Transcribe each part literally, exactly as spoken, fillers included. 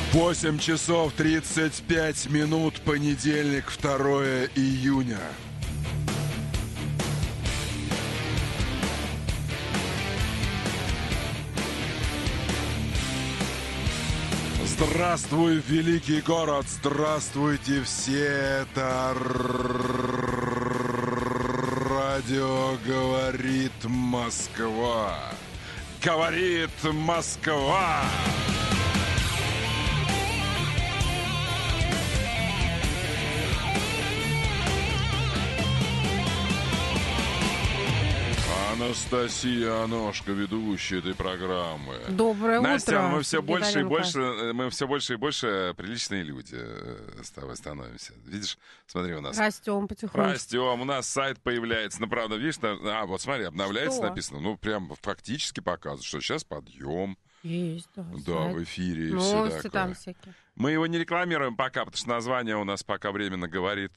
восемь часов тридцать пять минут, понедельник, второе июня. Здравствуй, великий город! Здравствуйте все! Это радио «Говорит Москва». Говорит Москва! Анастасия Аношка, ведущая этой программы. Доброе Настя, утро. мы все больше и Георгий больше, мы все больше и больше приличные люди с тобой становимся. Видишь, смотри, у нас... Растем потихоньку. Растем, у нас сайт появляется. Ну, правда, видишь, а, вот смотри, обновляется, Что? написано. Ну, прям фактически показывает, что сейчас подъем. Есть, да. Да, сайт. в эфире и все Новости такое. там всякие. Мы его не рекламируем пока, потому что название у нас пока временно говорит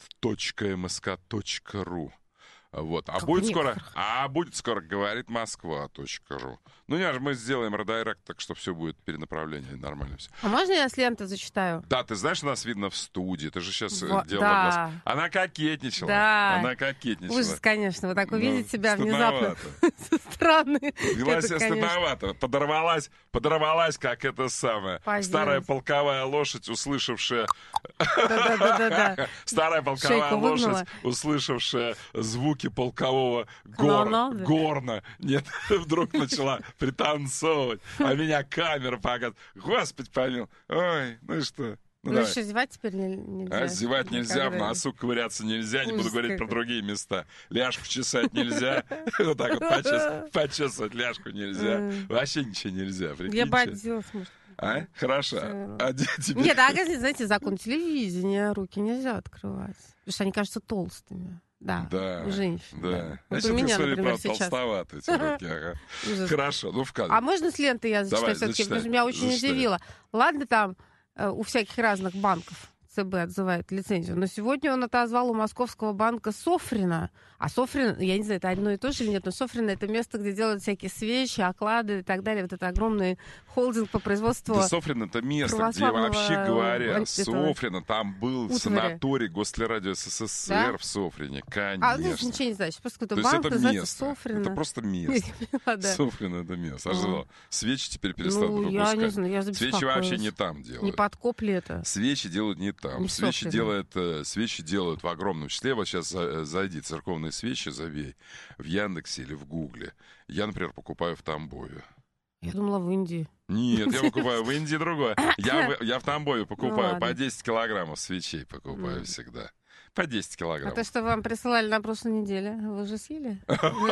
.msk.ru. Вот. А Как будет у скоро, некоторых. а будет скоро, говорит Москва.ру. Ну, не, мы сделаем редирект, так что все будет перенаправление, нормально все. А можно я с ленты зачитаю? Да, ты знаешь, нас видно в студии. Ты же сейчас Во- делала да. глаз. Она кокетничала. Да. Она кокетничала. Ужас, конечно. Вот так Ну, увидеть себя внезапно стыдновато. странный. Вела Это, себя конечно. стыдновато. Подорвалась, подорвалась, как это самое. Поделать. Старая полковая лошадь, услышавшая... Да-да-да-да. Старая полковая Шейку выгнула. лошадь, услышавшая звуки полкового гор... Канонады. горна. Нет, вдруг начала пританцовывать. А меня камера показывает. Господи помилуй. Ой, ну и что? Ну, Ну давай. еще зевать теперь не- нельзя. А, зевать нельзя, в Никогда. носу ковыряться нельзя, не буду Ужас говорить про какой. другие места. Ляжку чесать нельзя, вот так вот почес- почесывать ляжку нельзя. Вообще ничего нельзя, Я бы прикиньте. оделась, может. А? Хорошо. Всё. А де- тебе- Нет, а оказывается, знаете, закон телевидения, руки нельзя открывать. Потому что они кажутся толстыми. Да, Да, у женщин. да. Вот Значит, у ты, меня, смотри, например, правда, сейчас. толстоватые эти руки, ага. Ужас. Хорошо, ну в кадре. А можно с ленты я зачитаю Давай, все-таки? зачитай, Потому что меня очень зачитай. удивило. Ладно, там э, у всяких разных банков ЦБ отзывает лицензию, но сегодня он отозвал у московского банка Софрина. А Софрин, я не знаю, это одно и то же или нет, но Софрин — это место, где делают всякие свечи, оклады и так далее. Вот это огромный холдинг по производству... Да, Софрин — это место, где православного, вообще говоря, э, этого Софрина, там был утвари. санаторий Гостелерадио СССР Да? в Софрине, А, ну, конечно. ничего не значит. Просто То какой-то есть банк это называется место. Софрина. Это просто Я место. не поняла, да. Софрин — это место. А Ага. что, свечи теперь перестали Ну, я выпускать? не знаю, я Свечи вообще не забеспокоилась. там делают. Не подкоп ли это? Свечи делают не там. Не свечи, Софрина. делают, э, свечи делают в огромном числе. Вот сейчас за- зайди, церковные свечи забей в Яндексе или в Гугле. Я, например, покупаю в Тамбове. Я думала, в Индии. Нет, я покупаю в Индии другое. Я в, я в Тамбове покупаю Ну, по ладно. десять килограммов свечей покупаю Мгм. всегда. По десять А килограммов. то, что вам присылали на прошлой неделе, вы уже съели?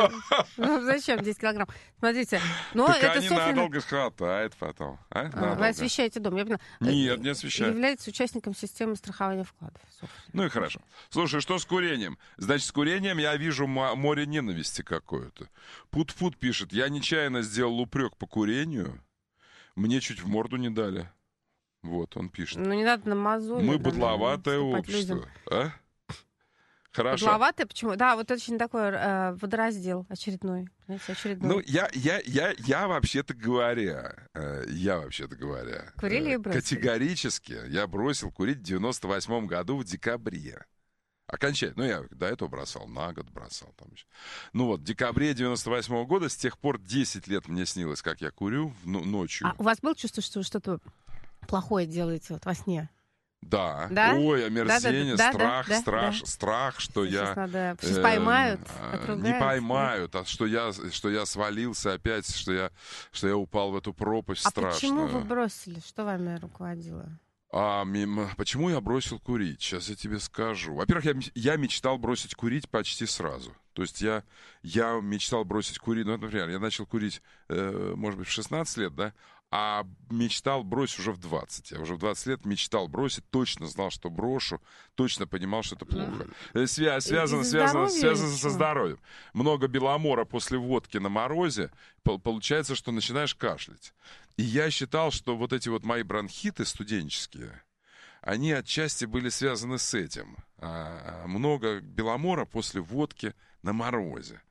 Ну, зачем десять килограмм? Смотрите, но так это они Софрина... надолго хватает потом. А? А, Надолго. Вы освещаете дом, я поняла. Нет, не Э, освещаю. Является участником системы страхования вкладов. Софрина. Ну и хорошо. Слушай, что с курением? Значит, с курением я вижу мо- море ненависти какое-то. Пут-пут пишет, я нечаянно сделал упрек по курению, мне чуть в морду не дали. Вот, он пишет. Ну, не надо на мозоли. Мы да, быдловатое наступать общество. людям. А? Хорошо. Быдловатое? Почему? Да, вот очень такой э, водораздел очередной. Понимаете, очередной. Ну, я, я, я, я вообще-то говоря, э, я вообще-то говоря, Курили и э, бросили? категорически я бросил курить в девяносто восьмом году в декабре. Окончательно. Ну, я до этого бросал, на год бросал. Там еще. Ну вот, в декабре девяносто восьмого года, с тех пор десять лет мне снилось, как я курю в- ну, ночью. А у вас было чувство, что вы что-то плохое делаете вот во сне? Да. Да? Ой, омерзение, Да, да, да, страх, да, страш, да. страх, что Сейчас я... надо... Сейчас э, поймают, а, отругают. Не поймают, а что я, что я свалился опять, что я, что я упал в эту пропасть А страшную. почему вы бросили? Что вами руководило? А мимо... почему я бросил курить? Сейчас я тебе скажу. Во-первых, я, м- я мечтал бросить курить почти сразу. То есть я, я мечтал бросить курить. Ну, например, я начал курить, э, может быть, в шестнадцать лет, да? А мечтал бросить уже в двадцать. Я уже в двадцать лет мечтал бросить, точно знал, что брошу, точно понимал, что это плохо. Э, Свя- связано, из-за связано, здоровья связано или со чего? здоровьем. Много беломора после водки на морозе, пол- получается, что начинаешь кашлять. И я считал, что вот эти вот мои бронхиты студенческие, они отчасти были связаны с этим. А, много беломора после водки на морозе.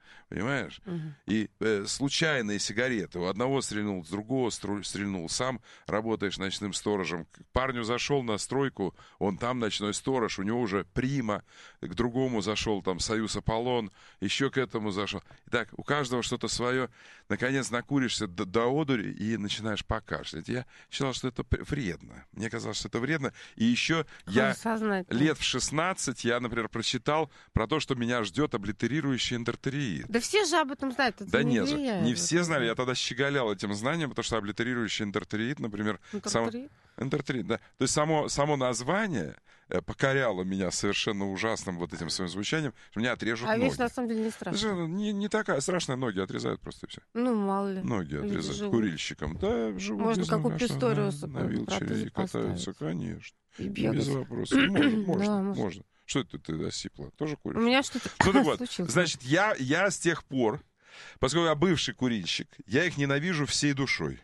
Понимаешь? Угу. И э, случайные сигареты. У одного стрельнул, с другого стру- стрельнул. Сам работаешь ночным сторожем. К парню зашел на стройку, он там ночной сторож, у него уже прима. К другому зашел там Союз Аполлон, еще к этому зашел. Итак, у каждого что-то свое. Наконец накуришься до, до одури и начинаешь покашлять. Я считал, что это вредно. Мне казалось, что это вредно. И еще я лет в шестнадцать, я, например, прочитал про то, что меня ждет облитерирующий энтеротериит. Да все же об этом знают. Это да не нет же, влияет, не все знали. Я тогда щеголял этим знанием, потому что облитерирующий энтертериит, например... Энтертериит? Само... Энтертериит, да. То есть само, само название покоряло меня совершенно ужасным вот этим своим звучанием, что меня отрежут а ноги. вещь на самом деле не страшная. Не, не такая страшная, ноги отрезают просто и все. Ну, мало ли. Ноги отрезают живут. Курильщикам. Да, живут. Можно, без как у конечно, Писториуса, на, на вилчере катаются, поставить. конечно. И без вопросов. Можно, можно, да, можно. Что это ты осипла? Тоже куришь? У меня что-то ну, так вот, случилось. значит, я, я с тех пор, поскольку я бывший курильщик, я их ненавижу всей душой.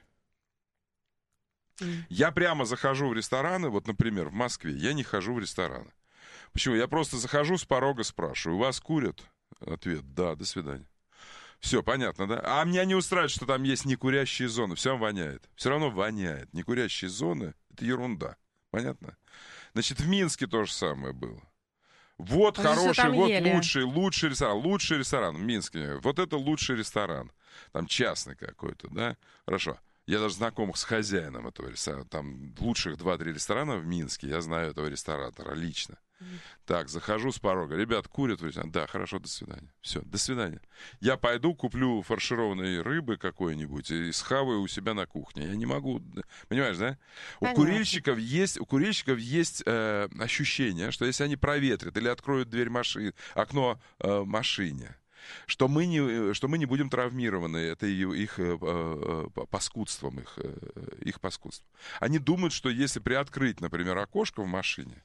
Mm. Я прямо захожу в рестораны, вот, например, в Москве, я не хожу в рестораны. Почему? Я просто захожу с порога, спрашиваю, у вас курят? Ответ, да, до свидания. Все, понятно, да? А меня не устраивает, что там есть некурящие зоны. Все воняет. Все равно воняет. Некурящие зоны — это ерунда. Понятно? Значит, в Минске то же самое было. Вот Потому хороший, вот ели. лучший, лучший ресторан. Лучший ресторан в Минске. Вот это лучший ресторан. Там частный какой-то, да? Хорошо. Я даже знакомых с хозяином этого ресторана. Там лучших два-три ресторана в Минске. Я знаю этого ресторатора лично. Mm-hmm. Так, захожу с порога. Ребят, курят в ресторане? Да, хорошо, до свидания. Все, до свидания. Я пойду куплю фаршированной рыбы какой-нибудь и схаваю у себя на кухне. Я не могу... Понимаешь, да? У курильщиков есть, у курильщиков есть э, ощущение, что если они проветрят или откроют дверь машины, окно э, машине, что мы не, что мы не будем травмированы это их э, э, паскудством, их, э, их паскудством. Они думают, что если приоткрыть, например, окошко в машине,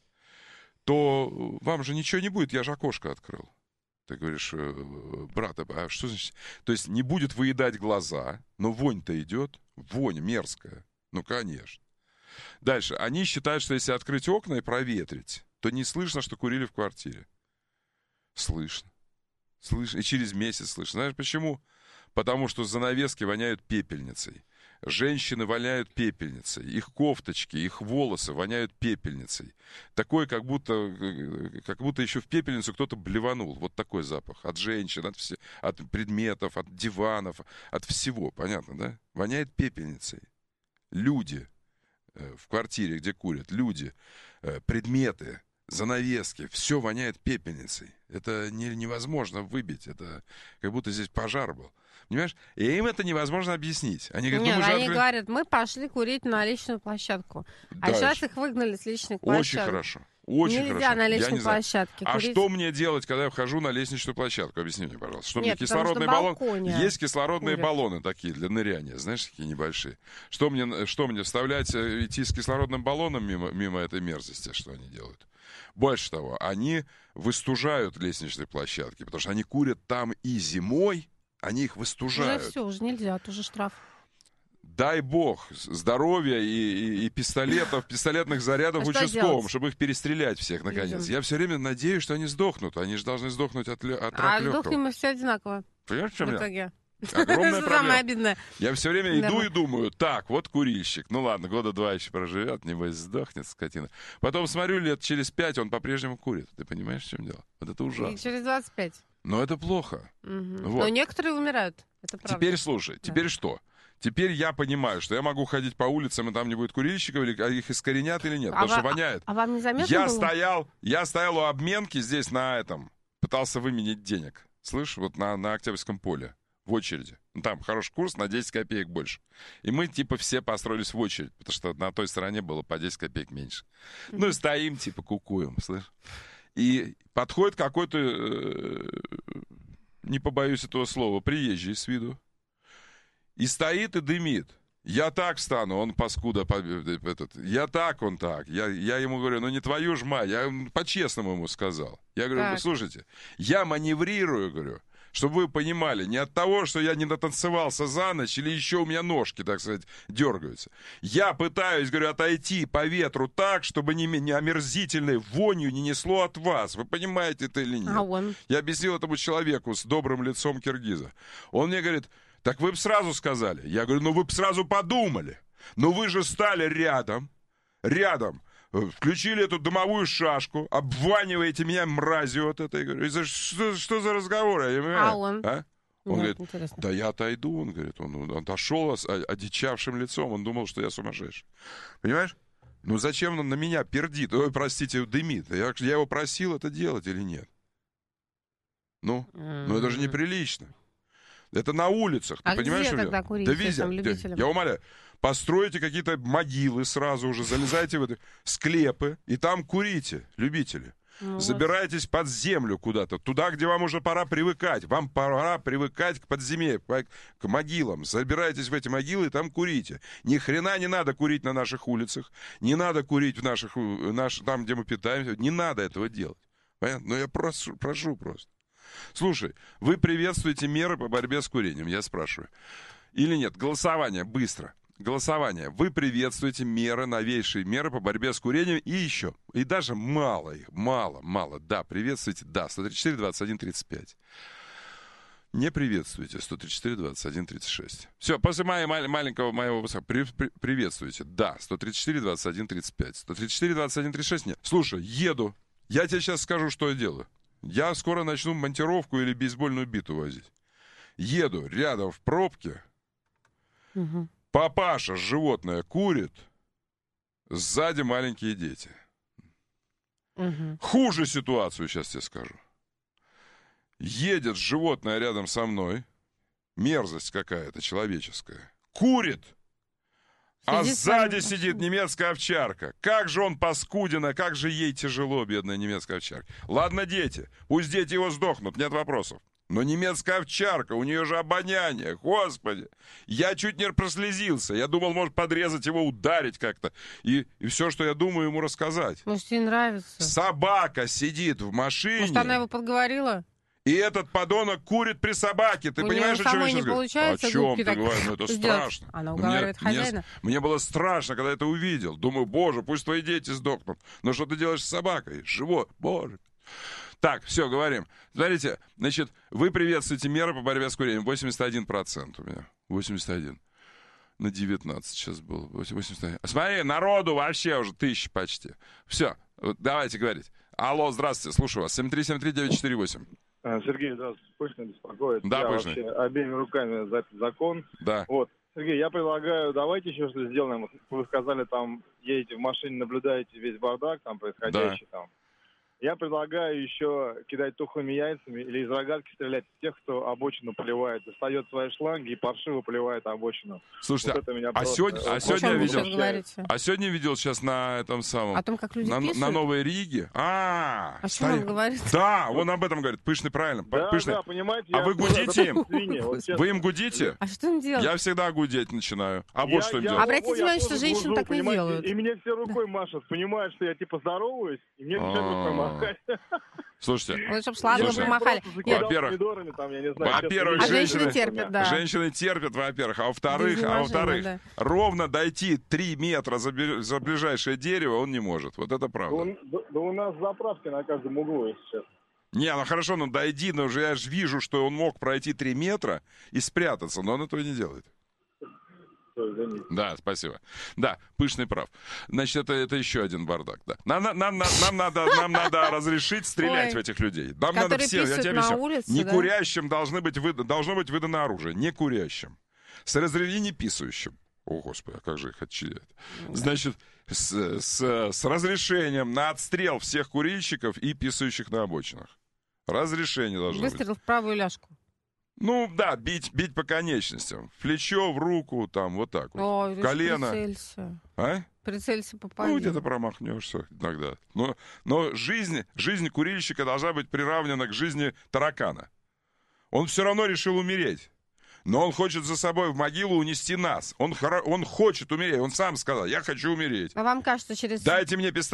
то вам же ничего не будет, я же окошко открыл. Ты говоришь, брат, а что значит? То есть не будет выедать глаза, но вонь-то идет, вонь мерзкая. Ну, конечно. Дальше. Они считают, что если открыть окна и проветрить, то не слышно, что курили в квартире. Слышно. Слышно. И через месяц слышно. Знаешь почему? Потому что занавески воняют пепельницей. Женщины воняют пепельницей. Их кофточки, их волосы воняют пепельницей. Такой, как будто, как будто еще в пепельницу кто-то блеванул. Вот такой запах. От женщин, от, все, от предметов, от диванов, от всего. Понятно, да? Воняет пепельницей. Люди э, в квартире, где курят, люди, э, предметы, занавески, все воняет пепельницей. Это не, невозможно выбить. Это как будто здесь пожар был. Понимаешь? И им это невозможно объяснить. Они говорят, Нет, ну, мы они откры... говорят, мы пошли курить на личную площадку. Да, А сейчас их выгнали с личной площадки. Очень хорошо. Очень Нельзя хорошо. на личной я не площадке знаю. курить. А что мне делать, когда я вхожу на лестничную площадку? Объясни мне, пожалуйста. Что Нет, мне кислородный баллон... баллон? Есть кислородные курят. баллоны такие для ныряния, знаешь, такие небольшие. Что мне, что мне вставлять, идти с кислородным баллоном мимо, мимо этой мерзости, что они делают? Больше того, они выстужают лестничные площадки, потому что они курят там и зимой, они их выстужают. Уже все, уже нельзя, уже штраф. Дай бог здоровья и, и, и пистолетов, пистолетных зарядов а участковым, чтобы их перестрелять всех, наконец. Людям. Я все время надеюсь, что они сдохнут. Они же должны сдохнуть от, от рака А легкого. сдохнем мы все одинаково. Понимаешь, в чем в я? итоге. Огромная проблема. Самое обидное. Я все время иду Давай. и думаю, так, вот курильщик. Ну ладно, года два еще проживет, небось сдохнет, скотина. Потом смотрю, лет через пять он по-прежнему курит. Ты понимаешь, в чем дело? Вот это ужасно. И через двадцать пять. Но это плохо. Угу. Вот. Но некоторые умирают. Это правда. Теперь слушай, теперь да. что? Теперь я понимаю, что я могу ходить по улицам, и там не будет курильщиков, или их искоренят или нет, а потому ва- что воняет. А вам не заметно я было? стоял, я стоял у обменки здесь на этом, пытался выменить денег. Слышь, вот на, на Октябрьском поле, в очереди. Ну, там хороший курс, на десять копеек больше. И мы, типа, все построились в очередь, потому что на той стороне было по десять копеек меньше. Mm-hmm. Ну и стоим, типа, кукуем, слышь. И подходит какой-то, э, не побоюсь этого слова, приезжий с виду. И стоит и дымит. Я так стану, он паскуда, этот, я так, он так. Я, я ему говорю, ну не твою ж мать, я по-честному ему сказал. Я говорю, так. слушайте, я маневрирую, говорю, Чтобы вы понимали, не от того, что я не дотанцевался за ночь, или еще у меня ножки, так сказать, дергаются. Я пытаюсь, говорю, отойти по ветру так, чтобы не, не омерзительной вонью не несло от вас. Вы понимаете это или нет? А он? Я объяснил этому человеку с добрым лицом киргиза. Он мне говорит, так вы бы сразу сказали. Я говорю, ну вы бы сразу подумали. Но вы же стали рядом, рядом. Включили эту дымовую шашку, обваниваете меня мразью вот этой. Говорю, что, что за разговор? Я не понимаю. А он? А? Он Нет, говорит, интересно. да я отойду, он говорит, он, он отошел с одичавшим лицом, он думал, что я сумасшедший. Понимаешь? Ну зачем он на меня пердит, ой, простите, дымит? Я, я его просил это делать или нет? Ну, mm-hmm. ну это же неприлично. Это на улицах, а ты понимаешь? где что тогда курить? Да везде. Я умоляю. Постройте какие-то могилы сразу уже, залезайте в эти склепы, и там курите, любители. Ну, забирайтесь вот. Под землю куда-то, туда, где вам уже пора привыкать. Вам пора привыкать к подземельям, к могилам. Забирайтесь в эти могилы и там курите. Ни хрена не надо курить на наших улицах, не надо курить в наших, наш, там, где мы питаемся. Не надо этого делать. Понятно? Но я прошу, прошу просто. Слушай, вы приветствуете меры по борьбе с курением, я спрашиваю. Или нет? Голосование, быстро. Голосование. Вы приветствуете меры, новейшие меры по борьбе с курением и еще. И даже мало их, мало, мало. Да, приветствуете, да. сто тридцать четыре двадцать один тридцать пять. Не приветствуете. сто тридцать четыре двадцать один тридцать шесть. Все, после моей, маленького моего при, при, приветствуете. Да, сто тридцать четыре двадцать один тридцать пять. сто тридцать четыре двадцать один тридцать шесть нет. Слушай, еду. Я тебе сейчас скажу, что я делаю. Я скоро начну монтировку или бейсбольную биту возить. Еду рядом в пробке. Угу. Папаша, животное, курит, сзади маленькие дети. Угу. Хуже ситуацию сейчас тебе скажу. Едет животное рядом со мной, мерзость какая-то человеческая, курит, а сидит сзади там... сидит немецкая овчарка. Как же он паскудина, как же ей тяжело, бедная немецкая овчарка. Ладно, дети, пусть дети его сдохнут, нет вопросов. Но немецкая овчарка, у нее же обоняние, господи. Я чуть не прослезился. Я думал, может, подрезать его, ударить как-то. И, и все, что я думаю, ему рассказать. Может, ей нравится. Собака сидит в машине. Может, она его подговорила? И этот подонок курит при собаке. Ты у понимаешь, о чем я сейчас говорю? Получается, о чем ты так говоришь? Ну, это сделать. страшно. Она уговаривает мне, хозяина. Мне, мне было страшно, когда я это увидел. Думаю, боже, пусть твои дети сдохнут. Но что ты делаешь с собакой? Живот, боже. Так, все, говорим. Смотрите, значит, вы приветствуете меры по борьбе с курением. восемьдесят один процент у меня. восемьдесят один. На девятнадцать сейчас было. восемьдесят один. Смотри, народу вообще уже тысяча почти. Все, давайте говорить. Алло, здравствуйте, слушаю вас. семь три семь три девять четыре восемь. Сергей, здравствуйте. Пышно беспокоит. Да, я Пышный. вообще обеими руками за этот закон. Да. Вот. Сергей, я предлагаю, давайте еще что сделаем. Вы сказали, там, едете в машине, наблюдаете весь бардак, там, происходящий, да. Там. Я предлагаю еще кидать тухлыми яйцами или из рогатки стрелять в тех, кто обочину поливает. Достает свои шланги и паршиво поливает обочину. Слушайте, вот это меня а, просто... сегодня, а, сегодня я видел, а сегодня я видел сейчас на этом самом... О том, как люди на, пишут? на Новой Риге. А, о чем он говорит? Да, он об этом говорит. Пышный, правильно. Да, Пышный. да, понимаете. А вы гудите им? Вот, вы им гудите? А что он делает? Я всегда гудеть начинаю. А вот я, что им я, делать? Обратите внимание, что женщины так не делают. И мне все рукой машут. Понимают, что я типа здороваюсь, и мне все рукой махать. Слушайте, вот, чтобы шлангом помахали. Во-первых, во-первых, а женщины, женщины терпят, да. Женщины терпят, во-первых, а во-вторых, а во-вторых, да. ровно дойти три метра за, за ближайшее дерево он не может. Вот это правда. Да, да у нас заправки на каждом углу есть сейчас. Не, ну хорошо, ну дойди, но уже я же вижу, что он мог пройти три метра и спрятаться, но он этого не делает. Да, спасибо. Да, Пышный прав. Значит, это, это еще один бардак. Да. Нам, нам, нам, нам, надо, нам надо разрешить стрелять Ой, в этих людей. Нам надо всем, я тебе объясню. Улице, не да? курящим должны быть выда, должно быть выдано оружие. Не курящим. С разрешением не писающим. О, Господи, а как же их отчислять? Значит, с, с, с разрешением на отстрел всех курильщиков и писающих на обочинах. Разрешение должно быть. Выстрел в правую ляжку. Ну, да, бить, бить по конечностям. В плечо, в руку, там, вот так вот. О, в колено. Прицелься. А? Прицелься, попади. Ну, где-то промахнешься иногда. Но, но жизнь, жизнь курильщика должна быть приравнена к жизни таракана. Он все равно решил умереть. Но он хочет за собой в могилу унести нас. Он, он хочет умереть. Он сам сказал, я хочу умереть. А вам кажется, через... Дайте мне пистолет.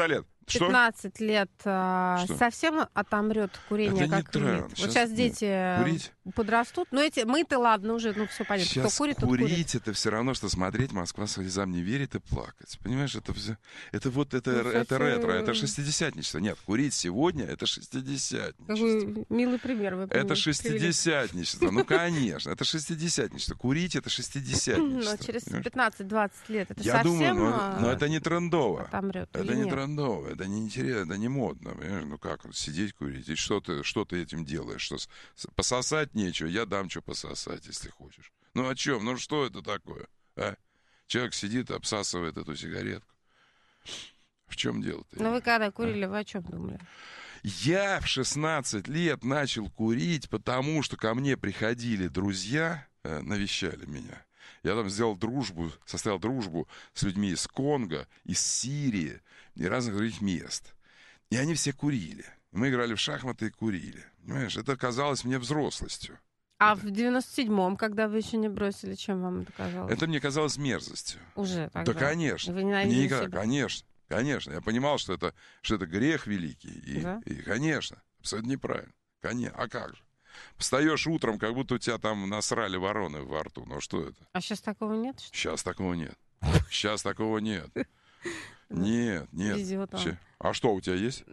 пятнадцать лет а, совсем отомрет курение, это как тренд. Вот сейчас, сейчас дети курить? подрастут. Но эти, мы-то ладно уже, ну все понятно. Сейчас кто курит, курить, тот курит. это все равно, что смотреть «Москва слезам не верит» и плакать. Понимаешь, это все... Это вот, это, Ну, это кстати, ретро, это шестидесятничество. Нет, курить сегодня — это шестидесятничество. Какой милый пример вы Это привели. шестидесятничество. Ну, конечно, это шестидесятничество. Курить — это шестидесятничество. Но через понимаешь? пятнадцать-двадцать лет это Я совсем думаю, но, а, но это не трендово. отомрет Это или не нет? трендово, это не интересно, это не модно. Понимаешь? Ну как, сидеть курить? И что ты, что ты этим делаешь? Что, с- пососать нечего? Я дам что пососать, если хочешь. Ну о чем? Ну что это такое? А? Человек сидит, обсасывает эту сигаретку. В чем дело-то? Ну вы когда курили, вы о чем думали? Я в шестнадцать лет начал курить, потому что ко мне приходили друзья, э, навещали меня. Я там сделал дружбу, составил дружбу с людьми из Конго, из Сирии и разных других мест. И они все курили. Мы играли в шахматы и курили. Понимаешь, это казалось мне взрослостью. А в девяносто седьмом, когда вы еще не бросили, чем вам это казалось? Это мне казалось мерзостью. Уже тогда? Да, конечно. Вы ненавидели Никак- себя? Конечно. Конечно. Я понимал, что это, что это грех великий. И, Да? и, конечно, абсолютно неправильно. Конечно. А как же? Встаешь утром, как будто у тебя там насрали вороны во рту. Ну что это? А сейчас такого нет? что ли? Сейчас такого нет. Сейчас такого нет. Нет, нет. Везет вам. Ща- А что у тебя есть?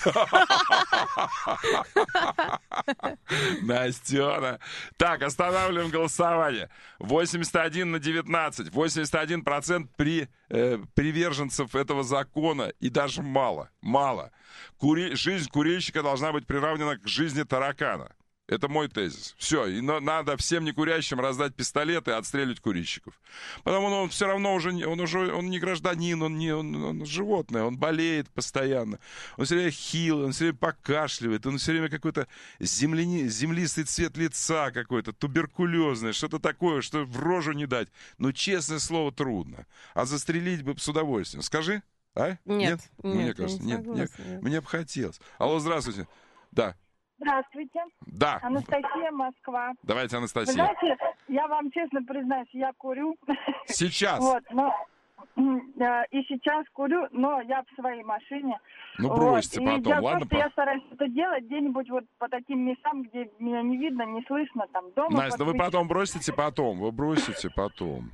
Настена. Так, останавливаем голосование. восемьдесят один на девятнадцать. восемьдесят один процент при, э, приверженцев этого закона. И даже мало. Мало. Кури... Жизнь курильщика должна быть приравнена к жизни таракана. Это мой тезис. Все, и на- надо всем некурящим раздать пистолеты и отстреливать курильщиков. Потому что он все равно уже, не- он уже он не гражданин, он не он, он животное, он болеет постоянно. Он все время хилый, он все время покашливает, он все время какой-то земляни, землистый цвет лица какой-то, туберкулезный, что-то такое, что в рожу не дать. Но, честное слово, трудно. А застрелить бы с удовольствием. Скажи, а? Нет, Ну, нет, мне я кажется, не нет, нет. согласна, нет. Мне бы хотелось. Алло, здравствуйте. Да, Здравствуйте, да. Анастасия, Москва. Давайте, Вы Анастасия. знаете, я вам честно признаюсь, я курю. Сейчас. Вот, но м, э, и сейчас курю, но я в своей машине. Ну, Вот, бросьте и потом, дело в том, ладно? что я стараюсь это делать где-нибудь вот по таким местам, где меня не видно, не слышно, там дома. Настя, ну вы подключить. потом бросите потом, вы бросите потом.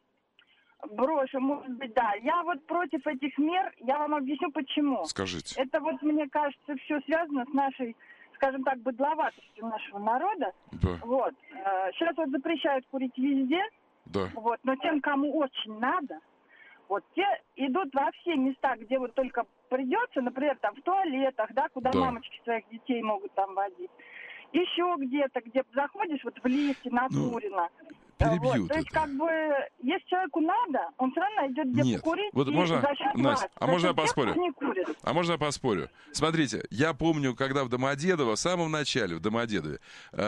Брошу, может быть, да. Я вот против этих мер, я вам объясню почему. Скажите. Это вот, мне кажется, все связано с нашей, скажем так, быдловатостью нашего народа. Да, Вот. Сейчас вот запрещают курить везде. да. Вот, но тем, кому очень надо, вот те идут во все места, где вот только придется, например, там в туалетах, да, куда Да. мамочки своих детей могут там водить. Еще где-то, где заходишь вот в лифте, накурено. Перебьют Вот, то есть, это. как бы, если человеку надо, он все равно идет где-то Нет. курить. Вот и можно, за счет Настя, вас, а за можно я счет тех, поспорю? кто не курит. А можно я поспорю? Смотрите, я помню, когда в Домодедово, в самом начале в Домодедове,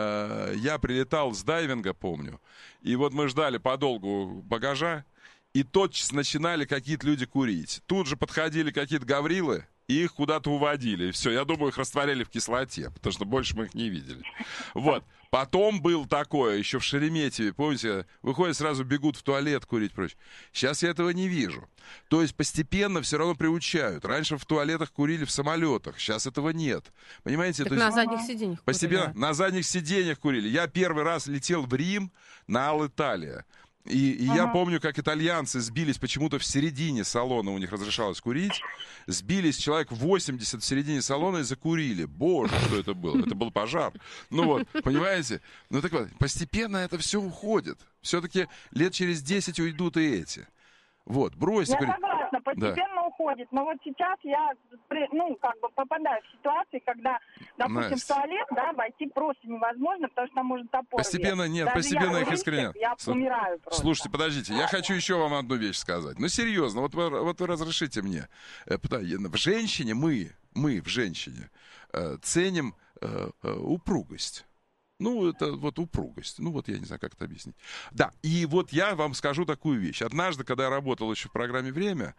э, я прилетал с дайвинга, помню, и вот мы ждали подолгу багажа, и тотчас начинали какие-то люди курить. Тут же подходили какие-то гаврилы, и их куда-то уводили. И все, я думаю, их растворяли в кислоте, потому что больше мы их не видели. Вот. Потом был такое, еще в Шереметьеве, помните, выходят, сразу бегут в туалет курить прочее. Сейчас я этого не вижу. То есть постепенно все равно приучают. Раньше в туалетах курили в самолетах, сейчас этого нет. Понимаете? Так То есть на задних сиденьях постепенно курили. на задних сиденьях курили. Я первый раз летел в Рим на Ал-Италия. И, и я помню, как итальянцы сбились почему-то в середине салона, у них разрешалось курить. Сбились человек восемьдесят в середине салона и закурили. Боже, что это было? Это был пожар. Ну вот, понимаете? Ну так вот, постепенно это все уходит. Все-таки лет через десять уйдут и эти. Вот, бросьте Я курить. согласна, постепенно уходит. Но вот сейчас я, при- ну, как бы попадаю в ситуации, когда, допустим, Настя. в туалет, да, войти просто невозможно, потому что там может топор Постепенно, лезть. нет, Даже постепенно я их курильщик, искоренят. Я Слу- умираю просто. Слушайте, подождите, я хочу еще вам одну вещь сказать. Ну, серьезно, вот вы, вот вы разрешите мне. Э, пыта- В женщине, мы, мы в женщине, э, ценим э, э, упругость. Ну, это вот упругость. Ну, вот я не знаю, как это объяснить. Да, и вот я вам скажу такую вещь. Однажды, когда я работал еще в программе «Время»,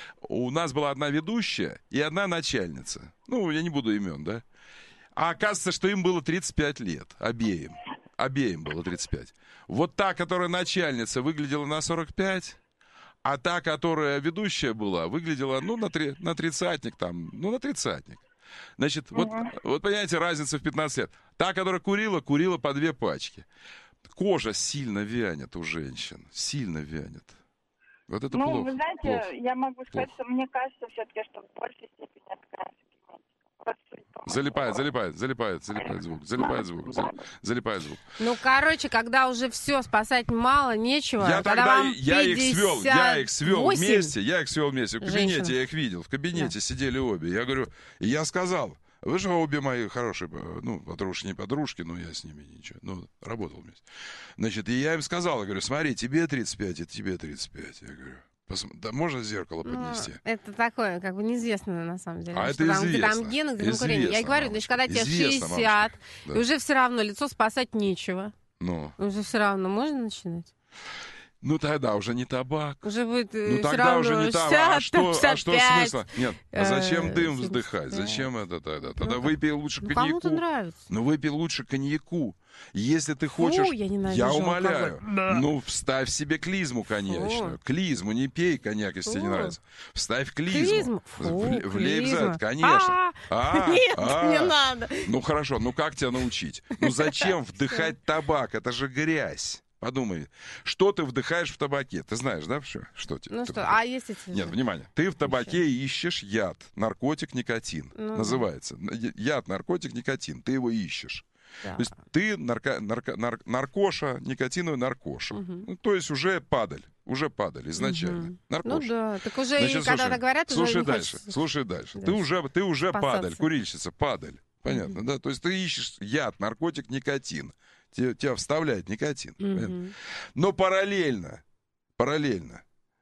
у нас была одна ведущая и одна начальница. Ну, я не буду имен, да? А оказывается, что им было тридцать пять лет. Обеим. Обеим было тридцать пять. Вот та, которая начальница, выглядела на сорок пять, А та, которая ведущая была, выглядела, ну, на, три, на тридцатник там, ну, на тридцатник. Значит, вот, Uh-huh. вот, понимаете, разница в пятнадцать лет. Та, которая курила, курила по две пачки. Кожа сильно вянет у женщин, сильно вянет. Вот это Ну, плохо. вы знаете, плохо. я могу сказать, Плохо. что мне кажется все-таки, что в большей степени это как раз генетика. Залипает, залипает, залипает, залипает звук, залипает звук, зали- залипает звук. Ну, короче, когда уже все спасать мало, нечего. Я когда тогда, вам я их свел, я их свел пятьдесят восемь вместе, я их свел вместе. В кабинете женщин. я их видел, в кабинете Да. сидели обе. Я говорю, и я сказал, вы же обе мои хорошие, ну, подружки, не подружки, но я с ними ничего, ну, работал вместе. Значит, и я им сказал, я говорю, смотри, тебе тридцать пять, это тебе тридцать пять. Я говорю, Пос... да можно зеркало Ну, поднести? это такое, как бы неизвестно на самом деле. А что это там, где известно. там гены, где там курение. Я и Известно, говорю, значит, когда тебе Известно, шестьдесят, да. и уже все равно лицо спасать нечего. Ну, Уже все равно можно начинать. ну тогда уже не табак. Уже будет Ну все тогда равно уже не табак. А шестьдесят, что, а что пятьдесят пять. смысла? Нет, а зачем э, дым семьдесят вздыхать? пять. Зачем это тогда? Тогда Ну, выпей лучше Ну, коньяку. кому-то нравится. Ну выпей лучше коньяку. Если ты Фу, хочешь, я ненавижу я умоляю, алкоголь. Да. ну вставь себе клизму коньячную. Клизму, не пей коньяк, если тебе не Фу. нравится. Вставь клизму. Клизму? Фу, В- влей клизма. обязательно, конечно. А, А, Нет, а. не надо. Ну хорошо, ну как тебя научить? Ну зачем вдыхать табак? Это же грязь. Подумай, что ты вдыхаешь в табаке? Ты знаешь, да, что? Что тебе? Ну ты что, вдыхаешь? а есть эти Нет, же? внимание. Ты в табаке ищешь яд, наркотик, никотин. Ну, называется. Яд, наркотик, никотин. Ты его ищешь. Да. То есть ты нарко, нарко, нар, наркоша, никотиновый наркоша. Мгм. Ну, то есть уже падаль. Уже падаль изначально. Мгм. Наркоша. Ну да, так уже Значит, и когда слушай, так говорят, уже слушай не дальше, хочется. слушай дальше. Ты дальше. уже, ты уже Спасаться. падаль, курильщица, падаль. Понятно, да? То есть ты ищешь яд, наркотик, никотин. Тебе, тебя вставляет никотин. понятно? Мгм. Но параллельно, параллельно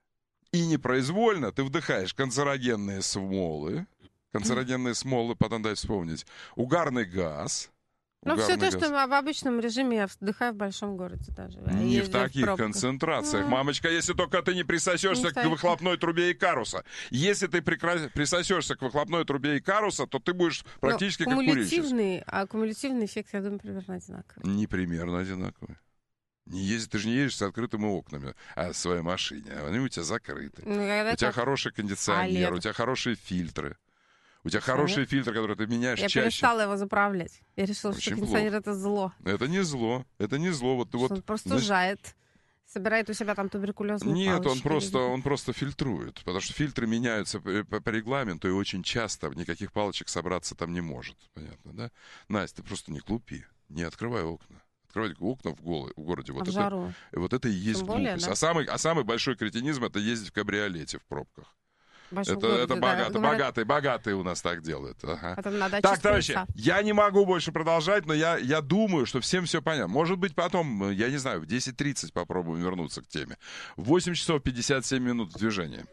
и непроизвольно ты вдыхаешь канцерогенные смолы, канцерогенные смолы, потом дай вспомнить, угарный газ. Ну, все угарный то, газ. что в обычном режиме я вдыхаю в большом городе даже. а Не в езжу таких пробках. концентрациях, Ну. мамочка, если только ты не присосешься Не в к таких. выхлопной трубе Икаруса. Если ты прикра- присосешься к выхлопной трубе Икаруса, то ты будешь Ну, практически как курильщица. кумулятивный, а кумулятивный эффект, я думаю, примерно одинаковый. Не примерно одинаковый. Не ездишь, ты же не едешь с открытыми окнами а, в своей машине, а они у тебя закрыты. Ну, когда У тебя так- хороший кондиционер, лето? у тебя хорошие фильтры. У тебя Слушай, хорошие фильтры, которые ты меняешь Я чаще. перестала его заправлять. Я решила, что Очень кондиционер это зло. Это не зло. Это не зло. Вот, ты Что вот, он просто знаешь, сужает. Собирает у себя там туберкулезные Нет, он палочки. просто, он просто фильтрует. Потому что фильтры меняются по, по- по регламенту, и очень часто никаких палочек собраться там не может. Понятно, да? Настя, ты просто не глупи. Не открывай окна. Открывать окна в, голо- в городе. А Вот в это, жару. вот это и есть Тем более, глупость. да. А, самый, а самый большой кретинизм — это ездить в кабриолете в пробках. В большом Это, городе, это да. богато, Говорят, богатые, богатые у нас так делают. Ага. Потом надо Так, очистить товарищи, лица. я не могу больше продолжать, но я, я думаю, что всем все понятно. Может быть, потом, я не знаю, в десять тридцать попробуем вернуться к теме. восемь часов пятьдесят семь минут в движении.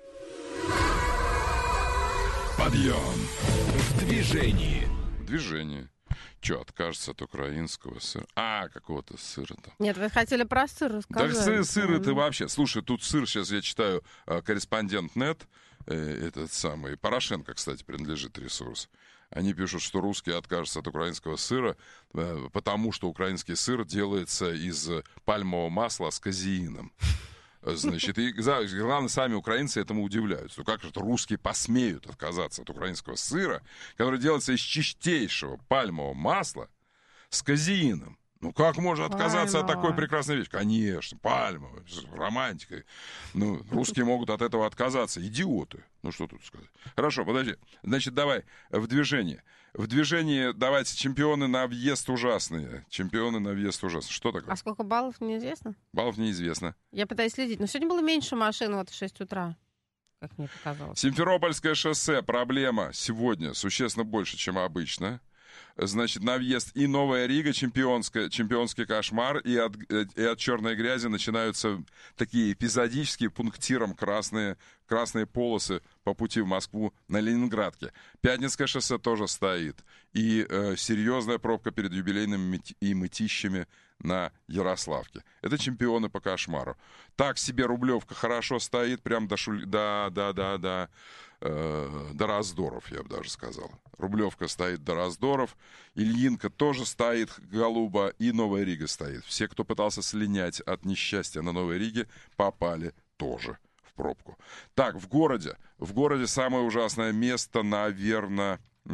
Подъем. В движении. В движении. Че, откажется от украинского сыра? А, какого-то сыра там. Нет, вы хотели про сыр Так рассказать. сыр, сыр это Ну, вообще... Слушай, тут сыр, сейчас я читаю э, корреспондент точка нет, э, этот самый, Порошенко, кстати, принадлежит ресурс. Они пишут, что русские откажутся от украинского сыра, э, потому что украинский сыр делается из пальмового масла с казеином. Значит, и главное, сами украинцы этому удивляются. Как же русские посмеют отказаться от украинского сыра, который делается из чистейшего пальмового масла с казеином? Ну, как можно отказаться от такой Пальмовое. прекрасной вещи? Конечно, пальмовая, романтика. Ну, русские могут от этого отказаться. Идиоты. Ну, что тут сказать? Хорошо, подожди. Значит, давай в движение. В движении давайте чемпионы на въезд ужасные. Чемпионы на въезд ужасные. Что такое? А сколько баллов, неизвестно? Баллов неизвестно. Я пытаюсь следить. Но сегодня было меньше машин вот в шесть утра, как мне показалось. Симферопольское шоссе. Проблема сегодня существенно больше, чем обычно. Значит, на въезд и Новая Рига, чемпионская, чемпионский кошмар, и от, и от черной грязи начинаются такие эпизодические пунктиром красные, красные полосы по пути в Москву на Ленинградке. Пятницкое шоссе тоже стоит. И э, серьезная пробка перед юбилейными мыти- и мытищами на Ярославке. Это чемпионы по кошмару. Так себе Рублевка хорошо стоит, прям до, шуль... до, до, до, до, э, до раздоров, я бы даже сказал. Рублевка стоит до раздоров, Ильинка тоже стоит голубо, и Новая Рига стоит. Все, кто пытался слинять от несчастья на Новой Риге, попали тоже в пробку. Так, в городе. В городе самое ужасное место, наверное...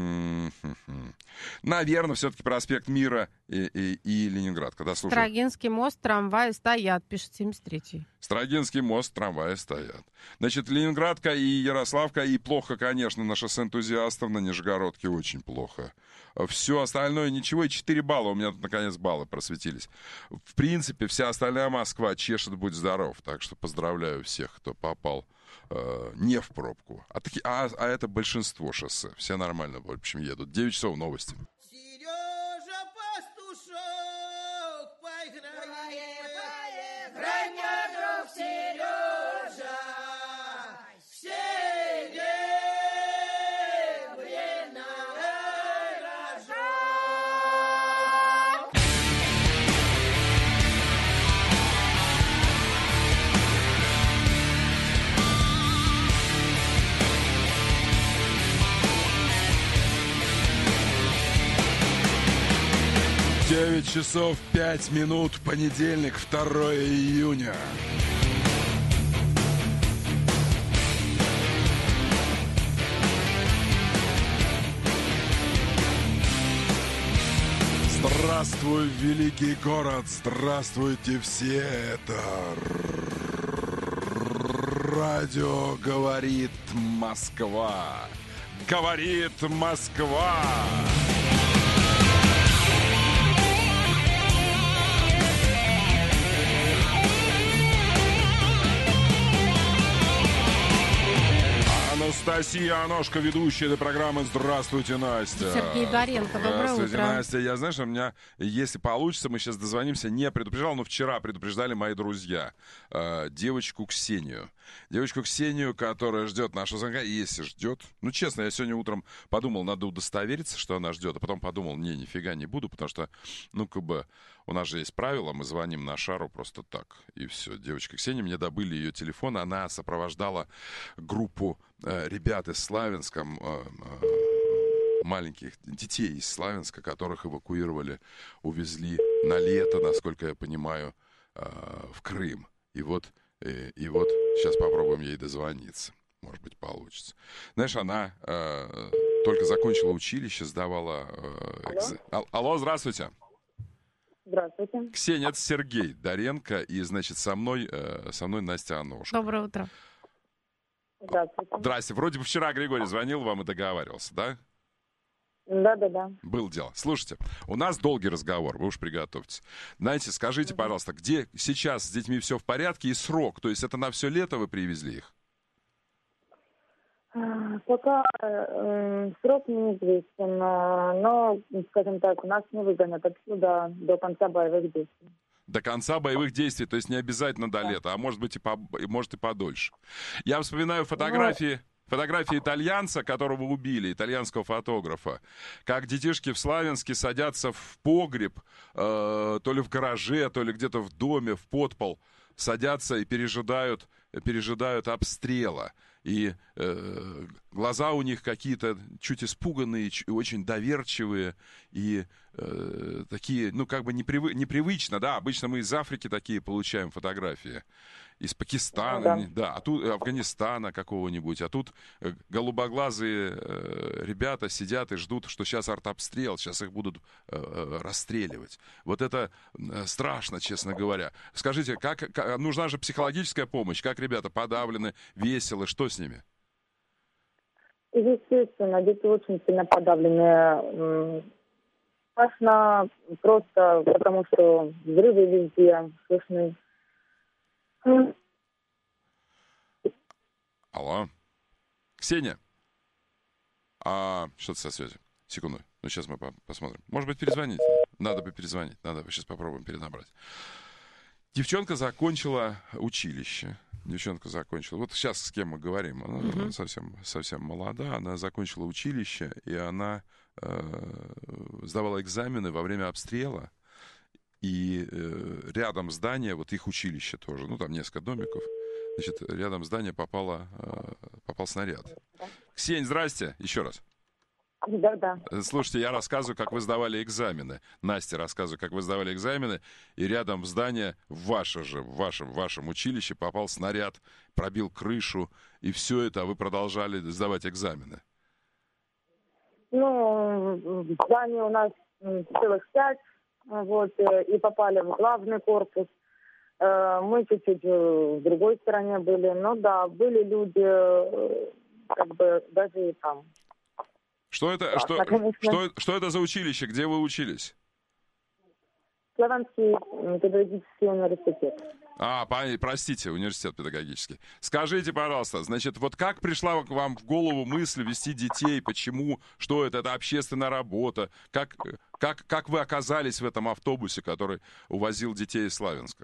Наверное, все-таки проспект Мира и, и, и Ленинград. Когда слушаю... Строгинский мост, трамваи стоят, пишет семьдесят третий. Строгинский мост, трамваи стоят. Значит, Ленинградка и Ярославка, и плохо, конечно, на шоссе энтузиастов, на Нижегородке очень плохо. Все остальное ничего, и четыре балла, у меня тут, наконец, баллы просветились. В принципе, вся остальная Москва чешет, будь здоров. Так что поздравляю всех, кто попал э, не в пробку. А, таки, а, а это большинство шоссе. Все нормально, в общем, едут. девять часов новости. Сережа Пастушок, поиграем, играй, мой друг Сережа, все девять часов пять минут, понедельник, второе июня. Здравствуй, великий город, здравствуйте все, это радио «Говорит Москва». Говорит Москва. Анастасия Аношка, ведущая этой программы. Здравствуйте, Настя. Сергей Доренко, доброе Здравствуйте, утро. Настя. Я, знаешь, у меня, если получится, мы сейчас дозвонимся, не предупреждал, но вчера предупреждали мои друзья. Э, девочку Ксению. Девочку Ксению, которая ждет нашего звонка. И если ждет, ну, честно, я сегодня утром подумал, надо удостовериться, что она ждет. А потом подумал, не, нифига не буду, потому что, ну, как бы, у нас же есть правило, мы звоним на шару просто так. И все. Девочка Ксения, мне добыли ее телефон, она сопровождала группу э, ребят из Славянска, э, э, маленьких детей из Славянска, которых эвакуировали, увезли на лето, насколько я понимаю, э, в Крым. И вот, э, и вот сейчас попробуем ей дозвониться. Может быть, получится. Знаешь, она э, только закончила училище, сдавала... Э, экз... Алло? Алло, здравствуйте. Здравствуйте. Ксения, это Сергей Доренко, и, значит, со мной, э, со мной Настя Аношка. Доброе утро. Здравствуйте. Здрасте. Вроде бы вчера Григорий звонил вам и договаривался, да? Да-да-да. Был дело. Слушайте, у нас долгий разговор, вы уж приготовьтесь. Знаете, скажите, mm-hmm. пожалуйста, где сейчас с детьми все в порядке и срок? То есть это на все лето вы привезли их? Пока э, срок неизвестен, но, скажем так, у нас не выгонят отсюда до конца боевых действий. До конца боевых действий, то есть не обязательно до лета, а может быть и, по, может и подольше. Я вспоминаю фотографии, фотографии итальянца, которого убили, итальянского фотографа, как детишки в Славянске садятся в погреб, э, то ли в гараже, то ли где-то в доме, в подпол, садятся и пережидают, пережидают обстрела. И э, глаза у них какие-то чуть испуганные, ч- очень доверчивые и э, такие, ну, как бы непривы- непривычно, да, обычно мы из Африки такие получаем фотографии, из Пакистана, да, да а тут Афганистана какого-нибудь, а тут э, голубоглазые э, ребята сидят и ждут, что сейчас артобстрел, сейчас их будут э, расстреливать. Вот это э, страшно, честно говоря. Скажите, как, как нужна же психологическая помощь, как ребята подавлены, веселы, что с ними? Естественно, дети очень сильно подавлены. Страшно просто, потому что взрывы везде слышны. Алло. Ксения. А, что-то со связью. Секунду. Ну, сейчас мы по- посмотрим. Может быть, перезвонить? Надо бы перезвонить. Надо бы сейчас попробуем перенабрать. Девчонка закончила училище. Девчонка закончила. Вот сейчас с кем мы говорим. Она uh-huh. совсем, совсем молода. Она закончила училище, и она э, сдавала экзамены во время обстрела. И э, рядом здания, вот их училище тоже, ну, там несколько домиков, значит, рядом здания попало, э, попал снаряд. Ксень, здрасте, еще раз. Да-да. Слушайте, я рассказываю, как вы сдавали экзамены. Настя рассказываю, как вы сдавали экзамены, и рядом в здание, в ваше же, в вашем, в вашем училище попал снаряд, пробил крышу, и все это, а вы продолжали сдавать экзамены. Ну, в здании у нас м, целых пять, вот, э, и попали в главный корпус. Э, Мы чуть-чуть э, в другой стороне были. Но да, были люди, э, как бы, даже и там. Что это, Классно, что, конечно. что, что это за училище? Где вы учились? Славянский м, педагогический университет. А, по- простите, университет педагогический. Скажите, пожалуйста, значит, вот как пришла к вам в голову мысль вести детей? Почему? Что это? Это общественная работа? Как, как, как вы оказались в этом автобусе, который увозил детей из Славянска?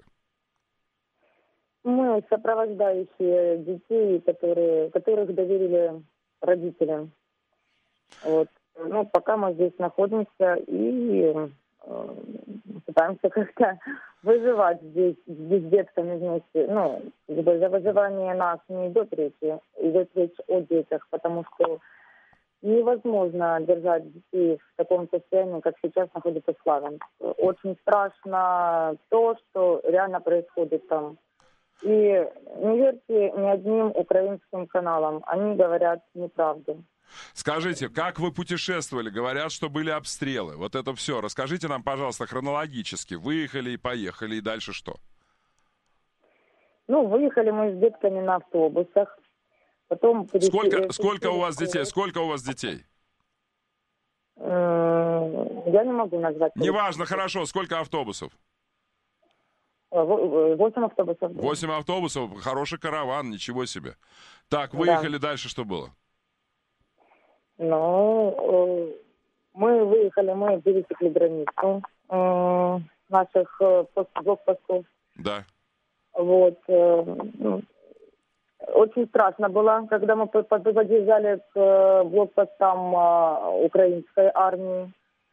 Мы сопровождающие детей, которые, которых доверили родителям. Вот. Ну, пока мы здесь находимся и э, пытаемся как-то выживать здесь, здесь с детками вместе. Ну, как бы за выживание нас не идет речи, идет речь о детях, потому что невозможно держать детей в таком состоянии, как сейчас находится Славянск. Очень страшно то, что реально происходит там. И не верьте ни одним украинским каналам, они говорят неправду. Скажите, как вы путешествовали? Говорят, что были обстрелы. Вот это все. Расскажите нам, пожалуйста, хронологически. Выехали и поехали, и дальше что? Ну, выехали мы с детками на автобусах. Потом перес- Сколько, э, сколько у вас пересели- детей? Сколько у вас детей? М, Я не могу назвать. Неважно, хорошо. Сколько автобусов? Во- Восемь автобусов. было. Восемь автобусов. Хороший караван, ничего себе. Так, Да. выехали дальше, что было? Ну, э, мы выехали, мы пересекли границу э, наших э, пост- блокпостов. Да. Вот. э, ну, Очень страшно было, когда мы под- под- подъезжали к э, блокпостам э, украинской армии.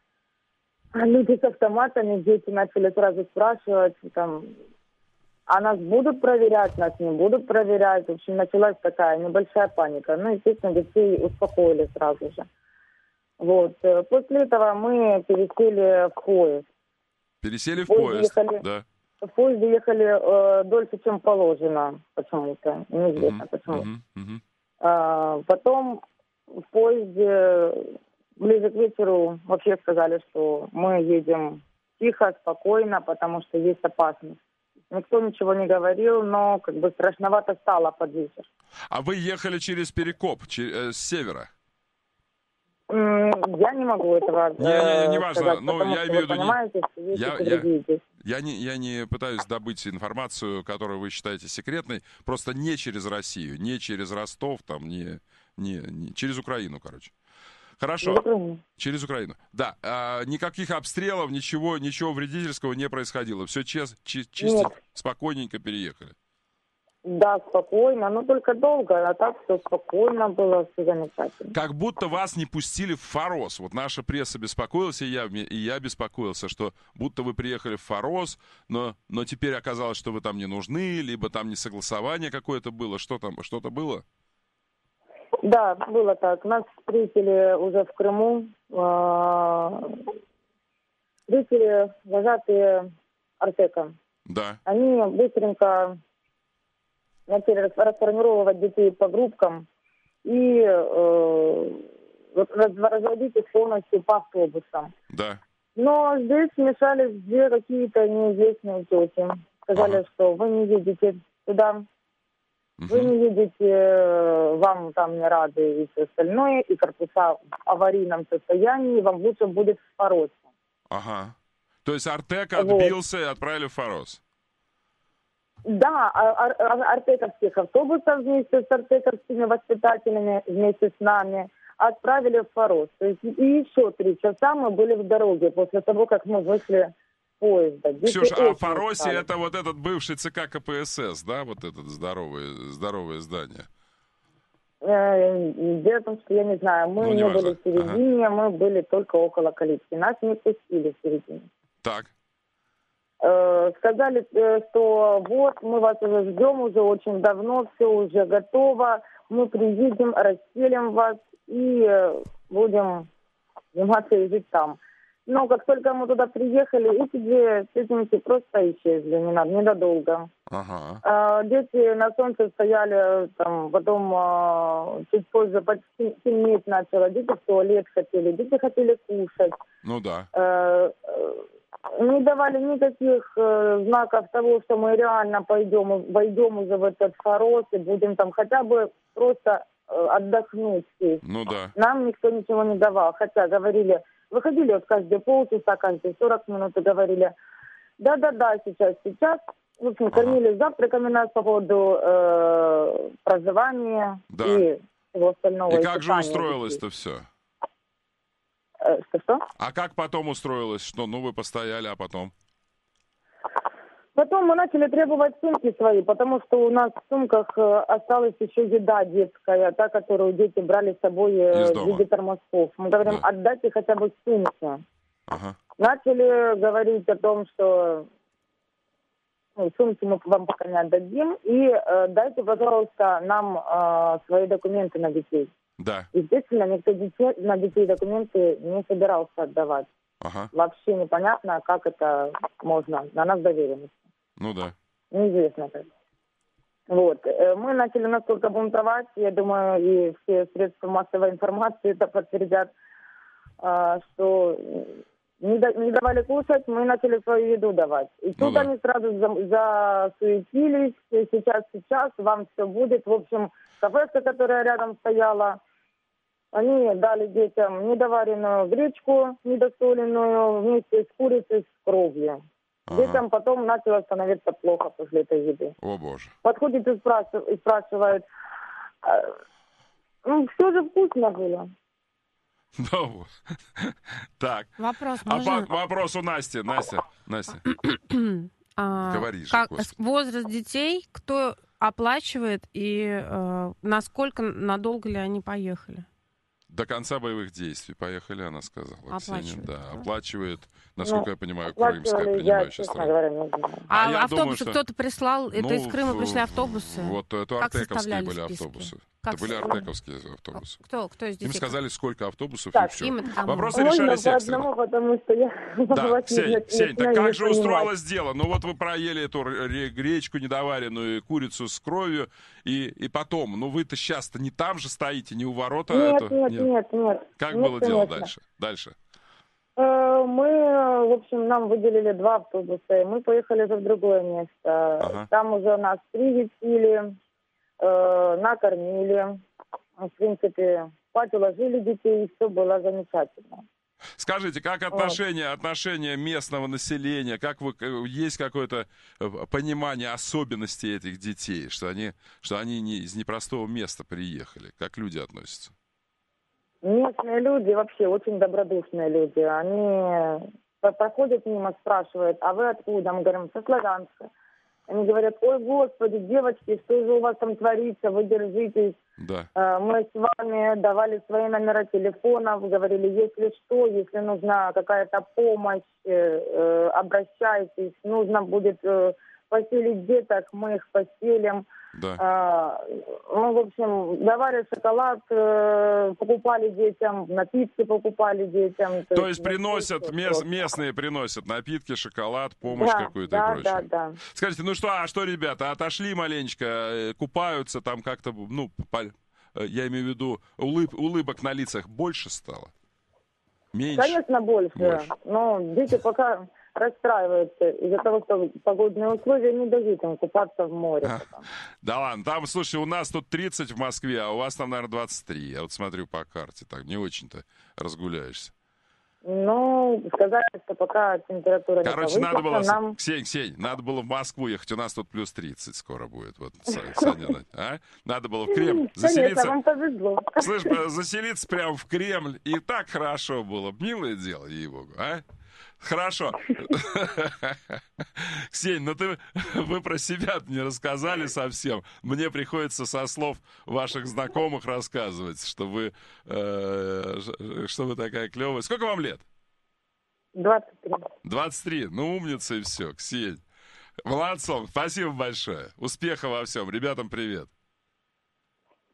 А люди с автоматами, дети начали сразу спрашивать, там, а нас будут проверять, нас не будут проверять. В общем, началась такая небольшая паника. Ну, естественно, детей успокоили сразу же. Вот. Э, После этого мы пересели в поезд. Пересели в Ой, поезд. ехали. Да. В поезде ехали э, дольше, чем положено, почему-то. Неизвестно Мгм, почему. мгм, мгм. А, потом в поезде ближе к вечеру вообще сказали, что мы едем тихо, спокойно, потому что есть опасность. Никто ничего не говорил, но как бы страшновато стало под вечер. А вы ехали через Перекоп, че- э, с севера? М, Я не могу этого э, Не, не, не важно. сказать, Ну, потому я что имею вы в виду не- понимаете, что есть Я- и я- другие дети. Я не, я не пытаюсь добыть информацию, которую вы считаете секретной, просто не через Россию, не через Ростов, там, не, не, не- через Украину, короче. Хорошо, Украина. через Украину. Да, а, никаких обстрелов, ничего, ничего вредительского не происходило. Все чис, чи- чисто, Нет. спокойненько переехали. Да, спокойно, но только долго, а так все спокойно было, все замечательно. Как будто вас не пустили в Форос. Вот наша пресса беспокоилась, и я, и я беспокоился, что будто вы приехали в Форос, но, но теперь оказалось, что вы там не нужны, либо там несогласование какое-то было. Что там, что-то было? Да, было так. Нас встретили уже в Крыму. а, Встретили вожатые Артека. Да. Они быстренько начали рас- расформировывать детей по группкам и э, вот раз- разводить их полностью по автобусам. Да. Но здесь вмешались две какие-то неизвестные тети. Сказали, Ага. что вы не едете туда, вы Мгм. не едете, э, вам там не рады и все остальное, и корпуса в аварийном состоянии, вам лучше будет в Форосе. Ага. То есть Артек Вот. отбился и отправили в Форос. Да, а- а- а- артековских автобусов вместе с артековскими воспитателями, вместе с нами, отправили в Форос. То есть и еще три часа мы были в дороге после того, как мы вышли с поезда. Дети Ксюша, а очень в Форосе устали. это вот этот бывший ЦК КПСС, да, вот это здоровое, здоровое здание? Э, Дело в том, что я не знаю, мы Ну, не неважно. были в середине, мы были только около калитки. Нас не пустили в середине. Так. Э, Сказали, э, что вот, мы вас уже ждем уже очень давно, все уже готово, мы приедем, расселим вас и э, будем заниматься и жить там. Но как только мы туда приехали, эти две светленки просто исчезли ненадолго. Ага. А, дети на солнце стояли, там, потом а, чуть позже почти темнеть начало. Дети в туалет хотели, дети хотели кушать. Ну да. А, не давали никаких э, знаков того, что мы реально пойдем, войдем уже в этот хорос и будем там хотя бы просто э, отдохнуть здесь. Ну да. Нам никто ничего не давал, хотя говорили, выходили вот каждые полчаса, каждые сорок минут и говорили, да-да-да, сейчас, сейчас. В общем, Ага. кормили завтраками нас по поводу э, проживания Да. и всего остального. И как же питания устроилось-то детей. все? Э, Что-что? А как потом устроилось? Что, ну вы постояли, а потом? Потом мы начали требовать сумки свои, потому что у нас в сумках э, осталась еще еда детская, та, которую дети брали с собой э, Из в дома. виде тормозков. Мы говорим, Да. отдайте хотя бы сумки. Ага. Начали говорить о том, что ну, сумки мы вам пока не отдадим, и э, дайте, пожалуйста, нам э, свои документы на детей. Да. Естественно, никто детей, на детей документы не собирался отдавать. Ага. Вообще непонятно, как это можно. На нас доверенность. Ну да. Неизвестно как. Вот. Э, Мы начали настолько бунтовать, я думаю, и все средства массовой информации это подтвердят, а, что не, да- не давали кушать, мы начали свою еду давать. И Ну тут да. они сразу за- засуетились, сейчас, сейчас, вам все будет. В общем, кафешка, которая рядом стояла, они дали детям недоваренную гречку, недосоленную, вместе с курицей с кровью. Ага. Детям потом начало становиться плохо после этой еды. О боже. Подходит и спрашивает, и спрашивает «А, ну, все же вкусно было. Ну, так. Вопрос А можно? по- вопрос у Насти. Настя, Настя. А, Говори же, как, Господи. возраст детей, кто оплачивает и э, насколько надолго ли они поехали? До конца боевых действий поехали, она сказала. Ксения. Оплачивает, Да, да? оплачивает, насколько Ну, я понимаю, крымская Оплачивали, я, принимающая честно страна. говоря, не знаю. А А, я автобусы думаю, что- кто-то прислал? Это Ну, из Крыма в- пришли автобусы? Вот это Как артековские составляли были списки? автобусы. Как Это были составляли? артековские автобусы. Кто, кто из детей? Им сказали, сколько автобусов, Так, и все. им это кому? Вопросы Можно решались по экстренно. одному, потому что я Да, вас не- Сень, не Сень, так начинаю как же понимать. устроилось дело? Ну вот вы проели эту ре- гречку недоваренную, и курицу с кровью, и, и потом, ну вы-то сейчас-то не там же стоите, не у ворота. Нет, это- нет, нет, нет. Как Нет, было дело конечно. дальше? Дальше. Э, Мы, э, в общем, нам выделили два автобуса, и мы поехали уже в другое место. Ага. Там уже нас приютили, э, накормили. В принципе, спать уложили детей, и все было замечательно. Скажите, как отношение, отношение местного населения, как вы, э, есть какое-то э, понимание особенностей этих детей, что они, что они не, из непростого места приехали? Как люди относятся? Местные люди вообще очень добродушные люди. Они по- проходят мимо, спрашивают, а вы откуда? Мы говорим, со Славянска. Они говорят, ой, господи, девочки, что же у вас там творится, вы держитесь. Да. Э, Мы с вами давали свои номера телефонов, говорили, если что, если нужна какая-то помощь, э, э, обращайтесь, нужно будет э, поселить деток, мы их поселим. Да. А, ну, в общем, давали шоколад, э, покупали детям, напитки покупали детям. То есть ну, приносят, всё мес- просто. местные приносят напитки, шоколад, помощь Да, какую-то да, и прочее. да, да. Скажите, ну что, а что, ребята, отошли маленечко, э, купаются там как-то, ну, по- э, я имею в виду, улыб- улыбок на лицах больше стало? Меньше? Конечно, больше. Больше. Но дети пока расстраиваются из-за того, что погодные условия не дают им купаться в море. А. потом. Да ладно, там, слушай, у нас тут тридцать в Москве, а у вас там, наверное, двадцать три. Я вот смотрю по карте, так не очень-то разгуляешься. Ну, сказали, что пока температура Короче, не надо было, повысится, нам... Ксень, Ксень, надо было в Москву ехать, у нас тут плюс тридцать скоро будет. Вот, Са- Саня, а? Надо было в Кремль Конечно, заселиться. вам повезло. Слышь, э, заселиться прямо в Кремль, и так хорошо было. Милое дело, ей-богу, а? Хорошо. Ксень, ну ты, вы про себя не рассказали совсем. Мне приходится со слов ваших знакомых рассказывать, что вы, э, ж- что вы такая клевая. Сколько вам лет? двадцать три. двадцать три. Ну, умница и все, Ксень. Молодцом. Спасибо большое. Успеха во всем. Ребятам привет.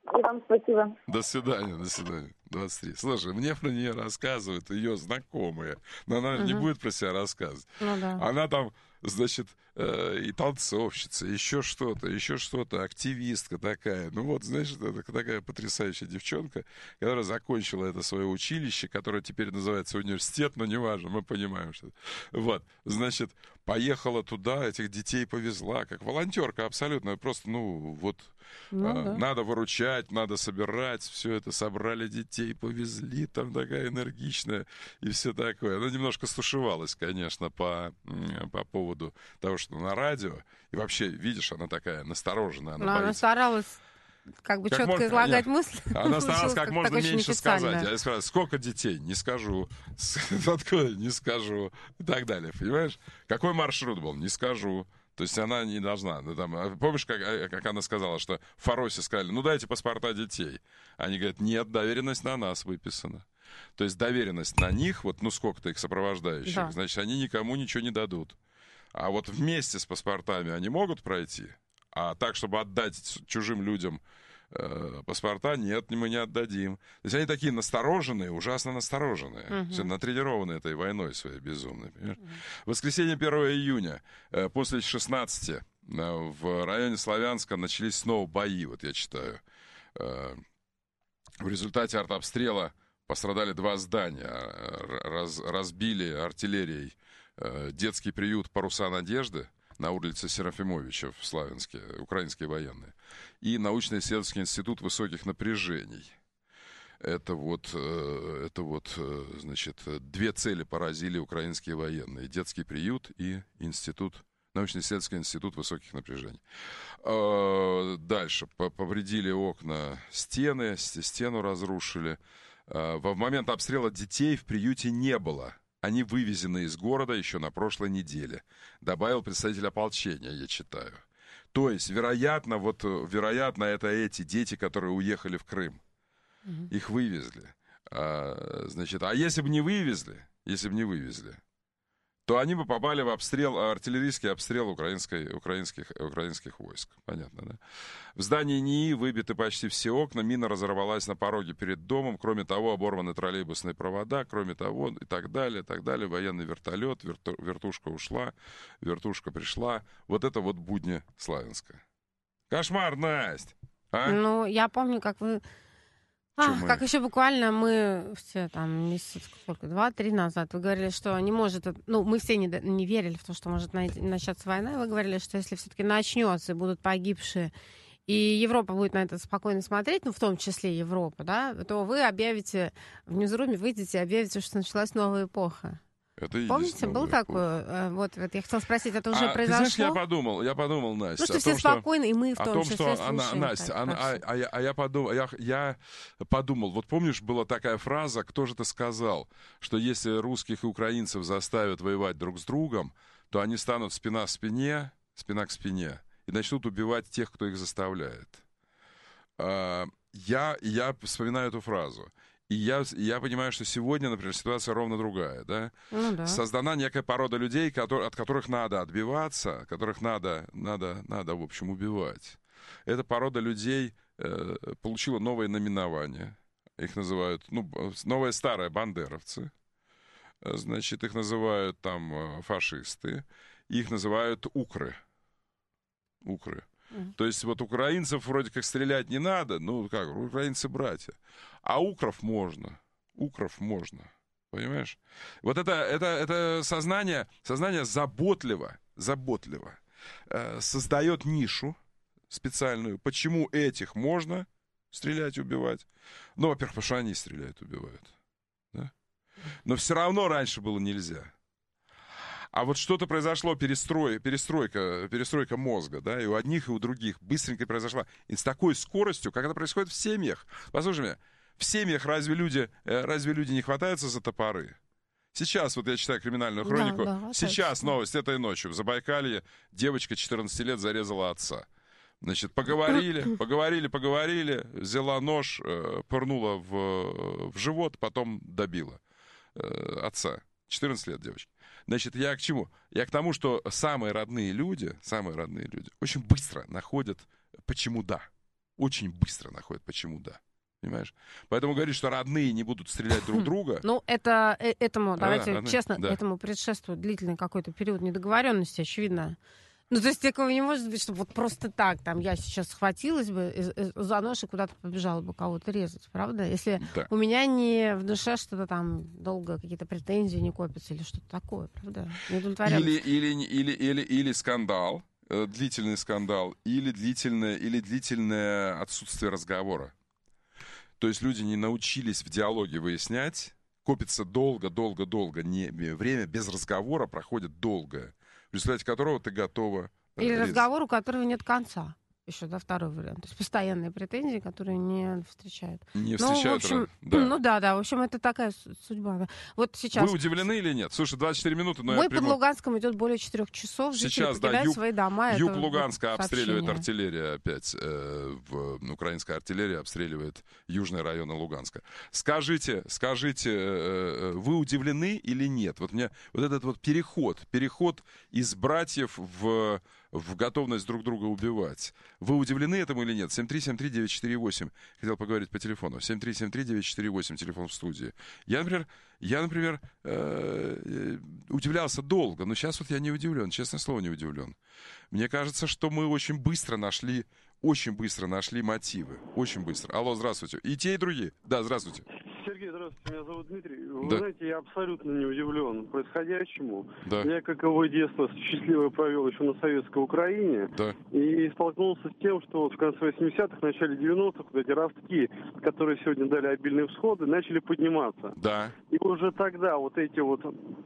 И вам спасибо. До свидания, до свидания. двадцать три. Слушай, мне про нее рассказывают ее знакомые, но она же не Мгм. будет про себя рассказывать. Ну да. Она там, значит, э, и танцовщица, еще что-то, еще что-то, активистка такая. Ну вот, знаешь, это такая потрясающая девчонка, которая закончила это свое училище, которое теперь называется университет, но неважно, мы понимаем, что... Вот, значит, поехала туда, этих детей повезла, как волонтерка абсолютно, просто, ну, вот... Ну А, да. Надо выручать, надо собирать, все это собрали детей, повезли, там такая энергичная и все такое. Она немножко стушевалась, конечно, по, м, по поводу того, что на радио. И вообще, видишь, она такая настороженная, она Но она боится. старалась как бы Как четко можно- излагать нет, мысли. Она старалась Получилось как как-то можно так очень меньше сказать. официально. Я сказал, сколько детей? Не скажу. С- Откуда? Не скажу. И так далее, понимаешь? Какой маршрут был? Не скажу. То есть она не должна. Ну, там, а помнишь, как, а, как она сказала, что в Фаросе сказали, ну дайте паспорта детей. Они говорят, нет, доверенность на нас выписана. То есть доверенность на них, вот ну сколько-то их сопровождающих, Да. значит, они никому ничего не дадут. А вот вместе с паспортами они могут пройти, а так, чтобы отдать чужим людям э, паспорта, нет, мы не отдадим. То есть они такие настороженные, ужасно настороженные, Мгм. все натренированные этой войной своей безумной. Понимаешь? В воскресенье первого июня э, после шестнадцати э, в районе Славянска начались снова бои, вот я читаю. Э, в результате артобстрела пострадали два здания. Э, Раз, разбили артиллерией э, детский приют «Паруса надежды» на улице Серафимовича в Славянске, украинские военные, и научно-исследовательский институт высоких напряжений. Это вот, э, это вот, э, значит, две цели поразили украинские военные. Детский приют и институт, научно-исследовательский институт высоких напряжений. Э, Дальше. По- Повредили окна, стены, с- стену разрушили. Э, В момент обстрела детей в приюте не было. Они вывезены из города еще на прошлой неделе. Добавил представитель ополчения, я читаю. То есть, вероятно, вот, э, вероятно, это эти дети, которые уехали в Крым. Мгм. Их вывезли. А, значит, а если бы не вывезли, если бы не вывезли, то они бы попали в обстрел, артиллерийский обстрел украинской, украинских, украинских войск. Понятно, да? В здании НИИ выбиты почти все окна, мина разорвалась на пороге перед домом, кроме того, оборваны троллейбусные провода, кроме того, и так далее, и так далее. Военный вертолет, верту- вертушка ушла, вертушка пришла. Вот это вот будни Славянска. Кошмар, Насть! А? Ну, я помню, как вы... Чё А, мы? как еще буквально мы все там месяц, сколько, два-три назад, вы говорили, что не может... это- Ну, мы все не, д- не верили в то, что может най- начаться война, и вы говорили, что если все-таки начнется и будут погибшие, и Европа будет на это спокойно смотреть, ну, в том числе Европа, да, то вы объявите, в Ньюзруме выйдете и объявите, что началась новая эпоха. Это и есть Помните, был новая такой? эпоха. э, Вот, вот я хотела спросить, это уже А, ты произошло? знаешь, я подумал, я подумал, Настя, Ну, что о все том, что... спокойны, и мы в О том том, числе что она, слушаем. Настя, как- она- как а, всё. а я, а я подумал, я, я подумал, вот помнишь, была такая фраза, кто же это сказал, что если русских и украинцев заставят воевать друг с другом, то они станут спина к спине, спина к спине, и начнут убивать тех, кто их заставляет. А, Я, я вспоминаю эту фразу. И я, я понимаю, что сегодня, например, ситуация ровно другая, да? Ну да. Создана некая порода людей, которые, от которых надо отбиваться, которых надо, надо, надо, в общем, убивать. Эта порода людей э, получила новое наименование. Их называют, ну, новое старое бандеровцы. Э, Значит, их называют там э, фашисты. Их называют укры. Укры. Мгм. То есть вот украинцев вроде как стрелять не надо, ну как, украинцы братья. А укров можно. Укров можно. Понимаешь? Вот это, это, это сознание, сознание заботливо, заботливо э, создает нишу специальную. Почему этих можно стрелять, убивать? Ну, во-первых, потому что они стреляют, убивают. Да? Но все равно раньше было нельзя. А вот что-то произошло, перестрой, перестройка, перестройка мозга, да, и у одних, и у других быстренько произошла. И с такой скоростью, как это происходит в семьях. Послушай меня, в семьях разве люди, э, разве люди не хватаются за топоры? Сейчас, вот я читаю криминальную Да, хронику, да, хватаются. сейчас новость этой ночью в Забайкалье девочка четырнадцати лет зарезала отца. Значит, поговорили, поговорили, поговорили, взяла нож, э, пырнула в, в живот, потом добила э, отца. четырнадцать лет девочки. Значит, я к чему? Я к тому, что самые родные люди, самые родные люди очень быстро находят, почему да. Очень быстро находят, почему да. Понимаешь? Поэтому говорит, что родные не будут стрелять друг друга. Ну, это, этому, давайте родные, честно, да. этому предшествует длительный какой-то период недоговоренности, очевидно. Ну, то есть такого не может быть, что вот просто так, там, я сейчас схватилась бы за нож и куда-то побежала бы кого-то резать, правда? Если Да. у меня не в душе что-то там долго, какие-то претензии не копятся или что-то такое, правда? Или, или, или, или, или скандал, э, длительный скандал, или длительное, или длительное отсутствие разговора. То есть люди не научились в диалоге выяснять, копится долго-долго-долго, не, время без разговора проходит долго, в результате которого ты готова... Или резать. разговор, у которого нет конца. Еще, да, второй вариант. То есть постоянные претензии, которые не встречают. Не Ну, встречают. в общем, да. ну да, да, в общем, это такая судьба. Да. Вот сейчас... Вы удивлены или нет? Слушай, двадцать четыре минуты, но Бой я под приму... Луганском идет более четырех часов. Жители Сейчас, да, покидают юг, свои дома. юг Это Луганска вот обстреливает сообщение. артиллерия опять. Э, в, украинская артиллерия обстреливает южные районы Луганска. Скажите, скажите, э, вы удивлены или нет? Вот мне вот этот вот переход, переход из братьев в... в готовность друг друга убивать. Вы удивлены этому или нет? семь три семь три девять четыре восемь. Хотел поговорить по телефону. семь три семь три девять четыре восемь, телефон в студии. Я, например, я, например э, удивлялся долго, но сейчас вот я не удивлен, честное слово, не удивлен. Мне кажется, что мы очень быстро нашли, очень быстро нашли мотивы. Очень быстро. Алло, здравствуйте. И те, и другие. Да, здравствуйте. Сергей, здравствуйте, меня зовут Дмитрий. Вы Да. знаете, я абсолютно не удивлен происходящему. Да. Я, как его детство, счастливо провел еще на советской Украине. Да. И столкнулся с тем, что вот в конце восьмидесятых, начале девяностых вот эти ростки, которые сегодня дали обильные всходы, начали подниматься. Да. И уже тогда вот эти вот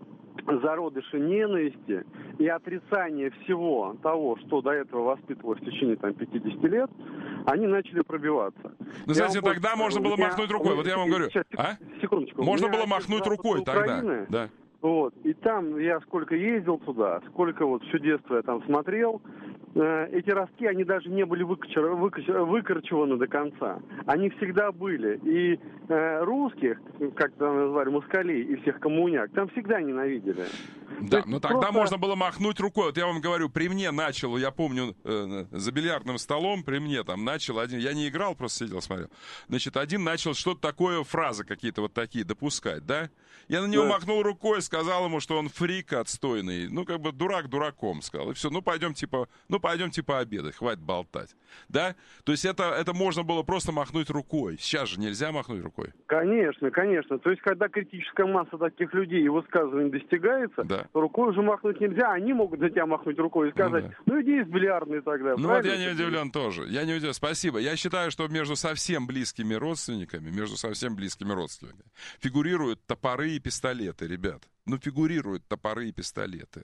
зародыши ненависти и отрицания всего того, что до этого воспитывалось в течение там, пятидесяти лет, они начали пробиваться. Ну, Я знаете, вам тогда больше можно скажу, было у меня- махнуть рукой. Вот я вам говорю. Сейчас, А? секундочку. Можно У меня было отец махнуть запада рукой тогда. Украины. Да. Вот. И там я сколько ездил туда, сколько вот все детство я там смотрел, э, эти ростки, они даже не были выкорчеваны, выкорчеваны до конца. Они всегда были. И э, русских, как там назвали, москалей и всех коммуняк, там всегда ненавидели. Да, но тогда просто... можно было махнуть рукой. Вот я вам говорю, при мне начал, я помню, э, за бильярдным столом, при мне там начал один, я не играл, просто сидел, смотрел. Значит, один начал что-то такое, фразы какие-то вот такие допускать, да? Я на него Да. махнул рукой, сказал ему, что он фрик отстойный. Ну, как бы дурак дураком, сказал. И все, ну, пойдем, типа, ну, пойдем, типа, обедать, хватит болтать. Да? То есть это, это можно было просто махнуть рукой. Сейчас же нельзя махнуть рукой. Конечно, конечно. То есть, когда критическая масса таких людей и высказываний достигается, Да. то рукой уже махнуть нельзя. Они могут за тебя махнуть рукой и сказать, Ну да. ну, иди из бильярдной тогда. Ну вот я правильно? не удивлен тоже. Я не удивлен. Спасибо. Я считаю, что между совсем близкими родственниками, между совсем близкими родственниками фигурируют топоры и пистолеты, ребят. Ну, фигурируют топоры и пистолеты.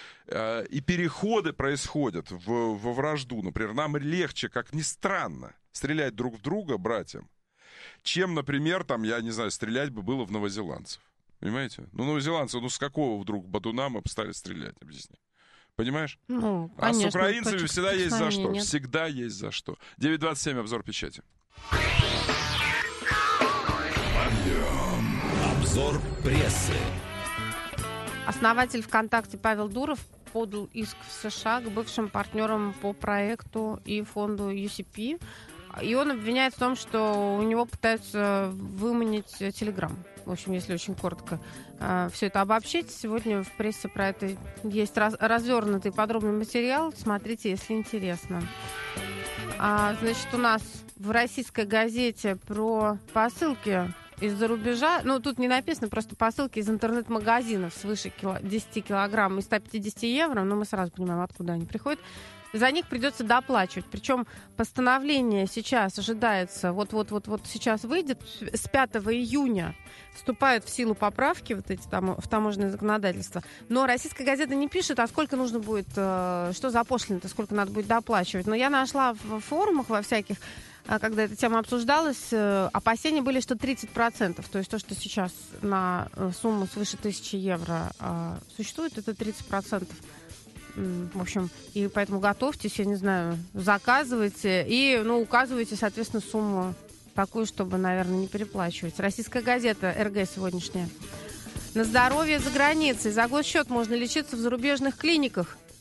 Э, И переходы происходят в, во вражду. Например, нам легче, как ни странно, стрелять друг в друга, братьям, чем, например, там, я не знаю, стрелять бы было в новозеландцев. Понимаете? Ну, новозеландцы, ну, с какого вдруг бадуна мы стали стрелять? Объясни. Понимаешь? Ну, А с конечно, украинцами точек всегда есть за что. соприкосновения нет. Всегда есть за что. девять двадцать семь, обзор печати. Обзор прессы. Основатель ВКонтакте Павел Дуров подал иск в США к бывшим партнерам по проекту и фонду ю си пи. И он обвиняет в том, что у него пытаются выманить Телеграм. В общем, если очень коротко э, все это обобщить, сегодня в прессе про это есть раз, развернутый подробный материал. Смотрите, если интересно. А, значит, у нас в российской газете про посылки из-за рубежа, ну, тут не написано, просто посылки из интернет-магазинов свыше кило, десять килограмм и ста пятидесяти евро, но мы сразу понимаем, откуда они приходят. За них придется доплачивать. Причем постановление сейчас ожидается, вот-вот-вот сейчас выйдет, с пятого июня вступают в силу поправки вот эти там в таможенное законодательство. Но российская газета не пишет, а сколько нужно будет, э, что за пошлина-то, сколько надо будет доплачивать. Но я нашла в форумах во всяких, когда эта тема обсуждалась, опасения были, что тридцать процентов. То есть то, что сейчас на сумму свыше тысячи евро существует, это тридцать процентов. В общем, и поэтому готовьтесь, я не знаю, заказывайте и, ну, указывайте, соответственно, сумму такую, чтобы, наверное, не переплачивать. Российская газета эр гэ сегодняшняя. На здоровье за границей. За год счет можно лечиться в зарубежных клиниках.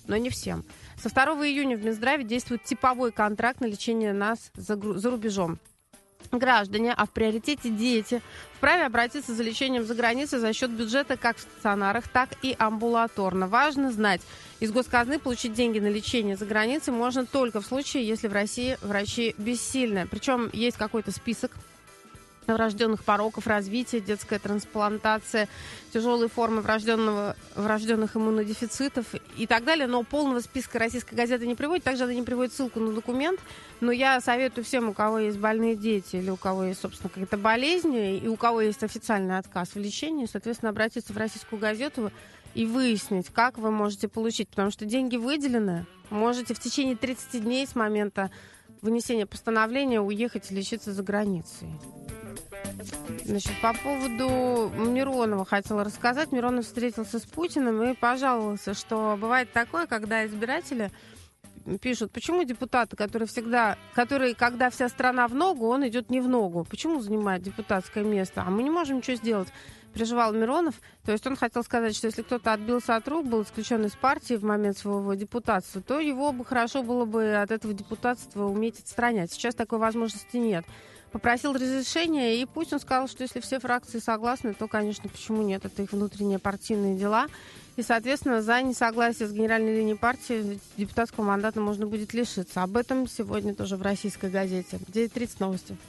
но не всем. Со второго июня в Минздраве действует типовой контракт на лечение нас за, гру- за рубежом. Граждане, а в приоритете дети, вправе обратиться за лечением за границей за счет бюджета как в стационарах, так и амбулаторно. Важно знать, из госказны получить деньги на лечение за границей можно только в случае, если в России врачи бессильны. Причем есть какой-то список врожденных пороков развития, детская трансплантация, тяжелые формы врожденного, врожденных иммунодефицитов и так далее. Но полного списка «Российская газета» не приводит. Также она не приводит ссылку на документ. Но я советую всем, у кого есть больные дети или у кого есть, собственно, какие-то болезни, и у кого есть официальный отказ в лечении, соответственно, обратиться в «Российскую газету» и выяснить, как вы можете получить. Потому что деньги выделены. Можете в течение тридцати дней с момента вынесения постановления уехать и лечиться за границей. Значит, по поводу Миронова хотела рассказать. Миронов встретился с Путиным и пожаловался, что бывает такое, когда избиратели пишут, почему депутаты, которые всегда, которые, когда вся страна в ногу, он идет не в ногу. Почему занимает депутатское место? А мы не можем ничего сделать. Переживал Миронов. То есть он хотел сказать, что если кто-то отбился от рук, был исключен из партии в момент своего депутатства, то его бы хорошо было бы от этого депутатства уметь отстранять. Сейчас такой возможности нет. Попросил разрешения, и Путин сказал, что если все фракции согласны, то, конечно, почему нет? Это их внутренние партийные дела. И, соответственно, за несогласие с генеральной линией партии депутатского мандата можно будет лишиться. Об этом сегодня тоже в «Российской газете». девять тридцать новости.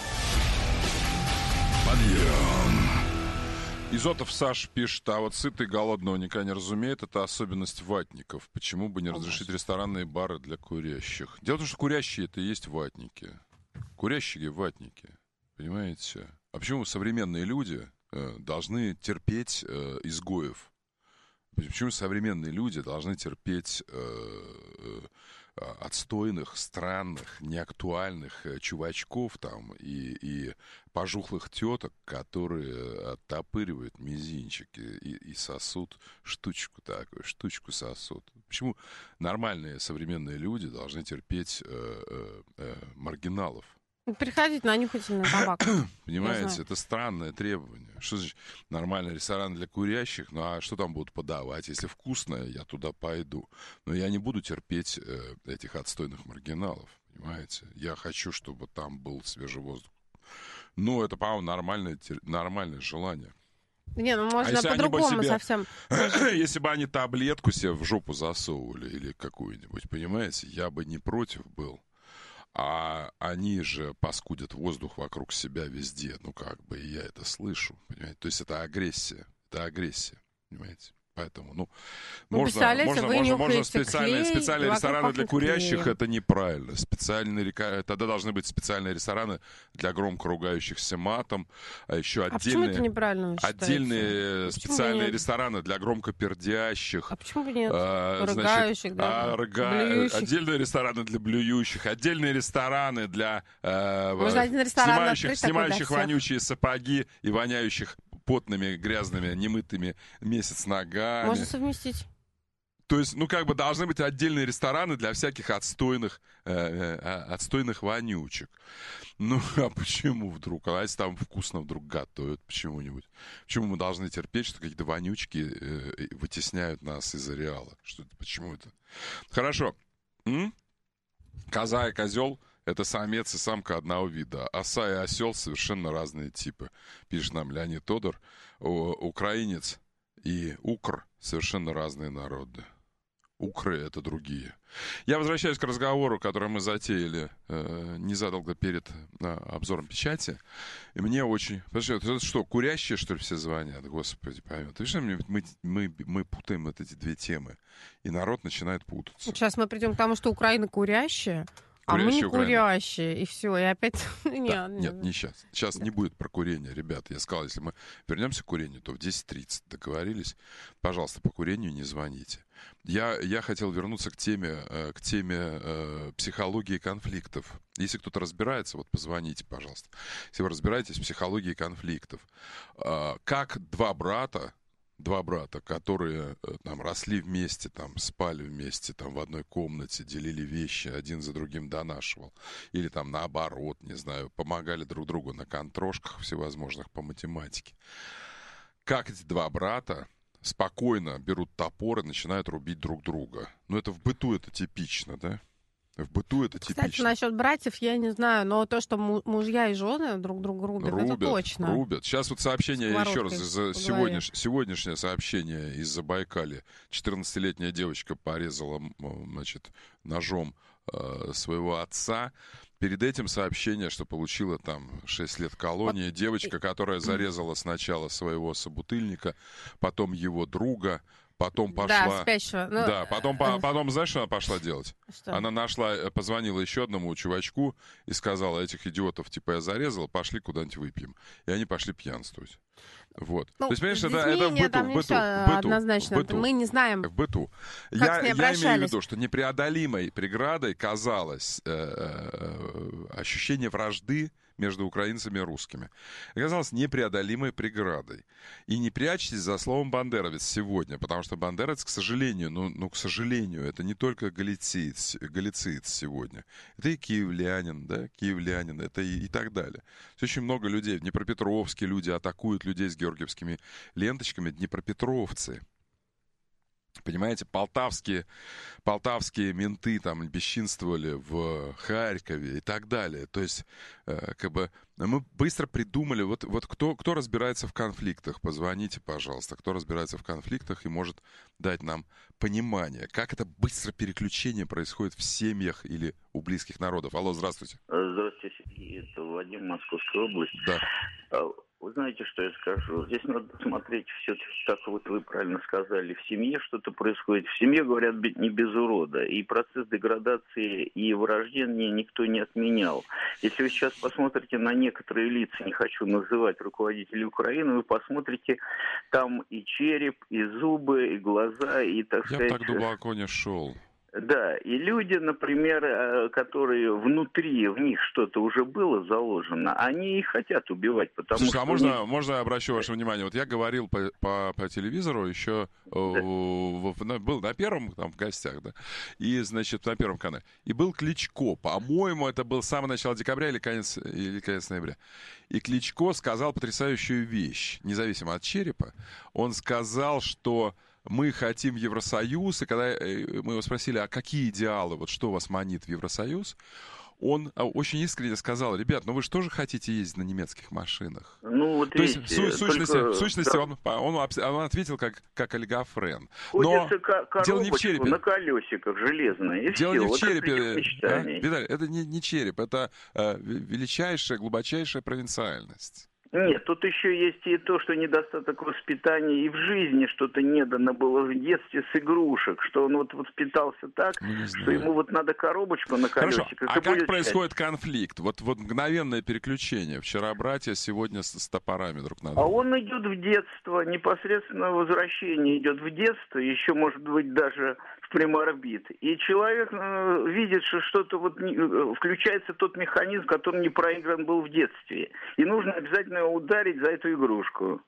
Подъем. Изотов Саш пишет, а вот сытый голодного никогда не разумеет, это особенность ватников. Почему бы не разрешить ресторанные бары для курящих? Дело в том, что курящие это и есть ватники. Курящие ватники, понимаете? А почему современные люди э, должны терпеть э, изгоев? Почему современные люди должны терпеть э, э, отстойных, странных, неактуальных э, чувачков там и, и пожухлых теток, которые оттопыривают мизинчики и, и сосут штучку такую, штучку сосут? Почему нормальные современные люди должны терпеть э, э, э, маргиналов? Приходите на нюхательный табак. Понимаете, это странное требование. Что значит нормальный ресторан для курящих? Ну а что там будут подавать? Если вкусное, я туда пойду. Но я не буду терпеть э, этих отстойных маргиналов. Понимаете? Я хочу, чтобы там был свежий воздух. Ну, это, по-моему, нормальное, нормальное желание. Не, ну можно а по-другому себе, совсем. Если бы они таблетку себе в жопу засовывали или какую-нибудь, понимаете, я бы не против был. А они же паскудят воздух вокруг себя везде. Ну, как бы, и я это слышу, понимаете? То есть это агрессия. Это агрессия, понимаете? Поэтому, ну, ну можно, можно, можно, можно специальные, клей, специальные рестораны для курящих, клеем. Это неправильно. Специальные, тогда должны быть специальные рестораны для громко ругающихся матом, а еще а отдельные, почему это неправильно отдельные а специальные рестораны для громко пердящих. А почему нет? А, рыгающих, значит, да, а, рыга... Отдельные рестораны для блюющих, отдельные рестораны для э, снимающих, снимающих вонючие сапоги и воняющих потными, грязными, немытыми месяц ногами. Можно совместить. То есть, ну, как бы должны быть отдельные рестораны для всяких отстойных, э, э, отстойных вонючек. Ну, а почему вдруг? А если там вкусно вдруг готовят почему-нибудь? Почему мы должны терпеть, что какие-то вонючки э, вытесняют нас из ареала? Что это? Почему это? Хорошо. М? Коза и козел — это самец и самка одного вида. Оса и осел — совершенно разные типы. Пишет нам Леонид Тодор. О, украинец и укр — совершенно разные народы. Укры — это другие. Я возвращаюсь к разговору, который мы затеяли э, незадолго перед э, обзором печати. И мне очень... Подожди, это что, курящие, что ли, все звонят? Господи, поймет. Ты видишь, мы, мы, мы путаем вот эти две темы. И народ начинает путаться. Сейчас мы придем к тому, что Украина курящая. А мы не курящие, и все, и опять... Да, нет, нет, не сейчас. Сейчас нет. Не будет про курение, ребята. Я сказал, если мы вернемся к курению, то в десять тридцать договорились. Пожалуйста, по курению не звоните. Я, я хотел вернуться к теме, к теме э, психологии конфликтов. Если кто-то разбирается, вот позвоните, пожалуйста. Если вы разбираетесь в психологии конфликтов. Э, как два брата, Два брата, которые там росли вместе, там спали вместе, там в одной комнате, делили вещи, один за другим донашивал. Или там наоборот, не знаю, помогали друг другу на контрошках всевозможных по математике. Как эти два брата спокойно берут топор и начинают рубить друг друга. Ну, это в быту это типично, да? В быту это Кстати, типично. насчет братьев я не знаю, но то, что му- мужья и жены друг друга рубят, Рубят, это точно. рубят. Сейчас вот сообщение, еще раз, из-за по сегодняш... сегодняшнее сообщение из Забайкалья. четырнадцатилетняя девочка порезала, м, значит, ножом э, своего отца. Перед этим сообщение, что получила там шесть лет колонии. Девочка, которая зарезала сначала своего собутыльника, потом его друга, потом пошла... Да, спящего. Ну, Да, потом, э, потом, знаешь, что она пошла делать? что? Она нашла, позвонила еще одному чувачку и сказала: этих идиотов, типа, я зарезала, пошли куда-нибудь выпьем. И они пошли пьянствовать. Вот. Ну, То есть, понимаешь, с это, детьми это в нет, быту, там в не быту, всё в быту, однозначно. в быту. Мы не знаем, В быту. как Я, с ней я имею в обращались. виду, что непреодолимой преградой казалось э, э, ощущение вражды между украинцами и русскими. Оказалось непреодолимой преградой. И не прячьтесь за словом «бандеровец» сегодня, потому что бандеровец, к сожалению, ну, ну к сожалению, это не только галициец, галициец сегодня. Это и киевлянин, да, киевлянин, это и, и так далее. То есть очень много людей. В Днепропетровске люди атакуют людей с георгиевскими ленточками, днепропетровцы. Понимаете, полтавские, полтавские менты там бесчинствовали в Харькове и так далее. То есть, э, как бы, мы быстро придумали, вот, вот кто, кто разбирается в конфликтах, позвоните, пожалуйста, кто разбирается в конфликтах и может дать нам понимание, как это быстрое переключение происходит в семьях или у близких народов. Алло, здравствуйте. Здравствуйте, Сергей, это Вадим, Московская область. Да. Вы знаете, что я скажу? Здесь надо смотреть все-таки, как вот вы правильно сказали, в семье что-то происходит. В семье, говорят, не без урода. И процесс деградации и вырождения никто не отменял. Если вы сейчас посмотрите на некоторые лица, не хочу называть руководителей Украины, вы посмотрите, там и череп, и зубы, и глаза, и, так Я сказать... так глубоко не шел. Да, и люди, например, которые внутри, в них что-то уже было заложено, они и хотят убивать, потому Слушай, что... а можно, них... можно я обращу ваше внимание? Вот я говорил по, по, по телевизору еще, да. в, в, был на первом, там, в гостях, да, и, значит, на Первом канале. И был Кличко, по-моему, это был самое начало декабря или конец, или конец ноября. И Кличко сказал потрясающую вещь, независимо от черепа. Он сказал, что... мы хотим в Евросоюз, и когда мы его спросили, а какие идеалы, вот что вас манит в Евросоюз, он очень искренне сказал: ребят, ну вы же тоже хотите ездить на немецких машинах? Ну, вот То видите, есть, в су- сущности, только, в сущности да. он, он, он ответил как, как олигофрен. Ходится Но ко- дело не в черепе. на колесиках железной, и Дело все. не в Вот черепе, это, а? Виталий, это не, не череп, это э, величайшая, глубочайшая провинциальность. Нет, тут еще есть и то, что недостаток воспитания и в жизни что-то не дано было в детстве с игрушек, что он вот воспитался так, ну, что ему вот надо коробочку на колесиках. Хорошо, а как происходит счастье. Конфликт? Вот, вот мгновенное переключение. Вчера братья, сегодня с, с топорами друг на друга. А он идет в детство, непосредственно возвращение идет в детство, еще может быть даже в приморбит. И человек э, видит, что что-то вот не, э, включается тот механизм, который не проигран был в детстве. И нужно обязательно ударить за эту игрушку.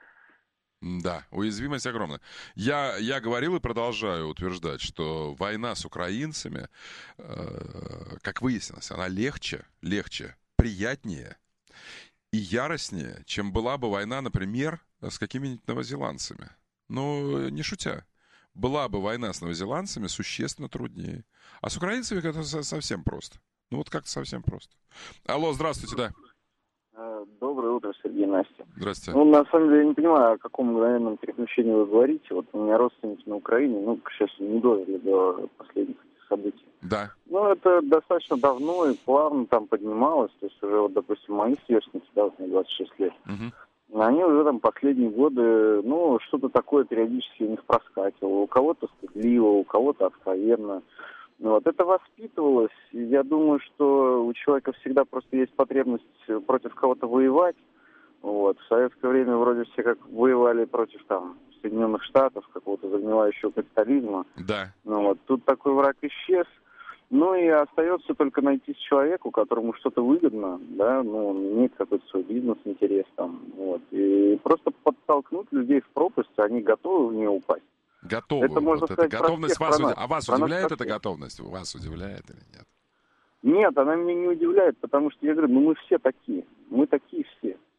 Да, уязвимость огромная. Я, я говорил и продолжаю утверждать, что война с украинцами, э, как выяснилось, она легче, легче, приятнее и яростнее, чем была бы война, например, с какими-нибудь новозеландцами. Ну, не шутя. Была бы война с новозеландцами существенно труднее. А с украинцами это совсем просто. Ну, вот как-то совсем просто. Алло, здравствуйте, да. Доброе утро, Сергей, Настя. Здравствуйте. Ну, на самом деле, я не понимаю, о каком мгновенном переключении вы говорите. Вот у меня родственники на Украине, ну, к счастью, не дожили до последних событий. Да. Ну, это достаточно давно и плавно там поднималось. То есть уже, вот, допустим, мои сверстники, да, вот мне двадцать шесть лет, угу. Они уже там последние годы, ну, что-то такое периодически у них проскакивало. У кого-то стыдливо, у кого-то откровенно. Вот, это воспитывалось. Я думаю, что у человека всегда просто есть потребность против кого-то воевать. Вот. В советское время вроде все как воевали против там Соединенных Штатов, какого-то загнивающего капитализма. Да. Ну, вот. Тут такой враг исчез. Ну и остается только найти человеку, которому что-то выгодно, да, ну, он имеет какой-то свой бизнес-интерес там, вот. И просто подтолкнуть людей в пропасть, они готовы в нее упасть. Готовы. Это, можно вот сказать, эта готовность вас страна. уд... А вас Страна удивляет эта страна. готовность? Вас удивляет или нет? Нет, она меня не удивляет, потому что я говорю, ну мы все такие. Мы такие все.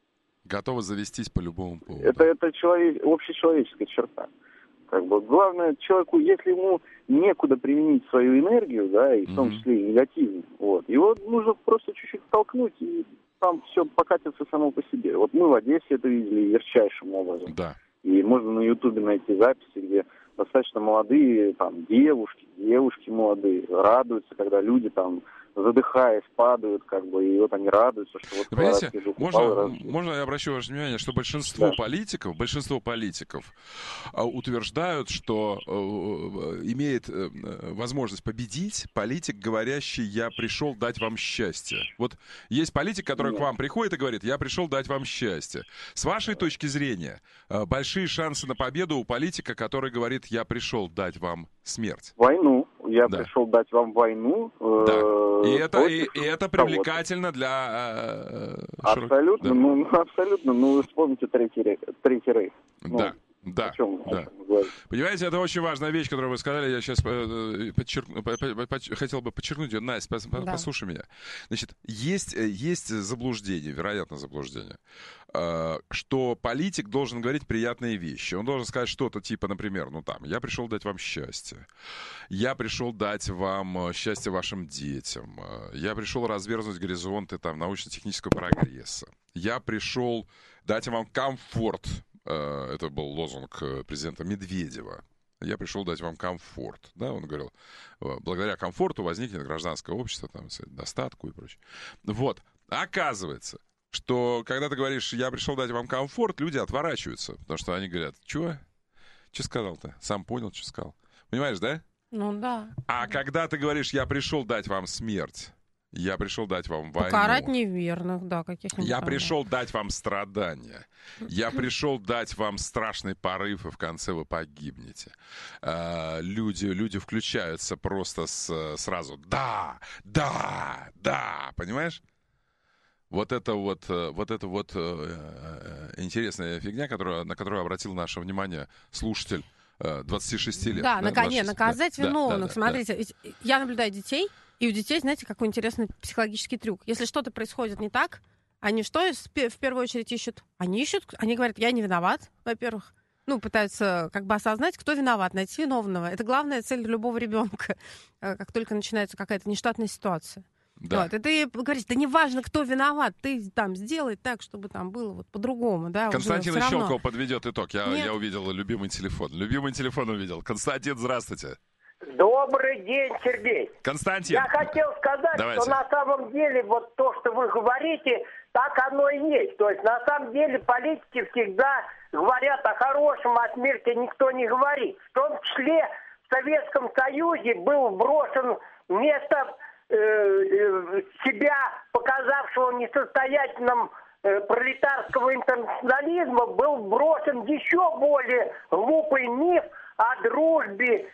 Готовы завестись по любому поводу. Это, это человек, общечеловеческая черта. Как бы, главное, человеку, если ему некуда применить свою энергию, да, и в том числе и негативную, вот, его нужно просто чуть-чуть толкнуть, и там все покатится само по себе. Вот мы в Одессе это видели ярчайшим образом. Да. И можно на Ютубе найти записи, где достаточно молодые там девушки, девушки молодые радуются, когда люди там, задыхаясь, падают, как бы, и вот они радуются, что вот... Понимаете, можно, можно я обращу ваше внимание, что большинство да. политиков, большинство политиков а, утверждают, что а, имеет а, возможность победить политик, говорящий: я пришел дать вам счастье. Вот есть политик, который Нет. к вам приходит и говорит: я пришел дать вам счастье. С вашей точки зрения, а, большие шансы на победу у политика, который говорит: я пришел дать вам смерть. Войну. Я да. пришел дать вам войну. Да. Э- И это, и, и это привлекательно для... Э, абсолютно, да. ну, абсолютно. Ну, вы вспомните Третий рейх. Третий рейх. Да, ну, да, чем, да. Понимаете, это очень важная вещь, которую вы сказали. Я сейчас подчеркну, хотел бы подчеркнуть ее. Настя, да. послушай меня. Значит, есть, есть заблуждение, вероятно, заблуждение, что политик должен говорить приятные вещи. Он должен сказать что-то типа, например, ну там, я пришел дать вам счастье. Я пришел дать вам счастье вашим детям. Я пришел разверзнуть горизонты там научно-технического прогресса. Я пришел дать вам комфорт. Это был лозунг президента Медведева. Я пришел дать вам комфорт. Да, он говорил, благодаря комфорту возникнет гражданское общество, там, достатку и прочее. Вот. Оказывается, что когда ты говоришь: я пришел дать вам комфорт, люди отворачиваются. Потому что они говорят: чего? Что сказал-то? Сам понял, что сказал. Понимаешь, да? Ну да. А да. когда ты говоришь: я пришел дать вам смерть, я пришел дать вам войну. Покарать неверных, да, каких-нибудь. Я пришел дать вам страдания. Я пришел дать вам страшный порыв, и в конце вы погибнете. А, люди, люди включаются просто с, сразу. Да, да, да, понимаешь? Вот это вот, вот это вот э, интересная фигня, которую, на которую обратил наше внимание слушатель э, двадцати шести лет. Да, да, наконец, наказать да, виновных. Да, да, Смотрите, да. я наблюдаю детей, и у детей, знаете, какой интересный психологический трюк. Если что-то происходит не так, они что в первую очередь ищут? Они ищут, они говорят: я не виноват, во-первых. Ну, пытаются как бы осознать, кто виноват, найти виновного. Это главная цель любого ребенка, как только начинается какая-то нештатная ситуация. Да. Вот. И ты говоришь: да неважно, кто виноват, ты там сделай так, чтобы там было вот по-другому. Да, Константин уже Щелков подведет итог. Я, я увидел любимый телефон. Любимый телефон увидел. Константин, здравствуйте. Добрый день, Сергей. Константин. Я хотел сказать, Давайте. что на самом деле вот то, что вы говорите, так оно и есть. То есть на самом деле политики всегда говорят о хорошем, о смерти никто не говорит. В том числе в Советском Союзе был брошен вместо э, э, себя, показавшего несостоятельным э, пролетарского интернационализма, был брошен еще более глупый миф о дружбе,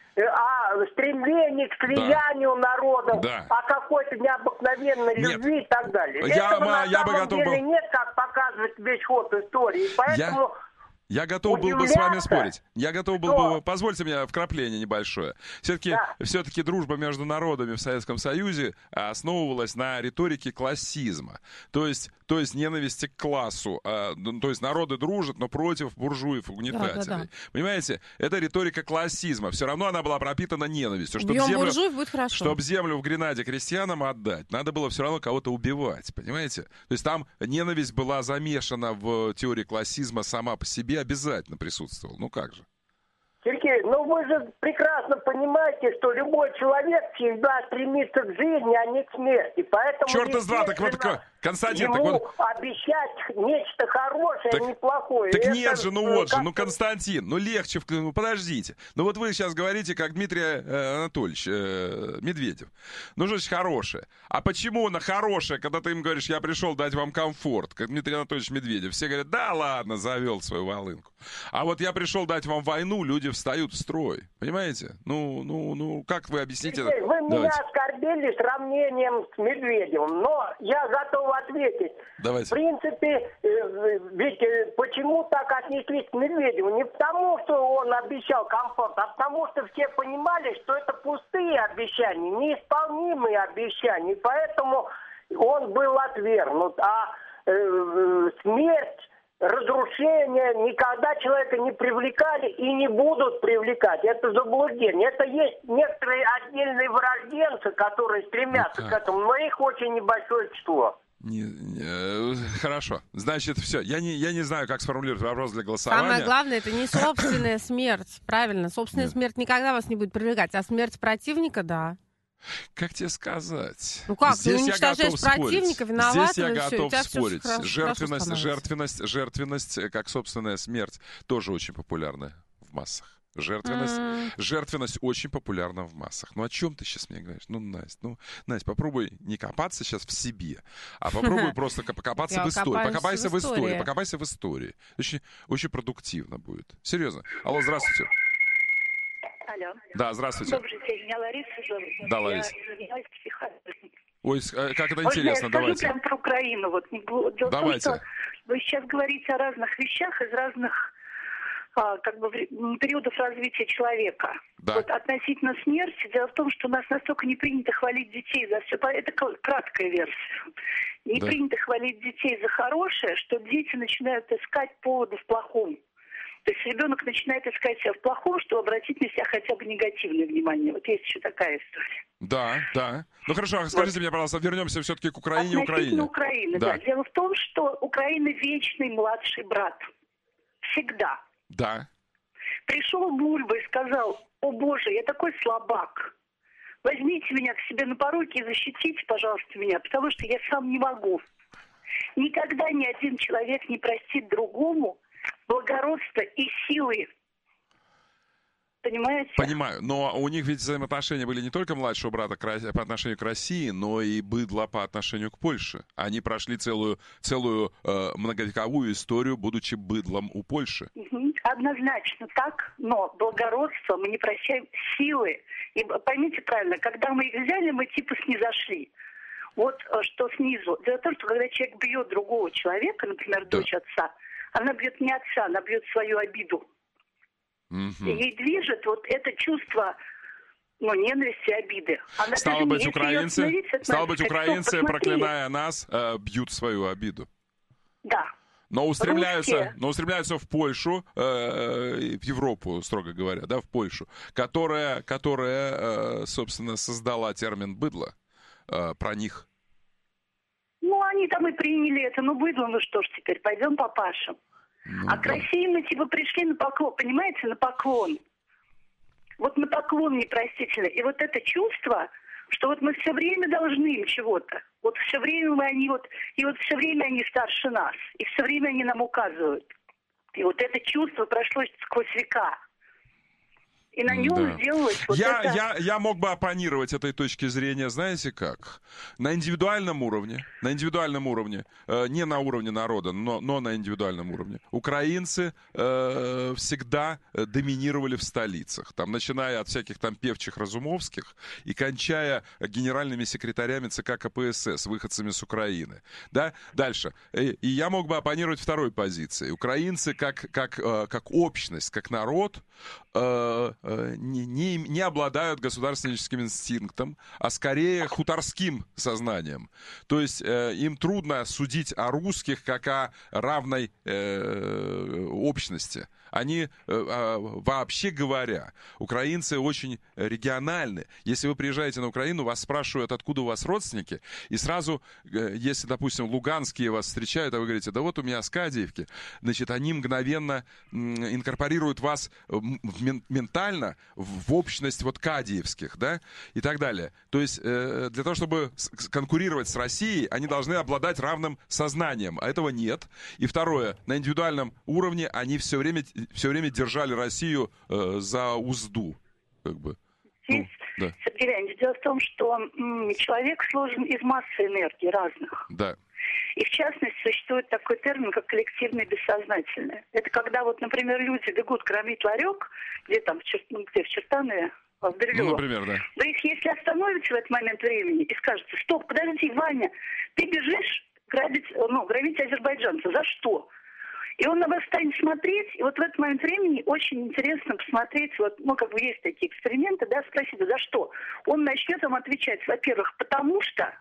о стремлении к слиянию да. народов, да. о какой-то необыкновенной нет. любви и так далее. Я, Этого я, на я самом бы готов деле был... нет, как показывает весь ход истории. Поэтому... Я... Я готов был бы с вами спорить. Я готов был бы... Позвольте мне вкрапление небольшое. Все-таки, да. все-таки дружба между народами в Советском Союзе основывалась на риторике классизма. То есть, то есть ненависти к классу. А, то есть народы дружат, но против буржуев, угнетателей. Да, да, да. Понимаете? Это риторика классизма. Все равно она была пропитана ненавистью. Чтобы землю, будет хорошо. Чтобы землю в Гренаде крестьянам отдать, надо было все равно кого-то убивать. Понимаете? То есть там ненависть была замешана в теории классизма сама по себе, обязательно присутствовал. Ну как же? Сергей, ну вы же прекрасно понимаете, что любой человек всегда стремится к жизни, а не к смерти. Поэтому черт из два, так вот, Константин, ему так вот... обещать нечто хорошее, так, а не плохое. Так это, нет же, ну вот как... же, ну Константин, ну легче, ну подождите. Ну вот вы сейчас говорите, как Дмитрий э, Анатольевич э, Медведев. Ну что значит хорошее? А почему на хорошее, когда ты им говоришь: я пришел дать вам комфорт, как Дмитрий Анатольевич Медведев, все говорят: да ладно, завел свою волынку. А вот я пришел дать вам войну, люди встают в строй. Понимаете? Ну, ну, ну, как вы объясните? Сергей, вы Давайте. меня оскорбили сравнением с Медведевым, но я готов ответить. Давайте. В принципе, ведь почему так отнеслись к Медведеву? Не потому, что он обещал комфорт, а потому, что все понимали, что это пустые обещания, неисполнимые обещания. Поэтому он был отвергнут. А э, смерть разрушения, никогда человека не привлекали и не будут привлекать. Это заблуждение. Это есть некоторые отдельные вырожденцы, которые стремятся ну к этому, но их очень небольшое число. Не, не, хорошо. Значит, все. Я не, я не знаю, как сформулировать вопрос для голосования. Самое главное, это не собственная смерть. Правильно. Собственная Нет. смерть никогда вас не будет привлекать, а смерть противника, да. Как тебе сказать? Ну как, Здесь ты я уничтожаешь готов спорить. противника, виноватого, Здесь я и всё, готов у тебя всё спорить. хорошо- Жертвенность, хорошо жертвенность, жертвенность, э, как собственная смерть, тоже очень популярна в массах. Жертвенность, М. жертвенность очень популярна в массах. Ну о чем ты сейчас мне говоришь? Ну, Настя, ну, Настя, попробуй не копаться сейчас в себе, а попробуй просто ко- покопаться Я в истории. копаюсь Покопайся в в истории, истории. покопайся в истории. Очень, очень продуктивно будет. Серьезно. Алло, здравствуйте. Алло. Да, здравствуйте. Добрый день, меня Лариса зовут. Да, Лариса. Я занимаюсь психологией. Ой, с- э, как это Можно интересно, я скажу давайте. прям про Украину? Вот, не бу- дело Давайте. в том, что вы сейчас говорите о разных вещах из разных а, как бы вре- м, периодов развития человека. Да. Вот относительно смерти, дело в том, что у нас настолько не принято хвалить детей за все. Это к- краткая версия. Не Да. принято хвалить детей за хорошее, что дети начинают искать поводы в плохом. То есть ребенок начинает искать себя в плохом, чтобы обратить на себя хотя бы негативное внимание. Вот есть еще такая история. Да, да. Ну хорошо, скажите мне, пожалуйста, вернемся все-таки к Украине, Относительно Украине. Украины, Да. да. Дело в том, что Украина вечный младший брат. Всегда. Да. Пришел Бульба и сказал: о боже, я такой слабак. Возьмите меня к себе на поруки и защитите, пожалуйста, меня, потому что я сам не могу. Никогда ни один человек не простит другому благородства и силы. Понимаете? Понимаю, но у них ведь взаимоотношения были не только младшего брата к Ро- по отношению к России, но и быдло по отношению к Польше. Они прошли целую, целую э, многовековую историю, будучи быдлом у Польши. Мгм. Однозначно так, но благородство мы не прощаем, силы. И поймите правильно, когда мы их взяли, мы типа снизошли. Вот э, что снизу. Дело в том, что когда человек бьет другого человека, например, дочь отца, она бьет не отца, она бьет свою обиду. Мгм. И ей движет вот это чувство, ну, ненависти, обиды. Она Стало даже не- быть, если её украинцы, остановить, это стало надо быть, сказать: украинцы, «Стоп, посмотри». проклиная нас, э, бьют свою обиду. Да. Но устремляются, Русские. но устремляются в Польшу, э, в Европу, строго говоря, да, в Польшу, которая, которая э, собственно, создала термин «быдло» э, про них. Ну, они там и приняли это. Ну, быдло, ну что ж теперь, пойдем по Пашам. Ну, А к да. России мы типа пришли на поклон, понимаете, на поклон. Вот на поклон непростительно. И вот это чувство, что вот мы все время должны им чего-то. Вот все время мы они вот, и вот все время они старше нас. И все время они нам указывают. И вот это чувство прошло сквозь века. И на нем Да. сделалось вот я, это... я, я мог бы оппонировать этой точке зрения, знаете как? На индивидуальном уровне, на индивидуальном уровне, э, не на уровне народа, но, но на индивидуальном уровне, украинцы э, всегда э, доминировали в столицах, там, начиная от всяких там певчих разумовских и кончая генеральными секретарями ЦК КПСС, выходцами с Украины. Да? Дальше. И, и я мог бы оппонировать второй позиции. Украинцы как, как, э, как общность, как народ, э, Не, не, не обладают государственническим инстинктом, а скорее хуторским сознанием. То есть э, им трудно судить о русских как о равной э, общности. Они, э, э, вообще говоря, украинцы очень региональны. Если вы приезжаете на Украину, вас спрашивают, откуда у вас родственники, и сразу, э, если, допустим, луганские вас встречают, а вы говорите: да вот у меня с Кадиевки, значит, они мгновенно м, инкорпорируют вас м, в мен- ментально в, в общность вот кадиевских, да, и так далее. То есть э, для того, чтобы с- с- конкурировать с Россией, они должны обладать равным сознанием, а этого нет. И второе, на индивидуальном уровне они все время, все время держали Россию э, за узду, как бы. Ну, да, Сергей Леонидович, дело в том, что м, человек сложен из массы энергий разных. да. И в частности существует такой термин, как коллективное бессознательное. Это когда вот, например, люди бегут кормить ларек, где там, в, Чер... ну, где в Чертанове, в Ну, Бирюлево. например, да. Вы их, если остановите в этот момент времени и скажете: стоп, подожди, Ваня, ты бежишь грабить, ну, грабить азербайджанца. За что? И он на вас станет смотреть, и вот в этот момент времени очень интересно посмотреть, вот, ну, как бы есть такие эксперименты, да, спросить: за что? Он начнет вам отвечать, во-первых, потому что,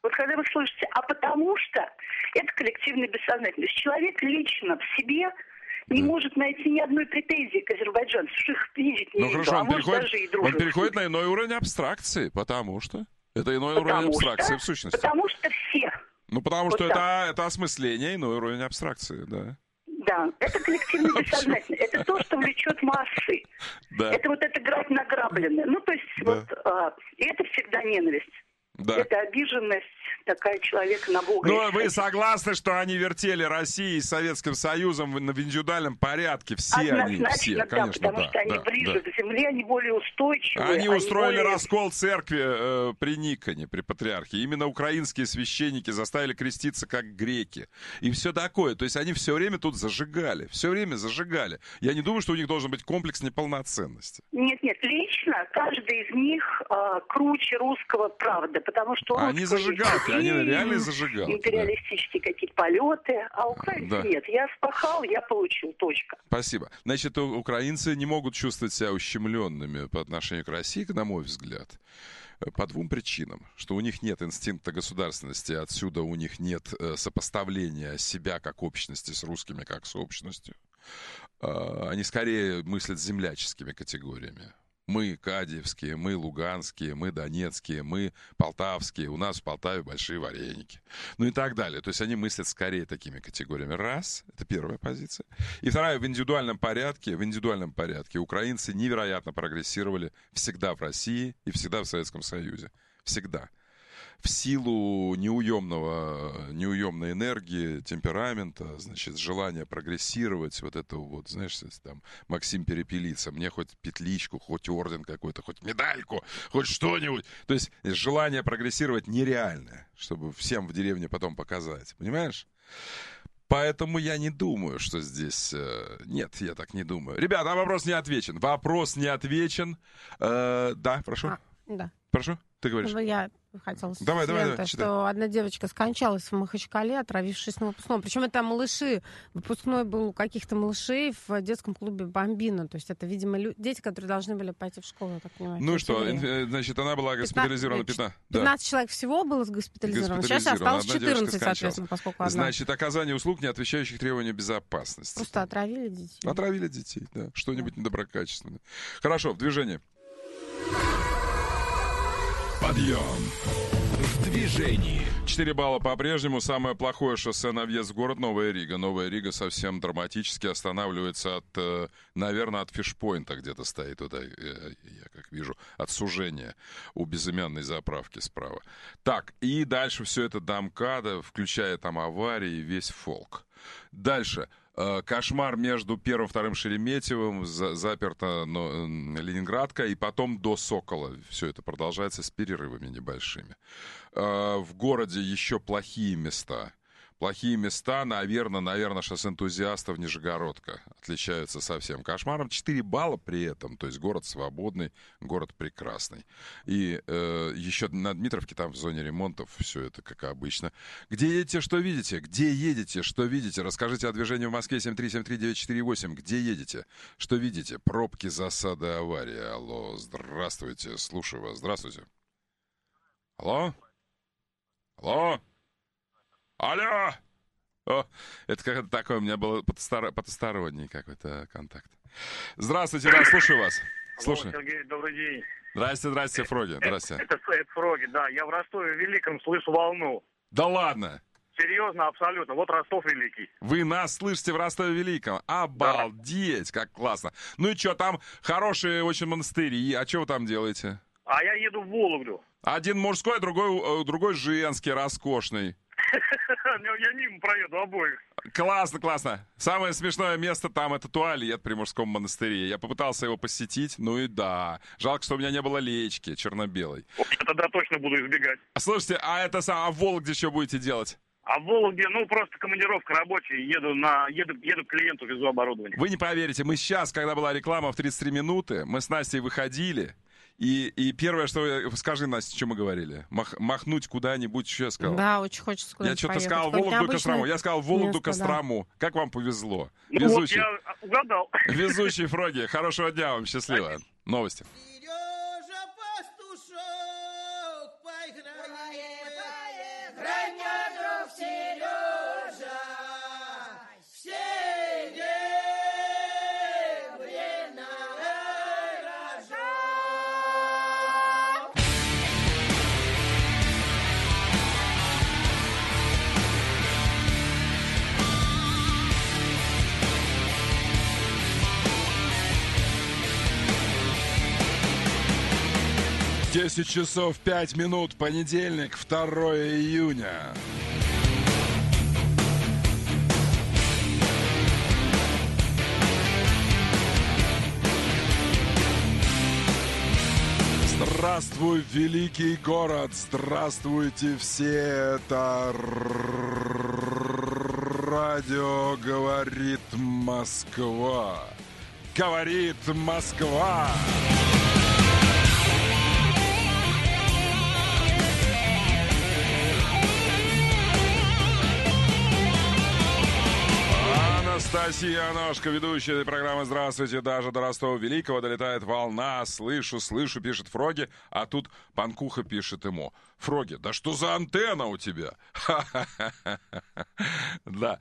Вот когда вы слышите, а потому что это коллективное бессознательное. То есть человек лично в себе не да. может найти ни одной претензии к азербайджанцам, что их видеть не ну, видно, хорошо, а он может переходит, даже и дружит. Он переходит на иной уровень абстракции, потому что... Это иной потому уровень абстракции, что, в сущности. Потому что все. Ну, потому вот что это, это осмысление, иной уровень абстракции, да. Да, это коллективное бессознательное. Это то, что влечет массы. Да. Это вот это играть награбленное. Ну, то есть, да. вот, а, и это всегда ненависть. Да. Это обиженность такая человека на Бога. Ну, вы согласны, что они вертели Россией с Советским Союзом в индивидуальном порядке? Все они, все, да, конечно, потому да. что они да, ближе да. к земле, они более устойчивые. Они устроили более... раскол церкви э, при Никоне, при патриархе. Именно украинские священники заставили креститься как греки. И все такое. То есть они все время тут зажигали. Все время зажигали. Я не думаю, что у них должен быть комплекс неполноценности. Нет, нет, лично каждый из них э, круче русского, правда. Потому что они зажигалки, они реально зажигалки. Империалистические да. какие-то полеты, а украинцы да. нет. Я спахал, я получил, точка. Спасибо. Значит, украинцы не могут чувствовать себя ущемленными по отношению к России, на мой взгляд, по двум причинам. Что у них нет инстинкта государственности, отсюда у них нет сопоставления себя как общности с русскими как с общностью. Они скорее мыслят земляческими категориями. Мы кадиевские, мы луганские, мы донецкие, мы полтавские, у нас в Полтаве большие вареники. Ну и так далее. То есть они мыслят скорее такими категориями. Раз, это первая позиция. И вторая, в индивидуальном порядке, в индивидуальном порядке украинцы невероятно прогрессировали всегда в России и всегда в Советском Союзе. Всегда. В силу неуемного, неуемной энергии, темперамента, значит, желания прогрессировать, вот это вот, знаешь, там, Максим Перепелица, мне хоть петличку, хоть орден какой-то, хоть медальку, хоть что-нибудь. То есть желание прогрессировать нереальное, чтобы всем в деревне потом показать, понимаешь? Поэтому я не думаю, что здесь... Э, нет, я так не думаю. Ребята, вопрос не отвечен. Вопрос не отвечен. Э, да, прошу. А, да. Прошу, ты говоришь. Ну, я хотела давай, давай, давай, что читай. одна девочка скончалась в Махачкале, отравившись на выпускном. Причем это малыши. Выпускной был у каких-то малышей в детском клубе «Бомбина». То есть это, видимо, лю- дети, которые должны были пойти в школу, я так понимаю. Ну что, инф- значит, она была госпитализирована пятнадцать... пятнадцать да. человек всего было госпитализировано. Сейчас осталось четырнадцать, соответственно, поскольку одна. Значит, оказание услуг, не отвечающих требованиям безопасности. Просто отравили детей. Отравили детей, да. Что-нибудь да. недоброкачественное. Хорошо, в движении. Подъем. В движении. четыре балла по-прежнему. Самое плохое шоссе на въезд в город — Новая Рига. Новая Рига совсем драматически останавливается от, наверное, от фишпоинта где-то стоит, вот, я как вижу, от сужения у безымянной заправки справа. Так, и дальше все это до МКАДа, включая там аварии, весь фолк. Дальше. Кошмар между первым и вторым Шереметьевым, за, заперта но, Ленинградка, и потом до Сокола. Все это продолжается с перерывами небольшими. В городе еще плохие места. Плохие места, наверное, наверное, шоссе энтузиастов Нижегородка отличаются совсем кошмаром. четыре балла при этом, то есть город свободный, город прекрасный. И э, еще на Дмитровке, там в зоне ремонтов, все это как обычно. Где едете, что видите? Где едете, что видите? Расскажите о движении в Москве семь три семь три девять четыре восемь. Где едете? Что видите? Пробки, засады, аварии. Алло, здравствуйте, слушаю вас. Здравствуйте. Алло? Алло? Алло! О, это как-то такое, у меня был потостор... потусторонний какой-то контакт. Здравствуйте, да, слушаю вас. Слушаю. Алло, Сергей, добрый день. Здрасте, здрасте, Фроги, здрасте. Это, это, это Фроги, да, я в Ростове-Великом слышу волну. Да ладно? Серьезно, абсолютно, вот Ростов-Великий. Вы нас слышите в Ростове-Великом? Обалдеть, да. Как классно. Ну и что, там хорошие очень монастыри, а что вы там делаете? А я еду в Вологду. Один мужской, другой, другой женский, роскошный. Я мимо проеду обоих. Классно, классно. Самое смешное место там — это туалет при мужском монастыре. Я попытался его посетить, ну и да. Жалко, что у меня не было леечки черно-белой. Я тогда точно буду избегать. Слушайте, а это сам, а в Вологде что будете делать? А в Вологде, ну, просто командировка рабочая, еду, на, еду, еду к клиенту, везу оборудование. Вы не поверите, мы сейчас, когда была реклама в тридцать три минуты, мы с Настей выходили, и, и первое, что... Скажи, Настя, что мы говорили? Мах, махнуть куда-нибудь, что я сказал? Да, очень хочется куда-нибудь Я что-то сказал Вологду-Кострому. Я сказал Вологду-Кострому. Да. Как вам повезло? Ну, Везучий. Вот я угадал. Везучий, Фроги. Хорошего дня вам, счастливо. Новости. Сережа Пастушок поиграет, десять часов пять минут, понедельник, второе июня. Здравствуй, великий город! Здравствуйте все! Это радио «Говорит Москва». Говорит Москва! Анастасия Аношка, ведущая этой программы. Здравствуйте. Даже до Ростова-Великого долетает волна. Слышу, слышу, пишет Фроги. А тут Панкуха пишет ему: Фроги, да что за антенна у тебя? Да.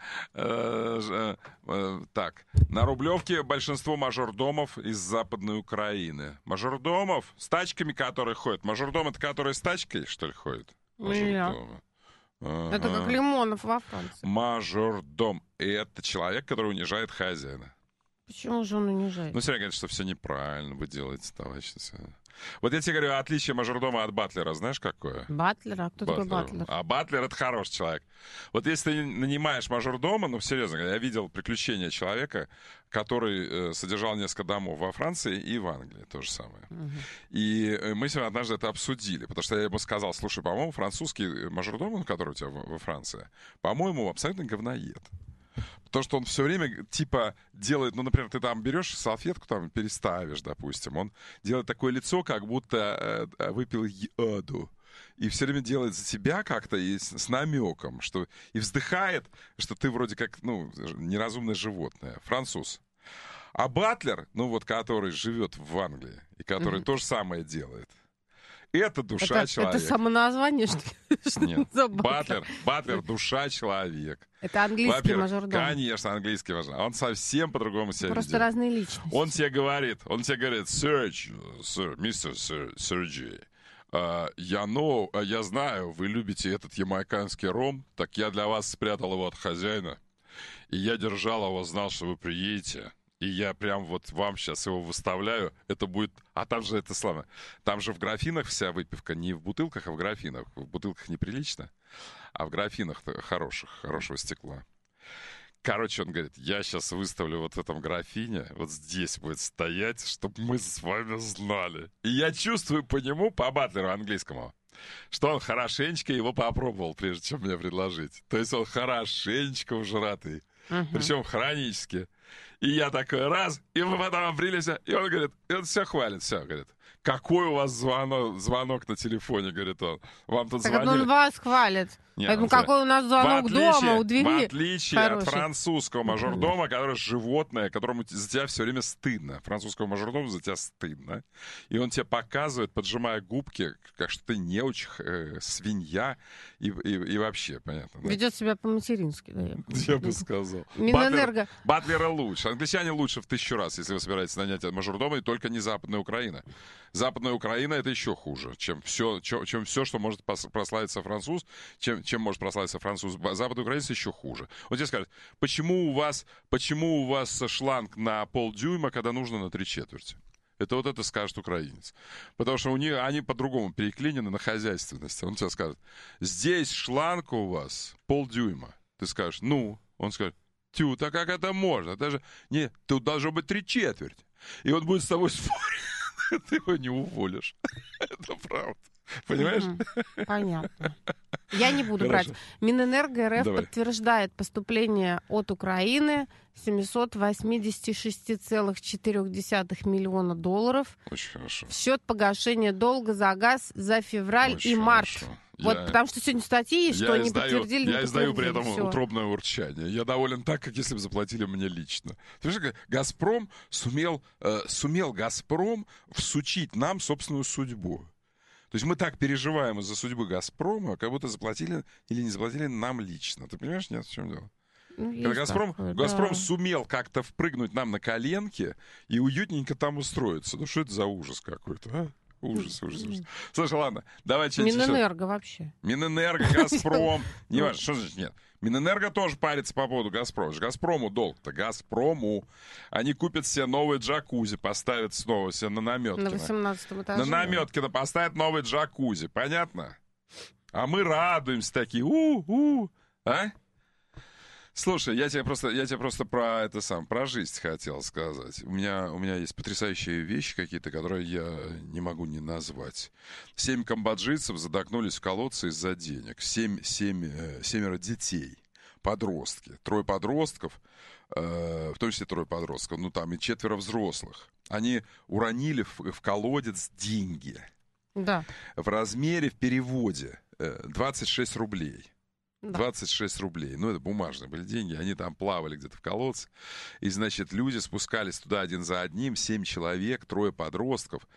Так. На Рублевке большинство мажордомов из Западной Украины. Мажордомов? С тачками, которые ходят. Мажордом — это которые с тачкой, что ли, ходят? Мажордомы. Ага. Это как Лимонов во Франции. Мажордом. И это человек, который унижает хозяина. Почему же он унижает? Ну, все равно говорят, что все неправильно вы делаете, товарищи. Вот я тебе говорю, отличие мажордома от батлера, знаешь, какое? Батлера? Кто такой батлер? А батлер — это хороший человек. Вот если ты нанимаешь мажордома, ну, серьезно, я видел приключения человека, который э, содержал несколько домов во Франции и в Англии, то же самое. Uh-huh. И мы сегодня однажды это обсудили, потому что я ему сказал: слушай, по-моему, французский мажордом, который у тебя во Франции, по-моему, абсолютно говноед. То, что он все время, типа, делает, ну, например, ты там берешь салфетку, там, переставишь, допустим, он делает такое лицо, как будто э, выпил йоду. И все время делает за тебя как-то и с, с намеком, что и вздыхает, что ты вроде как, ну, неразумное животное. Француз. А батлер, ну, вот, который живет в Англии, и который mm-hmm. то же самое делает, это душа это, человека. Это самоназвание, что, что Нет, за батлер? Батлер — душа человек. Это английский Во-первых, мажордом. Конечно, английский мажордом. Он совсем по-другому себя Просто ведет. разные личности. Он тебе говорит, он тебе говорит: Серж, сэр, мистер Серджи, я, know, я знаю, вы любите этот ямайканский ром, так я для вас спрятал его от хозяина. И я держал его, знал, что вы приедете. И я прям вот вам сейчас его выставляю. Это будет... А там же это славно. Там же в графинах вся выпивка не в бутылках, а в графинах. В бутылках неприлично, а в графинах хороших, хорошего стекла. Короче, он говорит: я сейчас выставлю вот в этом графине, вот здесь будет стоять, чтобы мы с вами знали. И я чувствую по нему, по батлеру английскому, что он хорошенечко его попробовал, прежде чем мне предложить. То есть он хорошенечко ужратый. Uh-huh. Причем хронически. И я такой раз, и мы потом обрились, и он говорит, и он все хвалит, все, говорит: какой у вас звонок, звонок на телефоне, говорит он. Вам тут так звонили. Он вас хвалит. Нет, Поэтому он какой у нас звонок отличие, дома, у двери. В отличие хороший. От французского мажордома, который животное, которому за тебя все время стыдно. Французского мажордома за тебя стыдно. И он тебе показывает, поджимая губки, как что ты неуч, э, свинья и, и, и вообще, понятно. Да? Ведет себя по-матерински, да, я, я бы сказал. Минэнерго. Батлер, батлеры лучше. Англичане лучше в тысячу раз, если вы собираетесь нанять мажордома, и только не Западная Украина. Западная Украина — это еще хуже, чем все, чем, чем все, что может прославиться француз, чем, чем может прославиться француз. Западный украинец еще хуже. Вот тебе скажут: почему у вас, почему у вас шланг на полдюйма, когда нужно на три четверти? Это вот это скажет украинец. Потому что у них, они по-другому переклинены на хозяйственности. Он тебе скажет: здесь шланг у вас полдюйма. Ты скажешь: ну. Он скажет: тю, так как это можно? Это же... Нет, тут должно быть три четверти. И он будет с тобой спорить. Ты его не уволишь. Это правда. Понимаешь? Mm-hmm. Понятно. Я не буду Хорошо. брать. Минэнерго РФ Давай. подтверждает поступление от Украины семьсот восемьдесят шесть целых четыре десятых миллиона долларов. Очень хорошо. В счет погашения долга за газ за февраль Очень и март. Хорошо. Вот, я, потому что сегодня статьи есть, что они издаю, подтвердили, Я не издаю при подтвердили. этом Все. утробное урчание. Я доволен так, как если бы заплатили мне лично. Ты знаешь, Газпром сумел, э, сумел Газпром всучить нам собственную судьбу. То есть мы так переживаем из-за судьбы Газпрома, как будто заплатили или не заплатили нам лично. Ты понимаешь, нет, в чем дело? Ну, Когда Газпром, такое, Газпром да. сумел как-то впрыгнуть нам на коленки и уютненько там устроиться. Ну что это за ужас какой-то, а? Ужас, ужас, ужас. Слушай, ладно, давай что-нибудь еще. Минэнерго вообще. Минэнерго, Газпром. Не важно, что значит нет. Минэнерго тоже парится по поводу Газпрома. Газпрому долг-то, Газпрому. Они купят себе новые джакузи, поставят снова себе на Наметкино. На восемнадцатом этаже. На Наметкино поставят новые джакузи, понятно? А мы радуемся такие, у-у, а? Слушай, я тебе просто, я тебе просто про это сам, про жизнь хотел сказать. У меня, у меня есть потрясающие вещи какие-то, которые я не могу не назвать. Семь камбоджийцев задохнулись в колодце из-за денег. Семь, семь, э, семеро детей, подростки, трое подростков, э, в том числе трое подростков, ну там и четверо взрослых. Они уронили в, в колодец деньги. Да. В размере, в переводе, э, двадцать шесть рублей. двадцать шесть рублей. Ну, это бумажные были деньги. Они там плавали где-то в колодце. И, значит, люди спускались туда один за одним. Семь человек, трое подростков,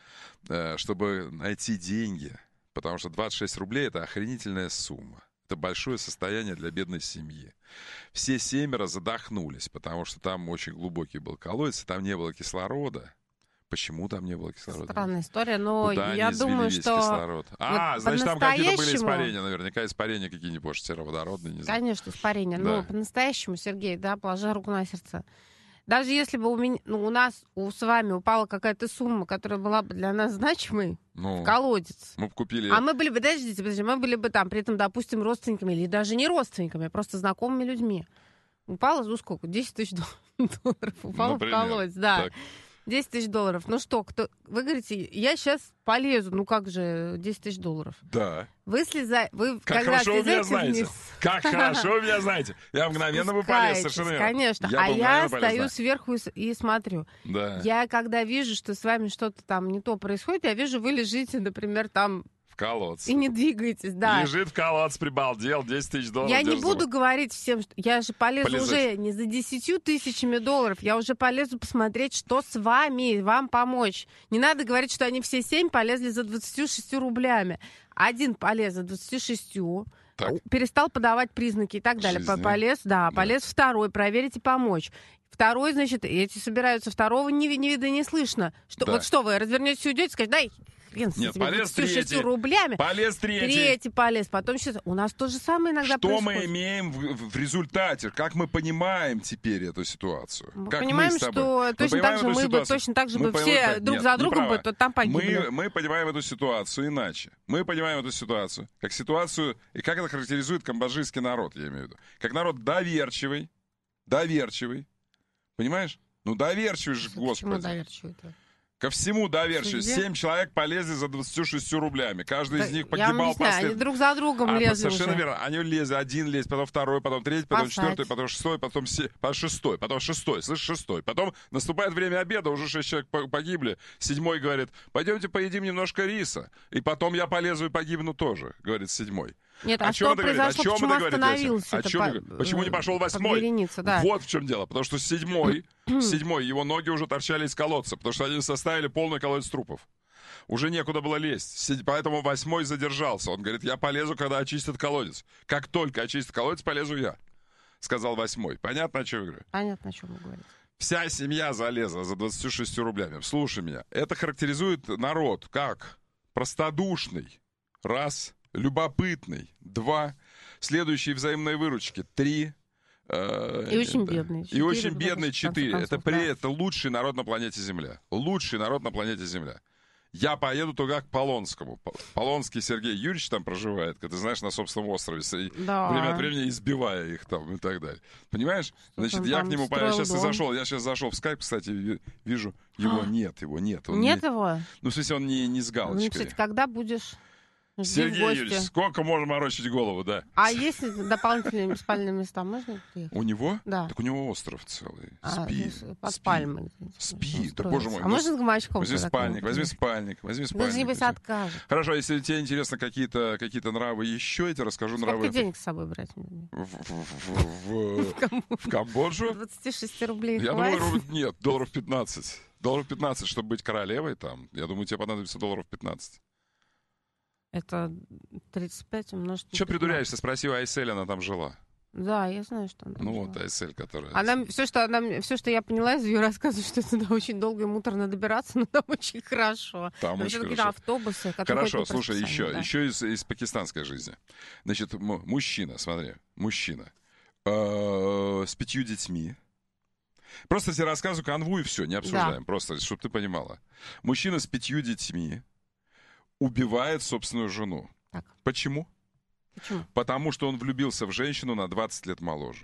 чтобы найти деньги. Потому что двадцать шесть рублей — это охренительная сумма. Это большое состояние для бедной семьи. Все семеро задохнулись, потому что там очень глубокий был колодец, там не было кислорода. Почему там не было кислорода? Странная история, но Куда я они думаю, весь что... кислород? А, вот значит, там какие-то были по-настоящему- испарения, наверняка испарения какие-нибудь, может, сероводородные, не знаю. Конечно, испарение. Да. Но по-настоящему, Сергей, да, положа руку на сердце. Даже если бы у меня, ну, у нас, у, с вами упала какая-то сумма, которая была бы для нас значимой, Ну, в колодец. мы бы купили... А мы были бы, подождите, подождите, мы были бы там, при этом, допустим, родственниками, или даже не родственниками, а просто знакомыми людьми. Упало, ну сколько? десять тысяч долларов упало в Например. колодец, да. Так. десять тысяч долларов. Ну что, кто... Вы говорите, я сейчас полезу. Ну как же десять тысяч долларов? Да. Вы слезаете... Вы Как когда хорошо вы меня слезаете знаете. вниз- Как хорошо вы меня знаете. Я мгновенно бы полез, Спускаетесь, совершенно верно. конечно. Я а бы я мгновенно полез, стою да. сверху и, с- и смотрю. Да. Я, когда вижу, что с вами что-то там не то происходит, я вижу, вы лежите, например, там В колодце. и не двигаетесь, да. Лежит в колодце, прибалдел, десять тысяч долларов. Я не держит буду дома. говорить всем, что я же полезу Полезать. уже не за десятью тысячами долларов, я уже полезу посмотреть, что с вами, вам помочь. Не надо говорить, что они все семь полезли за двадцатью шестью рублями. Один полез за двадцатью шестью, Так. перестал подавать признаки и так далее. Жизни. Полез, да, полез второй, проверить и помочь. Второй, значит, эти собираются, второго не, ви- не видно, не слышно. Что, Да. Вот что вы, развернетесь и уйдете, скажете, дай хрен с Нет, этими полез двадцатью шестью третий. рублями. Полез третий. Третий полез, потом сейчас... У нас то же самое иногда Что происходит. мы имеем в, в результате? Как мы понимаем теперь эту ситуацию? Мы как понимаем, мы с тобой? что точно так понимаем же эту мы бы ситуацию? точно так же Мы бы понимаем, все так, друг нет, за не другом права. бы то там погибли. Мы, мы понимаем эту ситуацию иначе. Мы понимаем эту ситуацию как ситуацию, и как это характеризует камбоджийский народ, я имею в виду. Как народ доверчивый, доверчивый, понимаешь? Ну доверчивый же, Почему господи. доверчивый-то? Ко всему доверчивый. Везде? Семь человек полезли за двадцатью шестью рублями. Каждый Да, из них я вам погибал не знаю, они послед- друг за другом а, лезли совершенно уже. верно. Они лезли, один лезет, потом второй, потом третий, потом Спасать. четвертый, потом шестой, потом, се... потом шестой, потом шестой, слышишь, шестой. Потом наступает время обеда, уже шесть человек по- погибли. Седьмой говорит, пойдемте поедим немножко риса. И потом я полезу и погибну тоже, говорит седьмой. Нет, О а чем что это говорит? произошло, О чем почему это говорит, остановился? Яся? О это чем по- это говорит? Почему не пошел э, восьмой? подвереница, да. Вот в чем дело. Потому что седьмой, седьмой, его ноги уже торчали из колодца, потому что они составили полный колодец трупов. Уже некуда было лезть. Седь- Поэтому восьмой задержался. Он говорит, я полезу, когда очистят колодец. Как только очистят колодец, полезу я. Сказал восьмой. Понятно, о чем я говорю? Понятно, о чем вы говорите. Вся семья залезла за двадцатью шестью рублями. Слушай меня. Это характеризует народ как простодушный. Раз. Любопытный. Два. Следующие взаимные выручки. Три. э, И очень да. бедный. И Четыре, очень в бедный. конце Четыре. концов, Это, при, да. это лучший народ на планете Земля. Лучший народ на планете Земля. Я поеду туда к Полонскому. П- Полонский Сергей Юрьевич там проживает, как ты знаешь, на собственном острове, с- и Да. время от времени избивая их там и так далее. Понимаешь? Значит, он я к там нему... по- строил Сейчас я дом? зашел, я сейчас зашел в скайп, кстати, ви- вижу, его А. нет, его нет. Он Нет не- его? Ну, в смысле, он не, не с Ну, галочкой. кстати, когда будешь? Жди в Сергей гости. Юрьевич, сколько можно морочить голову, да? А есть дополнительные спальные места? Можно приехать? У него? Да. Так у него остров целый. А, Спи. ну, под спи. пальмой. Спи, да боже мой. А ну, можно с гамачком? Возьми туда спальник, как-нибудь? возьми спальник, возьми Вы же, спальник. небось, возьми. откажет. Хорошо, если тебе интересно какие-то какие нравы еще, я тебе расскажу Сколько нравы. денег с собой брать? В, в- в- в Камбоджу? двадцать шесть рублей Я хватит? думаю, рубль- нет, долларов пятнадцать. Долларов пятнадцать, чтобы быть королевой там. Я думаю, тебе понадобится долларов пятнадцать. Это тридцать пять умножить на Че пятнадцать. придуряешься? Спроси у Айсель, она там жила. Да, я знаю, что она там Ну жила. вот Айсель, которая... Она, все, что она, все, что я поняла из ее рассказа, что туда очень долго и муторно добираться, но там очень хорошо. Там Там очень какие-то хорошо. автобусы, которые Хорошо, ходят по слушай, еще, расписанию, да. еще из, из пакистанской жизни. Значит, м- мужчина, смотри, мужчина э- с пятью детьми. Просто тебе рассказываю канву и все, не обсуждаем. Да. Просто, чтобы ты понимала. Мужчина с пятью детьми убивает собственную жену. Так. Почему? Почему? Потому что он влюбился в женщину на двадцать лет моложе.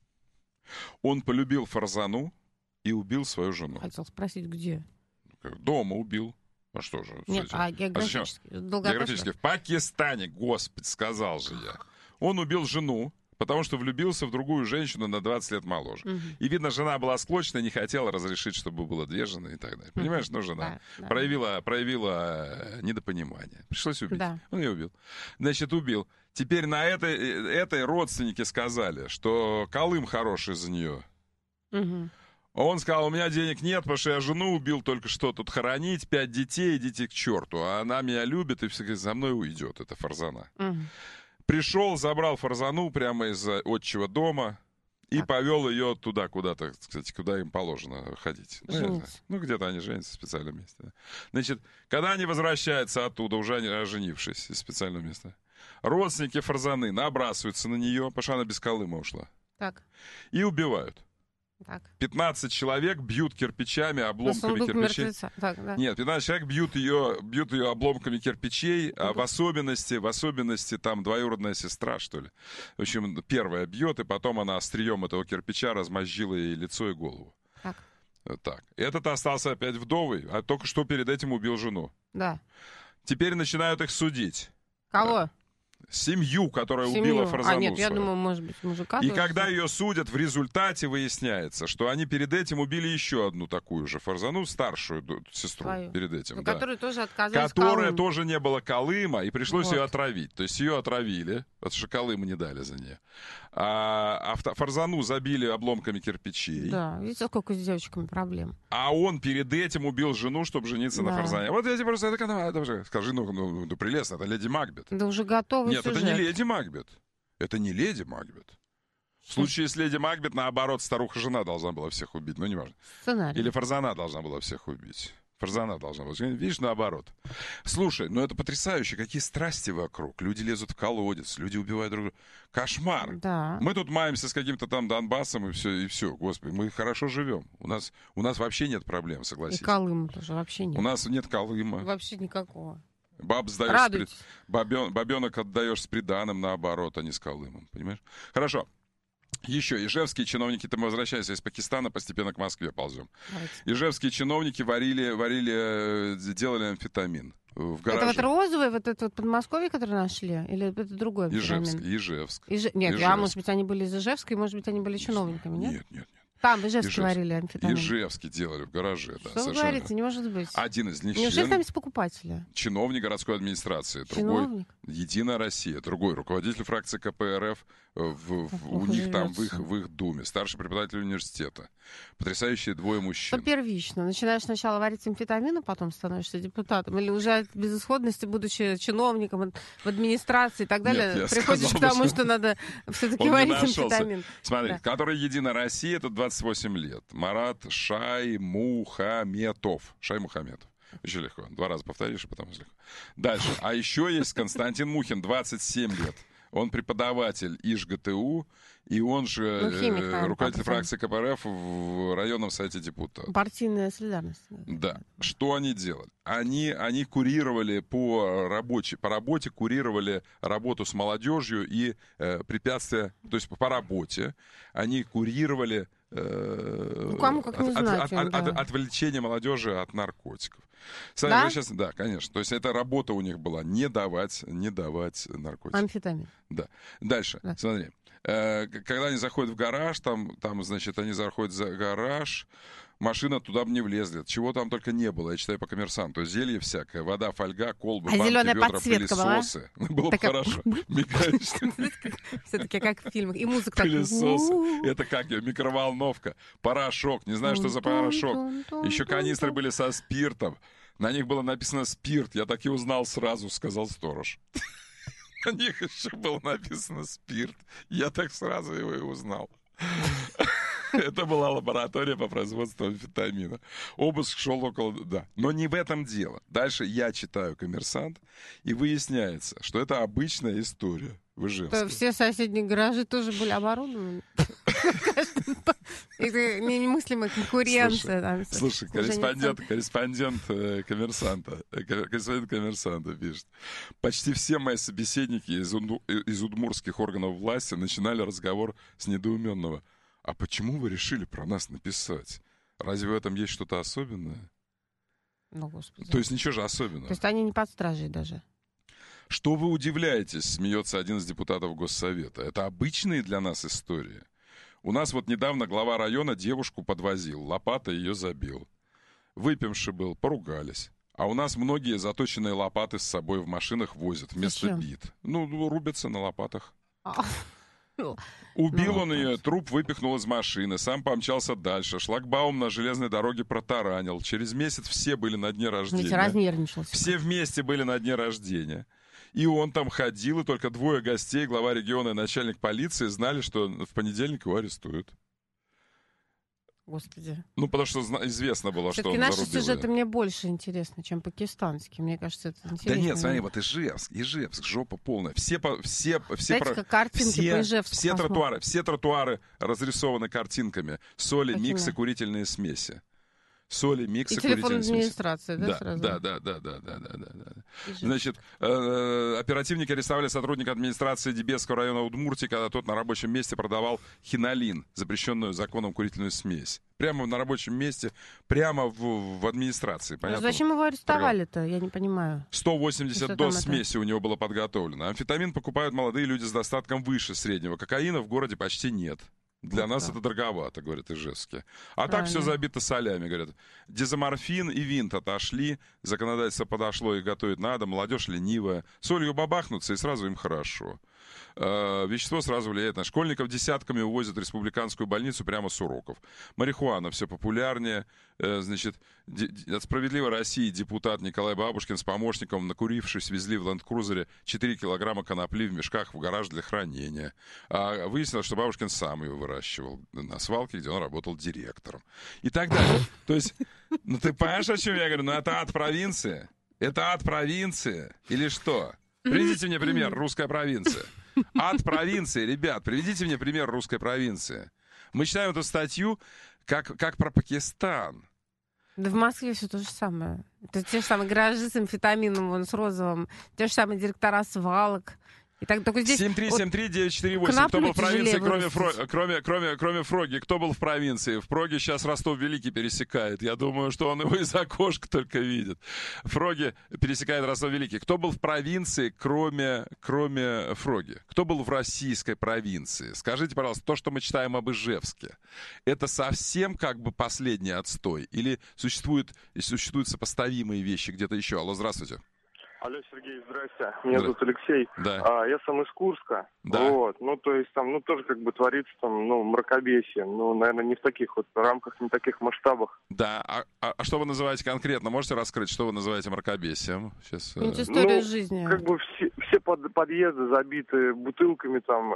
Он полюбил Фарзану и убил свою жену. Хотел спросить, где? Дома убил. А что же? Нет, кстати? а географически? А зачем? Долгота, Географически. В Пакистане, господи, сказал же я. Он убил жену, потому что влюбился в другую женщину на двадцать лет моложе. Угу. И, видно, жена была склочна, не хотела разрешить, чтобы было две жены и так далее. Понимаешь, ну, жена Да, да. проявила, проявила э, недопонимание. Пришлось убить. Да. Он ее убил. Значит, убил. Теперь на этой, этой родственники сказали, что Колым хороший за нее. Угу. Он сказал, у меня денег нет, потому что я жену убил только что тут хоронить, пять детей, идите к черту. А она меня любит и все за мной уйдет, это Фарзана. Угу. Пришел, забрал Фарзану прямо из отчего дома и так. повел ее туда куда-то, кстати, куда им положено ходить. Ну, Жениться. ну где-то они женятся в специальном месте. Да. Значит, когда они возвращаются оттуда, уже оженившись из специального места, родственники Фарзаны набрасываются на нее, потому что она без Колыма ушла, Так. и убивают. Так. пятнадцать человек бьют кирпичами, обломками кирпичей. Мертвеца. Так, да. Нет, пятнадцать человек бьют ее, бьют ее обломками кирпичей, а в особенности, в особенности там двоюродная сестра, что ли. В общем, первая бьет, и потом она острием этого кирпича размозжила ей лицо и голову. Так. Вот так. Этот остался опять вдовый, а только что перед этим убил жену. Да. Теперь начинают их судить. Кого? Семью, которая Семью. убила Фарзану. А, нет, я свою. думаю, может быть, мужика. И тоже. когда ее судят, в результате выясняется, что они перед этим убили еще одну такую же Фарзану, старшую ду- сестру Свою. перед этим. Ну, да. Которую тоже отказались Которая Колым. тоже не было Колыма, и пришлось Вот. ее отравить. То есть ее отравили, потому что Колыма не дали за нее. А, а Фарзану забили обломками кирпичей. Да, видите, сколько с девочками проблем. А он перед этим убил жену, чтобы жениться Да. на Фарзане. Вот я тебе просто... Это, это, это, скажи, ну, ну, ну, прелестно, это леди Макбет. Да уже готовый Нет, сюжет. это не леди Макбет. Это не леди Макбет. В случае с леди Макбет, наоборот, старуха-жена должна была всех убить. Ну, не важно. Сценарий. Или Фарзана должна была всех убить. Фарзана должна была. Видишь, наоборот. Слушай, ну это потрясающе. Какие страсти вокруг. Люди лезут в колодец, люди убивают друг друга. Кошмар. Да. Мы тут маемся с каким-то там Донбассом, и все, и все. Господи, мы хорошо живем. У нас, у нас вообще нет проблем, И согласись. Колыма тоже вообще нет. У нас нет Колыма. Вообще никакого. Баб сдаешь Радуйтесь. с при... Бабен... Бабенок отдаешь с приданым, наоборот, а не с Колымом. Понимаешь? Хорошо. Еще ижевские чиновники, мы возвращаемся из Пакистана, постепенно к Москве ползем. Давайте. Ижевские чиновники варили, варили, э, делали амфетамин в гараже. Это вот розовый, вот этот вот Подмосковье, который нашли? Или это другой Ижевск, амфетамин? Ижевск. Иж- Нет, Ижевск. а может быть, они были из Ижевска, и может быть, они были чиновниками, нет? Нет, нет, нет. Там, в Ижевске Ижевск. варили амфетамин. Ижевский делали в гараже, да, Что вы совершенно. говорите? Не может быть. Один из них Неужели член, там есть покупатели? чиновник городской администрации, другой Чиновник? Единая Россия, другой руководитель фракции ка пэ эр эф э, в, в- у плохо них там в их, живется. в их думе, старший преподаватель университета, потрясающие двое Что мужчин. первично? Начинаешь сначала варить амфетамин, а потом становишься депутатом? Или уже от безысходности, будучи чиновником в администрации и так далее, Нет, я приходишь сказал к тому, бы, что надо все-таки Он не варить нашелся. амфетамин? Смотри, Да. который Единая Россия, это двадцать восемь лет. Марат Шаймухаметов. Шаймухаметов. Еще легко. Два раза повторишь, и потом легко. Дальше. А еще есть Константин Мухин, двадцать семь лет. Он преподаватель ИЖ гэ тэ у, и он же Ну, химик, э, наверное, руководитель папа, фракции ка пэ эр эф в районном совете депутатов. Партийная солидарность. Да. Что они делали? Они, они курировали по, рабочей, по работе, курировали работу с молодежью и э, препятствия, то есть по работе они курировали э, Ну, кому как не от- от- знать, от- да. от- отвлечение молодежи от наркотиков. Сами Да? вы сейчас, да, конечно. То есть эта работа у них была не давать, не давать наркотики. Амфетамин. Да. Дальше, Да. смотри. Э, к- Когда они заходят в гараж, там, там, значит, они заходят за гараж, машина туда бы не влезли. Чего там только не было, я читаю по «Коммерсанту». Зелье всякое, вода, фольга, колбы, А банки, зеленая ведра, подсветка была? пылесосы. Было бы Такая- хорошо. Мигающие Все-таки как в фильмах. И музыка так... пылесосы. Это как ее? Микроволновка, порошок. Не знаю, что за порошок. Еще канистры были со спиртом. На них было написано «спирт». Я так и узнал сразу, сказал сторож. На них еще было написано спирт. Я так сразу его и узнал. Это была лаборатория по производству амфетамина. Обыск шел около... Да. Но не в этом дело. Дальше я читаю «Коммерсант», и выясняется, что это обычная история в Ижевске. Все соседние гаражи тоже были оборудованы. Это немыслимая конкуренция. Слушай, корреспондент, корреспондент коммерсанта, корреспондент коммерсанта пишет. Почти все мои собеседники из, из удмуртских органов власти начинали разговор с недоуменного. А почему вы решили про нас написать? Разве в этом есть что-то особенное? Ну, Господи. То есть ничего же особенного. То есть они не под стражей даже. Что вы удивляетесь, смеется один из депутатов Госсовета. Это обычные для нас истории. У нас вот недавно глава района девушку подвозил, лопатой ее забил. Выпивший был, поругались. А у нас многие заточенные лопаты с собой в машинах возят вместо Зачем? бит. Ну, рубятся на лопатах. А. Убил Ну, он ее, труп выпихнул из машины, сам помчался дальше, шлагбаум на железной дороге протаранил. Через месяц все были на дне рождения. Ведь разнервничался. Все вместе были на дне рождения. И он там ходил, и только двое гостей, глава региона и начальник полиции, знали, что в понедельник его арестуют. Господи. Ну, потому что зна- известно было, что Все-таки он наши зарубил сюжеты ее. мне больше интересны, чем пакистанские. Мне кажется, это интересно. Да нет, смотри, вот Ижевск, Ижевск, жопа полная. Все, по- все, все, Дайте-ка про- картинки все, по Ижевску все посмотрим. тротуары, все тротуары разрисованы картинками. Соли, Какими? миксы, курительные смеси. Соли, миксы, И телефон курительные смеси. администрации, да, да, сразу? Да, да, да, да, да, да, да, да. Ижевск. Значит, э, оперативники арестовали сотрудника администрации Дебесского района Удмуртии, когда тот на рабочем месте продавал хинолин, запрещенную законом курительную смесь. Прямо на рабочем месте, прямо в, в администрации. Ну, Понятно? зачем его арестовали-то? Я не понимаю. сто восемьдесят Что доз там это? смеси у него было подготовлено. Амфетамин покупают молодые люди с достатком выше среднего. Кокаина в городе почти нет. Для Ну, нас да. это дороговато, говорят ижевские. А так Правильно. все забито солями, говорят. Дезоморфин и винт отошли, законодательство подошло и готовить надо, молодежь ленивая. Солью бабахнутся, и сразу им хорошо. Э, вещество сразу влияет на школьников. Десятками увозят в республиканскую больницу прямо с уроков. Марихуана все популярнее. Э, значит, де- де- от «Справедливой России» депутат Николай Бабушкин с помощником, накурившись, везли в ленд-крузере четыре килограмма конопли в мешках в гараж для хранения. А выяснилось, что Бабушкин сам его выращивал на свалке, где он работал директором. И так далее. То есть, ну ты понимаешь, о чем я говорю? Ну это ад провинции. Это ад провинции. Или что? Приведите мне пример русская провинция. Ад провинции, ребят, приведите мне пример русской провинции. Мы читаем эту статью как, как про Пакистан. Да в Москве все то же самое. Это те же самые гаражи с амфетамином, вон, с розовым, те же самые директора свалок. И так только здесь... семь три семь три девять четыре восемь. Кто коноплю был в провинции, тяжелее кроме, Фро... вырастить. кроме, кроме, кроме Фроги? Кто был в провинции? В Проге сейчас Ростов-Великий пересекает. Я думаю, что он его из окошка только видит. Фроги пересекает Ростов-Великий. Кто был в провинции, кроме, кроме Фроги? Кто был в российской провинции? Скажите, пожалуйста, то, что мы читаем об Ижевске, это совсем как бы последний отстой? Или существуют, существуют сопоставимые вещи где-то еще? Алло, здравствуйте. Алло, Сергей, здрасте. Меня зовут Алексей. Да. А, я сам из Курска. Да. Вот. Ну, то есть там, ну, тоже как бы творится там, ну, мракобесие. Ну, наверное, не в таких вот рамках, не в таких масштабах. Да, а, а- а что вы называете конкретно? Можете раскрыть, что вы называете мракобесием? Сейчас, э, Это история Ну, жизни. Как бы все, все под- подъезды забиты бутылками там,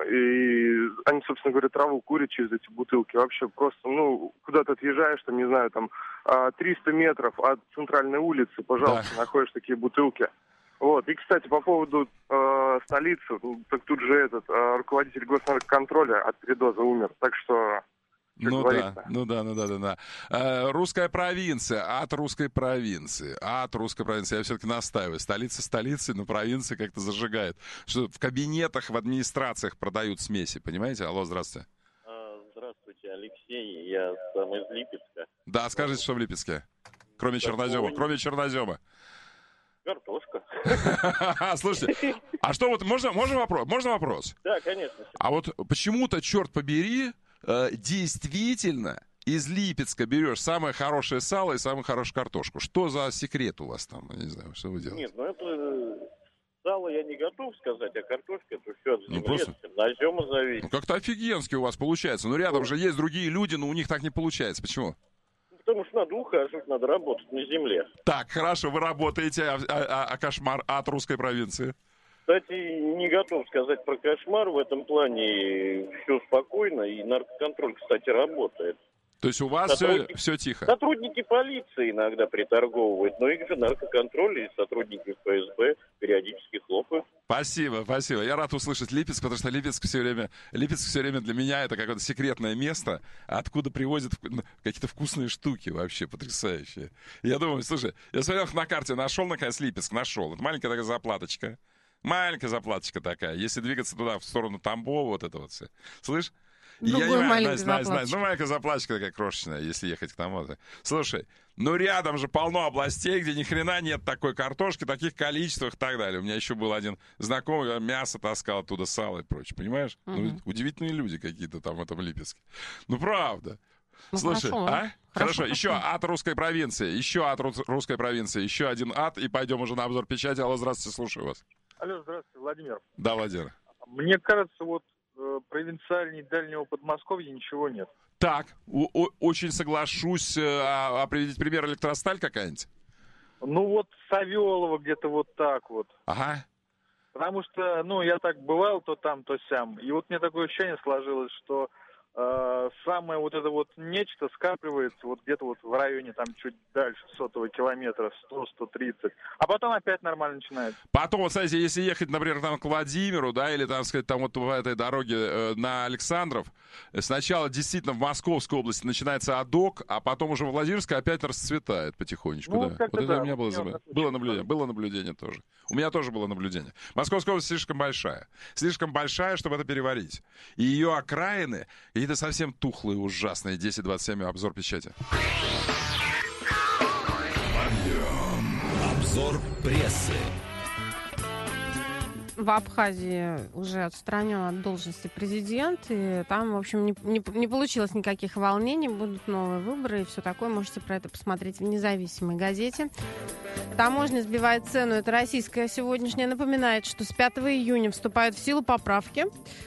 и они, собственно говоря, траву курят через эти бутылки. Вообще просто, ну, куда ты отъезжаешь, там, не знаю, там, а, триста метров от центральной улицы, пожалуйста, находишь такие бутылки. Вот. И, кстати, по поводу э, столицы, ну, так тут же этот э, руководитель госнаркоконтроля от передоза умер. Так что, как Ну говорится. да, ну да, ну да, да, да. Э, русская провинция, от русской провинции, от русской провинции. Я все-таки настаиваю. Столица столицы, но провинция как-то зажигает. Что в кабинетах, в администрациях продают смеси, понимаете? Алло, здравствуйте. Здравствуйте, Алексей. Я сам из Липецка. Да, скажите, что в Липецке? Кроме чернозема, кроме чернозема. Картошка. Слушайте, а что вот, можно, можно вопрос? Можно вопрос? Да, конечно. А вот почему-то, черт побери, э, действительно из Липецка берешь самое хорошее сало и самую хорошую картошку. Что за секрет у вас там? Я не знаю, что вы делаете? Нет, ну это сало я не готов сказать, а картошка это все от земли, Ну, просто- от назема зависит. Ну, как-то офигенски у вас получается. Ну, рядом же есть другие люди, но у них так не получается. Почему? Потому что надо ухаживать, надо работать на земле. Так, хорошо, вы работаете, а, а- а кошмар от русской провинции? Кстати, не готов сказать про кошмар. В этом плане все спокойно, и наркоконтроль, кстати, работает. То есть у вас все, все тихо? Сотрудники полиции иногда приторговывают, но их же наркоконтроль и сотрудники эф эс бэ периодически хлопают. Спасибо, спасибо. Я рад услышать Липецк, потому что Липецк все время, Липецк все время для меня это какое-то секретное место, откуда привозят какие-то вкусные штуки вообще потрясающие. Я думаю, слушай, я смотрел на карте, нашел наконец Липецк, нашел. Это маленькая такая заплаточка. Маленькая заплаточка такая. Если двигаться туда, в сторону Тамбова, вот это вот все. Слышь? Другой я не маленькая знаю, знаю, знаю. заплаточка. Ну, маленькая заплаточка такая крошечная, если ехать к тому. Слушай, ну рядом же полно областей, где ни хрена нет такой картошки, таких количествах и так далее. У меня еще был один знакомый, мясо таскал оттуда, сало и прочее. Понимаешь? Угу. Ну, удивительные люди какие-то там в этом Липецке. Ну, правда. Ну, слушай, хорошо, а? Хорошо, Хорошо, хорошо. еще ад русской провинции, еще ад рус- русской провинции, еще один ад, и пойдем уже на обзор печати. Алло, здравствуйте, слушаю вас. Алло, здравствуйте, Владимир. Да, Владимир. Мне кажется, вот э, провинциальней дальнего Подмосковья ничего нет. Так, о- о- очень соглашусь. А, а приведите пример, Электросталь какая-нибудь? Ну вот Савелово где-то вот так вот. Ага. Потому что, ну, я так бывал то там, то сям. И вот мне такое ощущение сложилось, что э, самое вот это вот нечто скапливается вот где-то вот в районе там чуть дальше сотого километра, сто - сто тридцать. А потом опять нормально начинается. Потом, вот, знаете, если ехать, например, там к Владимиру, да, или, там, сказать, там вот по этой дороге э, на Александров, сначала действительно в Московской области начинается адок, а потом уже в Владимирской опять расцветает потихонечку, Ну, да. как-то Вот это да. у меня было, У меня зам- вот было наблюдение, было наблюдение тоже. У меня тоже было наблюдение. Московская область слишком большая. Слишком большая, чтобы это переварить. И ее окраины какие-то совсем тухлые, ужасные. десять двадцать семь, обзор печати. Обзор прессы. В Абхазии уже отстранен от должности президент, и там, в общем, не, не, не получилось никаких волнений, будут новые выборы и все такое. Можете про это посмотреть в независимой газете. Таможня сбивает цену, это российская сегодняшняя, напоминает, что с пятого июня вступают в силу поправки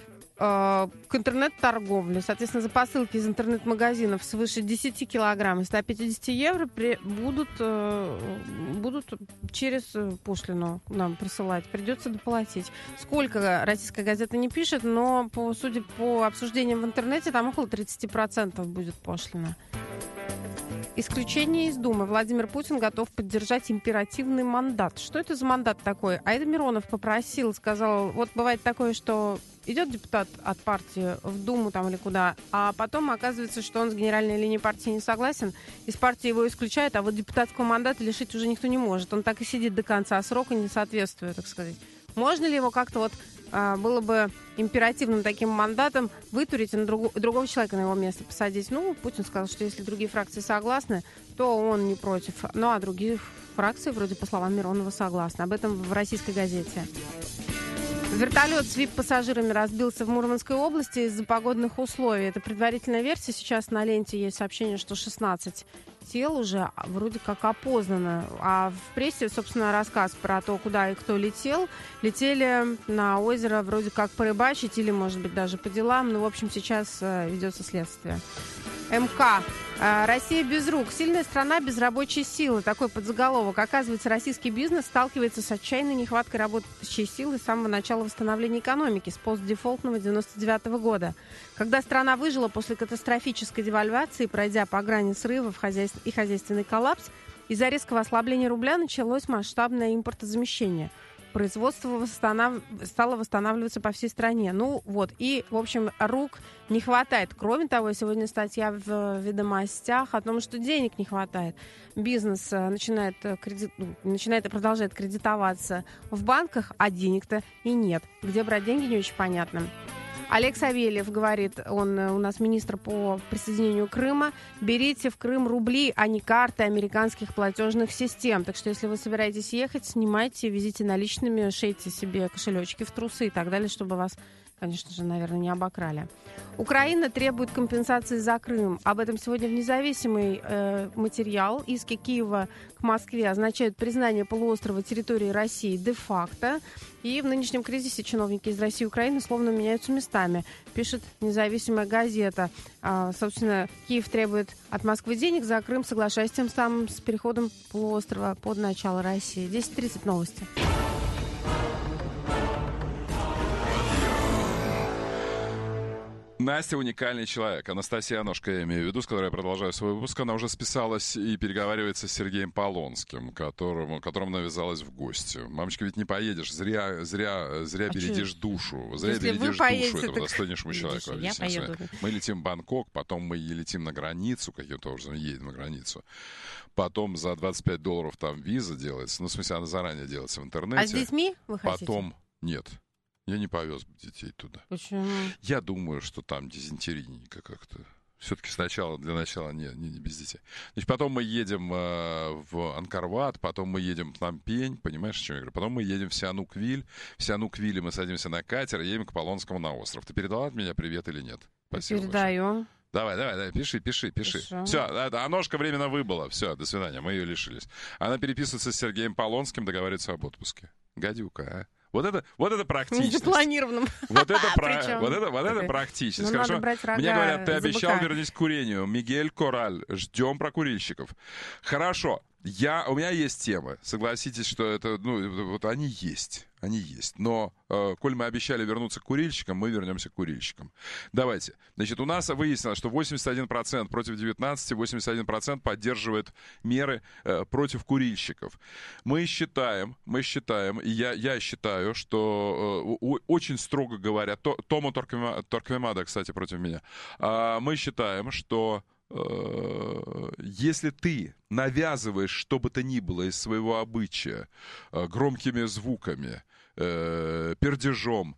к интернет-торговле. Соответственно, за посылки из интернет-магазинов свыше десять килограмм и сто пятьдесят евро при, будут, э, будут через пошлину нам присылать. Придется доплатить. Сколько, российская газета не пишет, но, по, судя по обсуждениям в интернете, там около тридцать процентов будет пошлина. Исключение из Думы. Владимир Путин готов поддержать императивный мандат. Что это за мандат такой? А это Миронов попросил, сказал, вот бывает такое, что идет депутат от партии в Думу там или куда, а потом оказывается, что он с генеральной линией партии не согласен, из партии его исключают, а вот депутатского мандата лишить уже никто не может. Он так и сидит до конца срока, не соответствуя, так сказать. Можно ли его как-то вот а, было бы императивным таким мандатом вытурить и на друг, другого человека на его место посадить? Ну, Путин сказал, что если другие фракции согласны, то он не против. Ну, а другие фракции, вроде по словам Миронова, согласны. Об этом в российской газете. Вертолет с вип-пассажирами разбился в Мурманской области из-за погодных условий. Это предварительная версия. Сейчас на ленте есть сообщение, что шестнадцать тел уже вроде как опознано. А в прессе, собственно, рассказ про то, куда и кто летел. Летели на озеро вроде как порыбачить или, может быть, даже по делам. Ну, в общем, сейчас ведется следствие. МК. Россия без рук. Сильная страна без рабочей силы. Такой подзаголовок. Оказывается, российский бизнес сталкивается с отчаянной нехваткой рабочей силы с самого начала восстановления экономики, с постдефолтного девяносто девятого года. Когда страна выжила после катастрофической девальвации, пройдя по грани срывов хозяйств и хозяйственный коллапс, из-за резкого ослабления рубля началось масштабное импортозамещение. Производство восстанов... стало восстанавливаться по всей стране. Ну вот, и, в общем, рук не хватает. Кроме того, сегодня статья в «Ведомостях» о том, что денег не хватает. Бизнес начинает, кредит... начинает и продолжает кредитоваться в банках, а денег-то и нет. Где брать деньги, не очень понятно. Олег Савельев говорит, он у нас министр по присоединению Крыма, берите в Крым рубли, а не карты американских платежных систем. Так что, если вы собираетесь ехать, снимайте, везите наличными, шейте себе кошелечки в трусы и так далее, чтобы вас, конечно же, наверное, не обокрали. Украина требует компенсации за Крым. Об этом сегодня в независимый э, материал. Иски Киева к Москве означают признание полуострова территорией России де-факто. И в нынешнем кризисе чиновники из России и Украины словно меняются местами, пишет независимая газета. А, собственно, Киев требует от Москвы денег за Крым, соглашаясь тем самым с переходом полуострова под начало России. десять тридцать новости. Настя уникальный человек. Анастасия Аношка, я имею в виду, с которой я продолжаю свой выпуск. Она уже списалась и переговаривается с Сергеем Полонским, которому, которому навязалась в гости. Мамочка, ведь не поедешь. Зря, зря, зря а бередишь чё? душу. Зря Если бередишь поедете, душу этого так... достойнейшему человеку. Я поеду. Мы летим в Бангкок, потом мы летим на границу, каким-то образом едем на границу. Потом за двадцать пять долларов там виза делается. Ну, в смысле, она заранее делается в интернете. А с детьми вы хотите? Потом... Нет. Я не повез детей туда. Почему? Я думаю, что там дизентерийника как-то. Все-таки сначала, для начала, не, не, не без детей. Значит, потом мы едем э, в Анкор-Ват, потом мы едем в Пномпень, понимаешь, о чем я говорю? Потом мы едем в Сианук-Виль. В Сианук-Вилле мы садимся на катер и едем к Полонскому на остров. Ты передала от меня привет или нет? Спасибо. Передаю. Большое. Давай, давай, давай, пиши, пиши, пиши. Пишу. Все, Аношка временно выбыла. Все, до свидания, мы ее лишились. Она переписывается с Сергеем Полонским, договаривается об отпуске. Гадюка, а? Вот это, вот это практичность. Незапланированным. Вот это, про, вот это, вот это практичность. Ну, Хорошо? Мне говорят, ты обещал, быка. вернись к курению. Мигель Кораль, ждем про курильщиков. Хорошо. Я, у меня есть темы. Согласитесь, что это, ну, вот они есть. Они есть. Но, э, коль мы обещали вернуться к курильщикам, мы вернемся к курильщикам. Давайте. Значит, у нас выяснилось, что восемьдесят один процент против девятнадцати, восемьдесят один процент поддерживает меры э, против курильщиков. Мы считаем, мы считаем, и я, я считаю, что э, очень строго говоря, то, Тома Торквемада, кстати, против меня, э, мы считаем, что если ты навязываешь что бы то ни было из своего обычая громкими звуками, пердежом,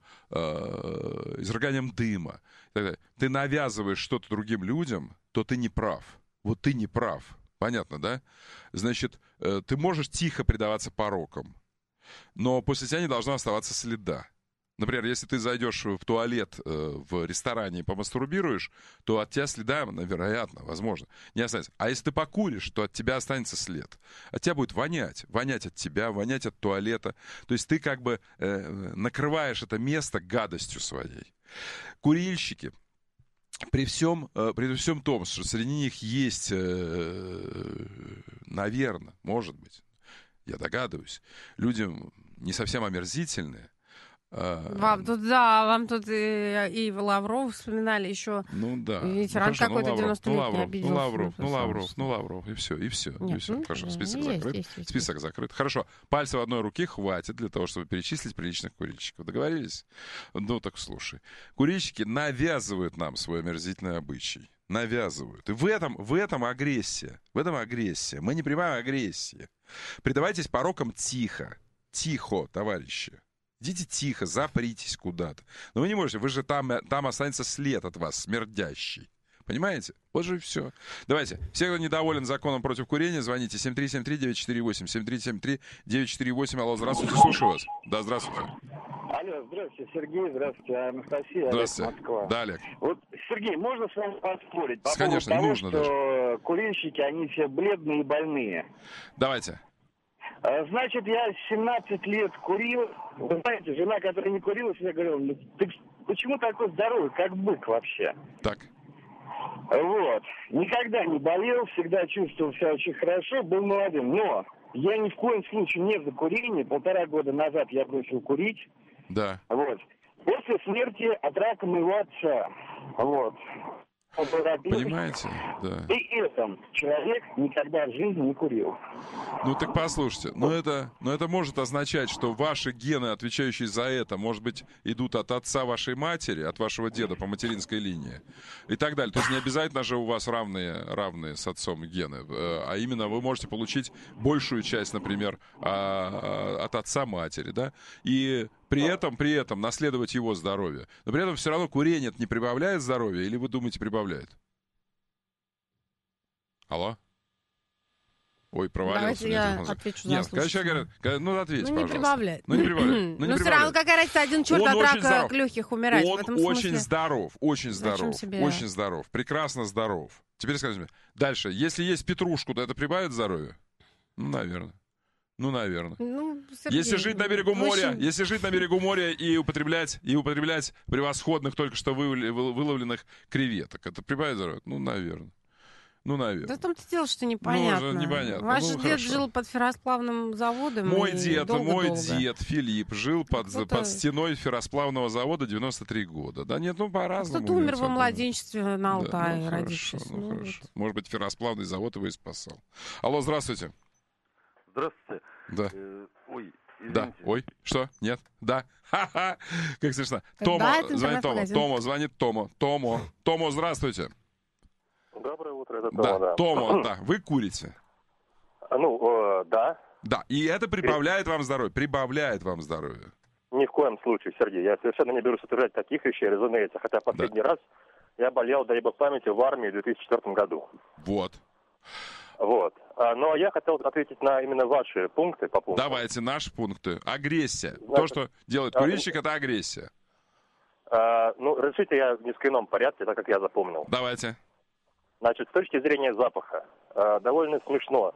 изрыганием дыма, ты навязываешь что-то другим людям, то ты не прав. Вот ты не прав. Понятно, да? Значит, ты можешь тихо предаваться порокам, но после тебя не должно оставаться следа. Например, если ты зайдешь в туалет э, в ресторане и помастурбируешь, то от тебя следа, вероятно, возможно, не останется. А если ты покуришь, то от тебя останется след. От тебя будет вонять. Вонять от тебя, вонять от туалета. То есть ты как бы э, накрываешь это место гадостью своей. Курильщики, при всем, э, при всем том, что среди них есть, э, наверное, может быть, я догадываюсь, люди не совсем омерзительные. Вам тут, да, вам тут и, и Лавров вспоминали еще. Ну да. Ветеран ну, какой-то ну, девяностолетний обиделся. Ну Лавров, ну Лавров, ну Лавров, и все, и все, Нет, и все. ну, Хорошо, список есть, закрыт. есть, есть, список есть. закрыт. Хорошо, пальцев одной руки хватит для того, чтобы перечислить приличных курильщиков. Договорились? Ну так слушай. Курильщики навязывают нам свой омерзительный обычай. Навязывают. И в этом, в этом агрессия. В этом агрессия. Мы не понимаем агрессии. Предавайтесь порокам тихо. Тихо, товарищи. Идите тихо, запритесь куда-то. Но вы не можете, вы же там, там останется след от вас, смердящий. Понимаете? Вот же и все. Давайте. Все, кто недоволен законом против курения, звоните семь три семь три девять четыре восемь. семь три семь три девять четыре восемь. Алло, здравствуйте, слушаю вас. Да, здравствуйте. Алло, здравствуйте, Сергей, здравствуйте, Анастасия, здравствуйте. Олег, Москва. Да, Олег. Вот, Сергей, можно с вами поспорить? По Конечно, поводу нужно того, даже. что курильщики, они все бледные и больные. Давайте. Значит, я семнадцать лет курил. Вы знаете, жена, которая не курила, всегда говорила, ну, ты почему такой здоровый, как бык вообще? Так. Вот. Никогда не болел, всегда чувствовал себя очень хорошо, был молодым. Но я ни в коем случае не за курение. Полтора года назад я бросил курить. Да. Вот. После смерти от рака моего отца. Вот. Понимаете? Да. И этом человек никогда в жизни не курил. Ну так послушайте, но это, но это может означать, что ваши гены, отвечающие за это, может быть, идут от отца вашей матери, от вашего деда по материнской линии и так далее. То есть не обязательно же у вас равные, равные с отцом гены, а именно вы можете получить большую часть, например, от отца матери, да, и при этом, при этом наследовать его здоровье. Но при этом все равно курение не прибавляет здоровья, или вы думаете, прибавляет? Алло? Ой, провалился. Давайте я отвечу за Нет, конечно, говорят, ну ответь, ну, не пожалуйста. Прибавляет. Ну не прибавляет. Ну, не Но все равно какая разница, один черт он от рака здоров. легких умирает. Он в этом очень смысле... здоров, очень здоров, себе... очень здоров, прекрасно здоров. Теперь скажите мне, дальше, если есть петрушку, то это прибавит здоровье? Ну, наверное. Ну, наверное. Ну, Сергей, если жить на берегу моря, очень... если жить на берегу моря и употреблять, и употреблять превосходных только что выловленных креветок, это прибавит здоровье? Ну, наверное. Ну, наверное. Да в том-то дело, что непонятно. Ну, непонятно. Ваш ну, дед хорошо. жил под ферросплавным заводом. Мой и дед, долго-долго. мой дед Филипп жил под, Кто-то... под стеной ферросплавного завода девяносто три года. Да нет, ну по-разному. Кто-то умер нет, во младенчестве на Алтае, да, ну, родившись. Хорошо, ну, ну, хорошо. вот. Может быть, ферросплавный завод его и спасал. Алло, здравствуйте. Здравствуйте. Да. Э, ой, извините. Да. Ой, что? Нет? Да. Ха-ха. Как смешно. Да, Тома, это звонит Тома. интернет-магазин. Тома, звонит Тома. Томо. Томо, здравствуйте. Доброе утро, это Да, Тома, да. Тома, да. Вы курите? Ну, э, да. Да, и это прибавляет вам здоровье, прибавляет вам здоровье. Ни в коем случае, Сергей. Я совершенно не берусь утверждать таких вещей, разумеется. Хотя последний раз я болел, дай бог памяти, в армии в две тысячи четвёртом году. Вот. Вот. А, но я хотел ответить на именно ваши пункты по пункту. Давайте наши пункты. Агрессия. Значит, То, что делает а, курильщик, это агрессия. А, ну, разрешите я в несколько ином порядке, так как я запомнил. Давайте. Значит, с точки зрения запаха, э, довольно смешно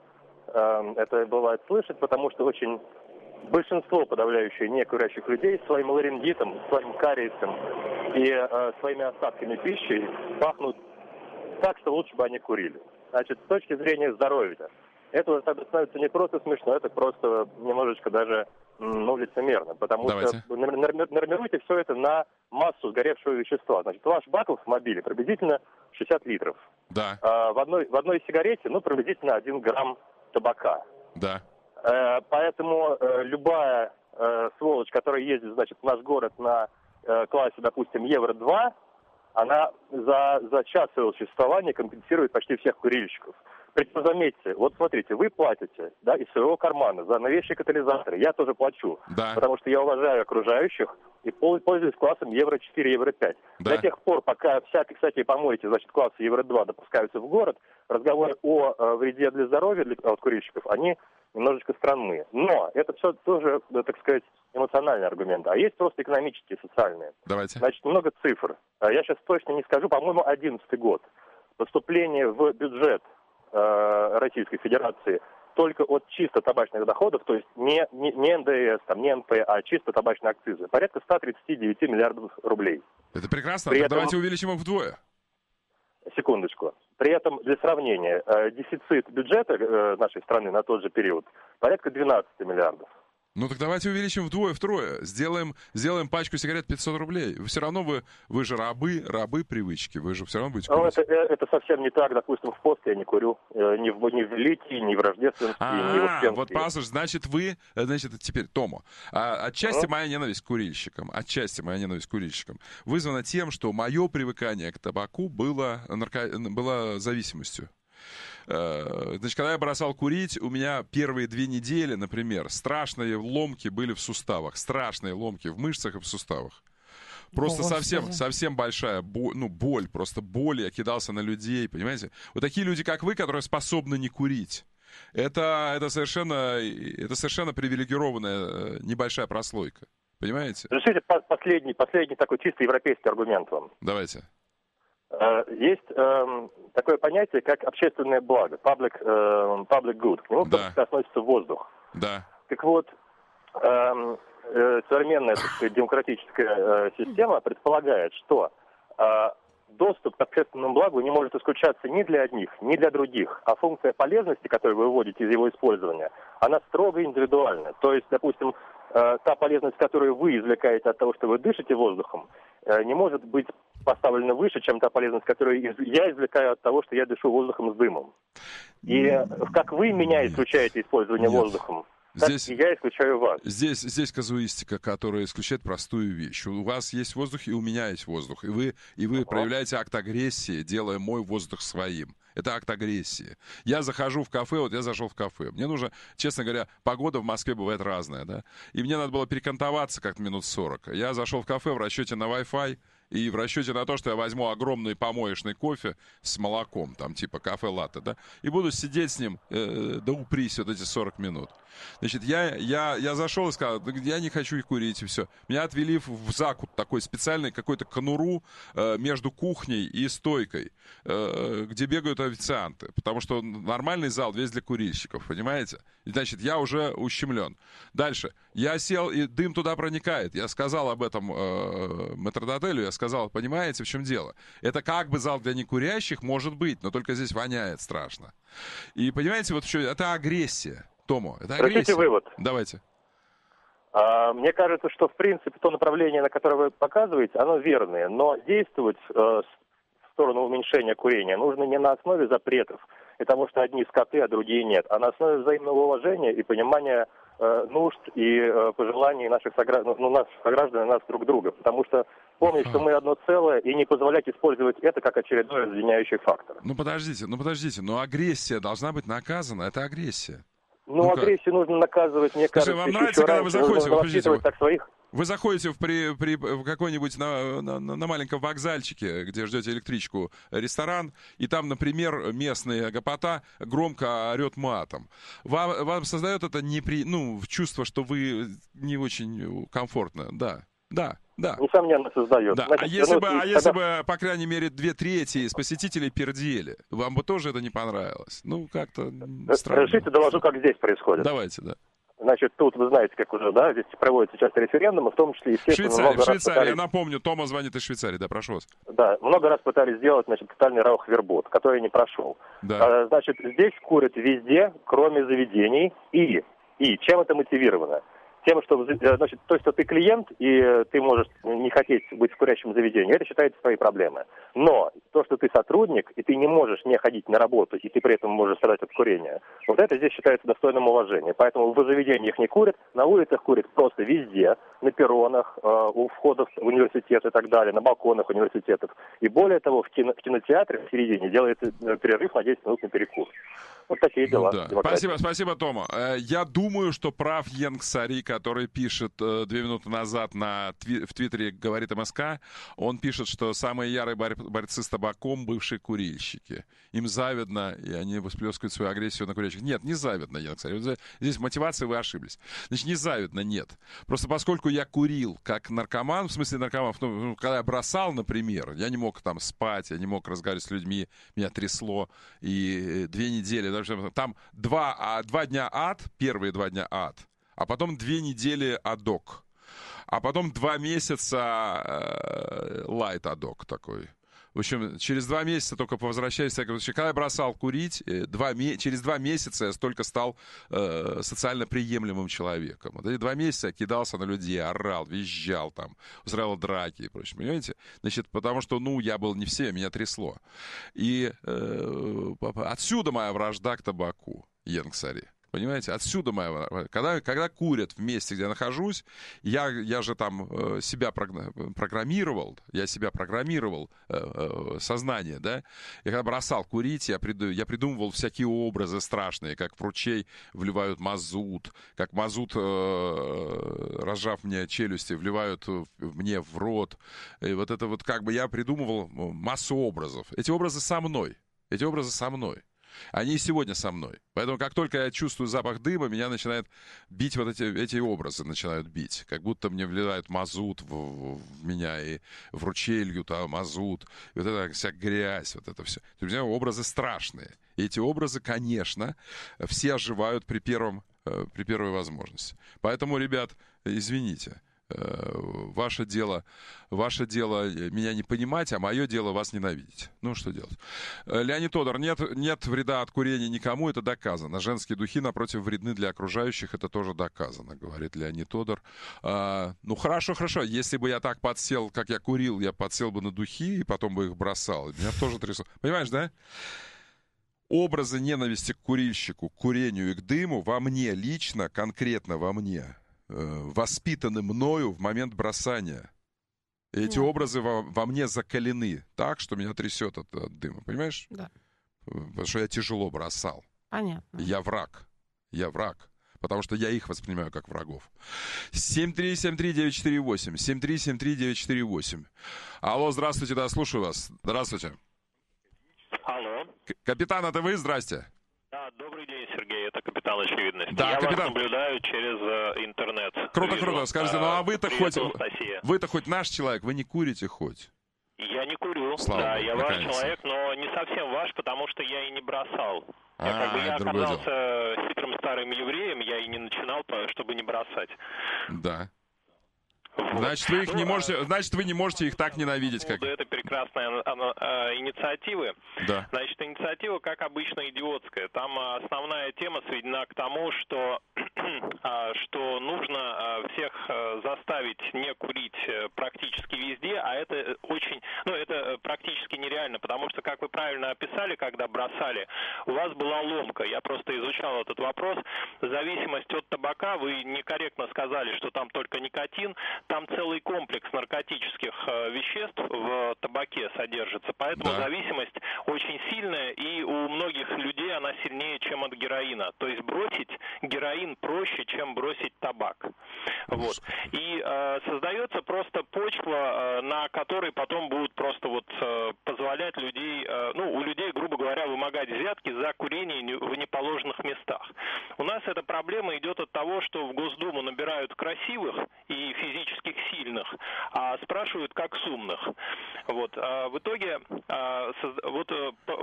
э, это бывает слышать, потому что очень большинство подавляющее некурящих людей своим ларингитом, своим кариесом и э, своими остатками пищи пахнут так, что лучше бы они курили. Значит, с точки зрения здоровья, это уже становится не просто смешно, это просто немножечко даже, ну, лицемерно, потому Давайте. что нормируйте все это на массу сгоревшего вещества. Значит, ваш бак в автомобиле приблизительно шестьдесят литров. Да. А, в, одной, в одной сигарете, ну, приблизительно один грамм табака. Да. Э, поэтому э, любая э, сволочь, которая ездит, значит, в наш город на э, классе, допустим, евро два, она за, за час своего существования компенсирует почти всех курильщиков. Причем, заметьте, вот смотрите, вы платите, да, из своего кармана за новейшие катализаторы. Я тоже плачу, да. потому что я уважаю окружающих и пользуюсь классом евро четыре, евро пять. Да. До тех пор, пока всякие, кстати, помойки, значит, класса евро два допускаются в город, разговоры о э, вреде для здоровья для от курильщиков, они немножечко странные. Но это все тоже, так сказать, эмоциональные аргументы. А есть просто экономические, социальные. Давайте. Значит, много цифр. Я сейчас точно не скажу, по-моему, одиннадцатый год. Поступление в бюджет э, Российской Федерации только от чисто табачных доходов, то есть не, не, не эн дэ эс, там, не эн пэ, а чисто табачные акцизы, порядка сто тридцать девять миллиардов рублей. Это прекрасно. При Так этом... давайте увеличим их вдвое. Секундочку. При этом, для сравнения, э, дефицит бюджета э, нашей страны на тот же период порядка двенадцать миллиардов. Ну так давайте увеличим вдвое, втрое. Сделаем, сделаем пачку сигарет пятьсот рублей. Все равно вы, вы же рабы, рабы привычки. Вы же все равно будете курить. Ну, это, это совсем не так. Допустим, в пост я не курю. Ни в, ни в Великий, ни в Рождественский, А, ни в Успенский. вот пассаж. Значит, вы... Значит, теперь, Тома, а, отчасти А? моя ненависть к курильщикам, отчасти моя ненависть к курильщикам вызвана тем, что мое привыкание к табаку было, нарко... было зависимостью. Значит, когда я бросал курить, у меня первые две недели, например, страшные ломки были в суставах. Страшные ломки в мышцах и в суставах. Просто Господи. совсем, совсем большая боль, ну, боль, просто боль. Я кидался на людей, понимаете? Вот такие люди, как вы, которые способны не курить. Это, это, совершенно, это совершенно привилегированная небольшая прослойка. Понимаете? Решите последний, последний такой чисто европейский аргумент вам. Давайте. Есть э, такое понятие, как общественное благо, public, э, public good. К нему да. относится воздух. Да. Так вот, э, э, современная, так сказать, демократическая э, система предполагает, что э, доступ к общественному благу не может исключаться ни для одних, ни для других. А функция полезности, которую вы выводите из его использования, она строго индивидуальна. То есть, допустим, э, та полезность, которую вы извлекаете от того, что вы дышите воздухом, э, не может быть поставлена выше, чем та полезность, которую я извлекаю от того, что я дышу воздухом с дымом. И как вы меня исключаете использование Нет. воздухом, так Здесь, и я исключаю вас. Здесь, здесь казуистика, которая исключает простую вещь. У вас есть воздух, и у меня есть воздух. И вы, и вы проявляете акт агрессии, делая мой воздух своим. Это акт агрессии. Я захожу в кафе, вот я зашел в кафе. Мне нужно, честно говоря, погода в Москве бывает разная, да? И мне надо было перекантоваться как-то минут сорок. Я зашел в кафе в расчете на Wi-Fi и в расчете на то, что я возьму огромный помоечный кофе с молоком, там типа кафе-латте, да? И буду сидеть с ним э, до упрись вот эти сорок минут. Значит, я, я, я зашел и сказал, я не хочу их курить, и все. Меня отвели в, в закут такой специальный, какой-то конуру э, между кухней и стойкой, э, где бегают официанты. Потому что нормальный зал весь для курильщиков, понимаете? И, значит, я уже ущемлен. Дальше. Я сел, и дым туда проникает. Я сказал об этом э, метрдотелю, я сказал, сказал, понимаете, в чем дело? Это как бы зал для некурящих, может быть, но только здесь воняет страшно. И понимаете, вот что, это агрессия, Томо, это агрессия. Разрешите вывод? Давайте. А, мне кажется, что, в принципе, то направление, на которое вы показываете, оно верное, но действовать э, в сторону уменьшения курения нужно не на основе запретов, потому что одни скоты, а другие нет, а на основе взаимного уважения и понимания э, нужд и э, пожеланий наших сограждан, ну, наших сограждан и нас друг друга. Потому что помнить, что мы одно целое, и не позволять использовать это как очередной разъединяющий фактор. Ну подождите, ну подождите, но агрессия должна быть наказана, это агрессия. Ну, Ну, агрессию нужно наказывать, мне кажется, вам еще нравится, когда вы раньше. заходите, Нужно вот, подождите, воспитывать так своих. Вы заходите в, при, при, в какой-нибудь на, на, на маленьком вокзальчике, где ждете электричку, ресторан, и там, например, местный гопота громко орет матом. Вам, вам создает это непри, ну, чувство, что вы не очень комфортно, да, да. Да. Несомненно, создает. Да. Значит, а если, ну, бы, а тогда... если бы, по крайней мере, две трети из посетителей пердели, вам бы тоже это не понравилось? Ну, как-то странно. Разрешите, доложу, как здесь происходит. Давайте, да. Значит, тут, вы знаете, как уже, да, здесь проводятся сейчас референдумы, в том числе, естественно, Швейцария, много в Швейцарии, раз пытались... я напомню, Тома звонит из Швейцарии, да, прошу вас. Да, много раз пытались сделать, значит, тотальный раухвербот, который не прошел. Да. А, значит, здесь курят везде, кроме заведений, и, и чем это мотивировано? Тем, что, значит, то, что ты клиент, и ты можешь не хотеть быть в курящем заведении, это считается твоей проблемой. Но то, что ты сотрудник, и ты не можешь не ходить на работу, и ты при этом можешь страдать от курения, вот это здесь считается достойным уважения. Поэтому в заведениях не курят, на улицах курят просто везде, на перронах, э, у входов в университет и так далее, на балконах университетов. И более того, в, кино, в кинотеатре в середине делается перерыв на десять минут на перекур. Вот такие дела. Да. Спасибо, спасибо, Тома. Я думаю, что прав Йенг Сари, который пишет две минуты назад на тви- в Твиттере «Говорит МСК». Он пишет, что самые ярые борь- борцы с табаком — бывшие курильщики. Им завидно, и они восплескивают свою агрессию на курильщиков. Нет, не завидно, Йенг Сари. Здесь в мотивации вы ошиблись. Значит, не завидно, нет. Просто поскольку я курил как наркоман, в смысле наркоман, ну, когда я бросал, например, я не мог там спать, я не мог разговаривать с людьми, меня трясло, и две недели, там два, а, два дня ад, первые два дня ад, а потом две недели адок, а потом два месяца э, лайт адок такой. В общем, через два месяца только по возвращаясь, когда я бросал курить, два, через два месяца я столько стал э, социально приемлемым человеком. Вот эти два месяца я кидался на людей, орал, визжал там, устраивал драки и прочее, понимаете? Значит, потому что, ну, я был не все, меня трясло. И э, отсюда моя вражда к табаку, Йенг Сари. Понимаете, отсюда моя... Когда, когда курят в месте, где я нахожусь, я, я же там э, себя программировал, я себя программировал, э, э, сознание, да? Я когда бросал курить, я, приду, я придумывал всякие образы страшные, как в ручей вливают мазут, как мазут, э, разжав мне челюсти, вливают в, мне в рот. И вот это вот как бы я придумывал массу образов. Эти образы со мной. Эти образы со мной. Они и сегодня со мной. Поэтому как только я чувствую запах дыма, меня начинает бить вот эти, эти образы, начинают бить. Как будто мне вливают мазут в, в меня, и в ручей льют а мазут. И вот эта вся грязь, вот это все. У меня образы страшные. И эти образы, конечно, все оживают при, первом, при первой возможности. Поэтому, ребят, извините. Ваше дело, ваше дело меня не понимать, а мое дело вас ненавидеть. Ну, что делать? Леонид Тодор, нет, нет вреда от курения никому, это доказано. Женские духи, напротив, вредны для окружающих, это тоже доказано, говорит Леонид Тодор. А, ну, хорошо, хорошо. Если бы я так подсел, как я курил, я подсел бы на духи и потом бы их бросал. Меня тоже трясло. Понимаешь, да? Образы ненависти к курильщику, к курению и к дыму во мне лично, конкретно во мне, воспитаны мною в момент бросания. И эти да. образы во, во мне закалены так, что меня трясет от, от дыма. Понимаешь? Да. Потому что я тяжело бросал. Понятно. Я враг. Я враг. Потому что я их воспринимаю как врагов. семь три семь три девять четыре восемь. семь три семь три девять четыре восемь. Алло, здравствуйте, да, слушаю вас. Здравствуйте. Алло. К- капитан, это вы? Здрасте. Да, добрый день, Сергей, это капитан очевидности. Да, Я капитан. вас наблюдаю через э, интернет. Круто, Вижу. круто. Скажите, ну а вы-то Привет, хоть... Анастасия. Вы-то хоть наш человек, вы не курите хоть? Я не курю, Слава да, Богу, я наконец-то. ваш человек, но не совсем ваш, потому что я и не бросал. Я, А, как бы, я это другое оказался хитрым старым евреем, я и не начинал, по- чтобы не бросать. Да. Значит, вы их не можете, значит, вы не можете их так ненавидеть, как... Это прекрасная она, э, инициатива. Да. Значит, инициатива, как обычно, идиотская. Там основная тема сведена к тому, что, э, что нужно э, всех э, заставить не курить э, практически везде, а это очень, ну, это практически нереально, потому что, как вы правильно описали, когда бросали, у вас была ломка. Я просто изучал этот вопрос. Зависимость от табака, вы некорректно сказали, что там только никотин. Там целый комплекс наркотических э, веществ в табаке содержится, поэтому да. зависимость очень сильная, и у многих людей она сильнее, чем от героина. То есть бросить героин проще, чем бросить табак. Вот. И э, создается просто почва, э, на которой потом будут просто вот э, позволять людей, э, ну, у людей, грубо говоря, вымогать взятки за курение в неположенных местах. У нас эта проблема идет от того, что в Госдуму набирают красивых и физически сильных, а спрашивают как с умных. Вот. А в итоге а, созда... вот,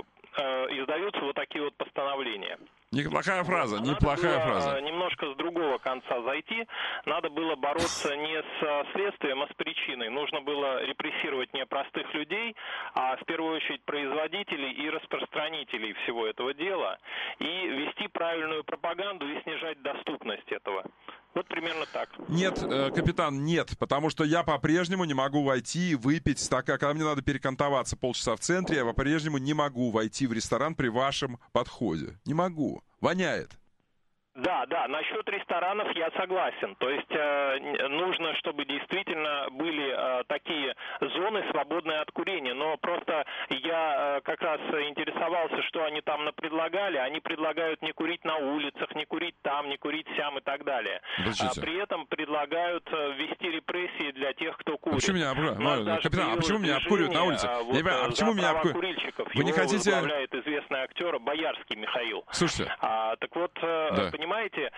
а, издаются вот такие вот постановления. Неплохая фраза, неплохая Надо было фраза. немножко с другого конца зайти. Надо было бороться не с следствием, а с причиной. Нужно было репрессировать не простых людей, а в первую очередь производителей и распространителей всего этого дела, и вести правильную пропаганду и снижать доступность этого. Вот примерно так. Нет, э, капитан, нет, потому что я по-прежнему не могу войти и выпить стакан. Когда мне надо перекантоваться полчаса в центре, я по-прежнему не могу войти в ресторан при вашем подходе. Не могу. Воняет. Да, да, насчет ресторанов я согласен. То есть э, нужно, чтобы действительно были э, такие зоны, свободные от курения. Но просто я э, как раз интересовался, что они там напредлагали. Они предлагают не курить на улицах, не курить там, не курить сям и так далее. А при этом предлагают ввести репрессии для тех, кто курит. А почему меня, ну, капитан, а почему меня обкуривают на улице? Вот, я понимаю, а почему меня обкуривают? Вы не хотите... Его возглавляет известный актер Боярский Михаил. Слушайте. А, так вот, да. понимаете,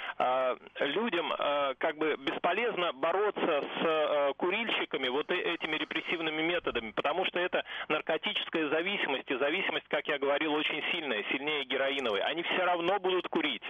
людям как бы бесполезно бороться с курильщиками вот этими репрессивными методами, потому что это наркотическая зависимость, и зависимость, как я говорил, очень сильная, сильнее героиновой. Они все равно будут курить.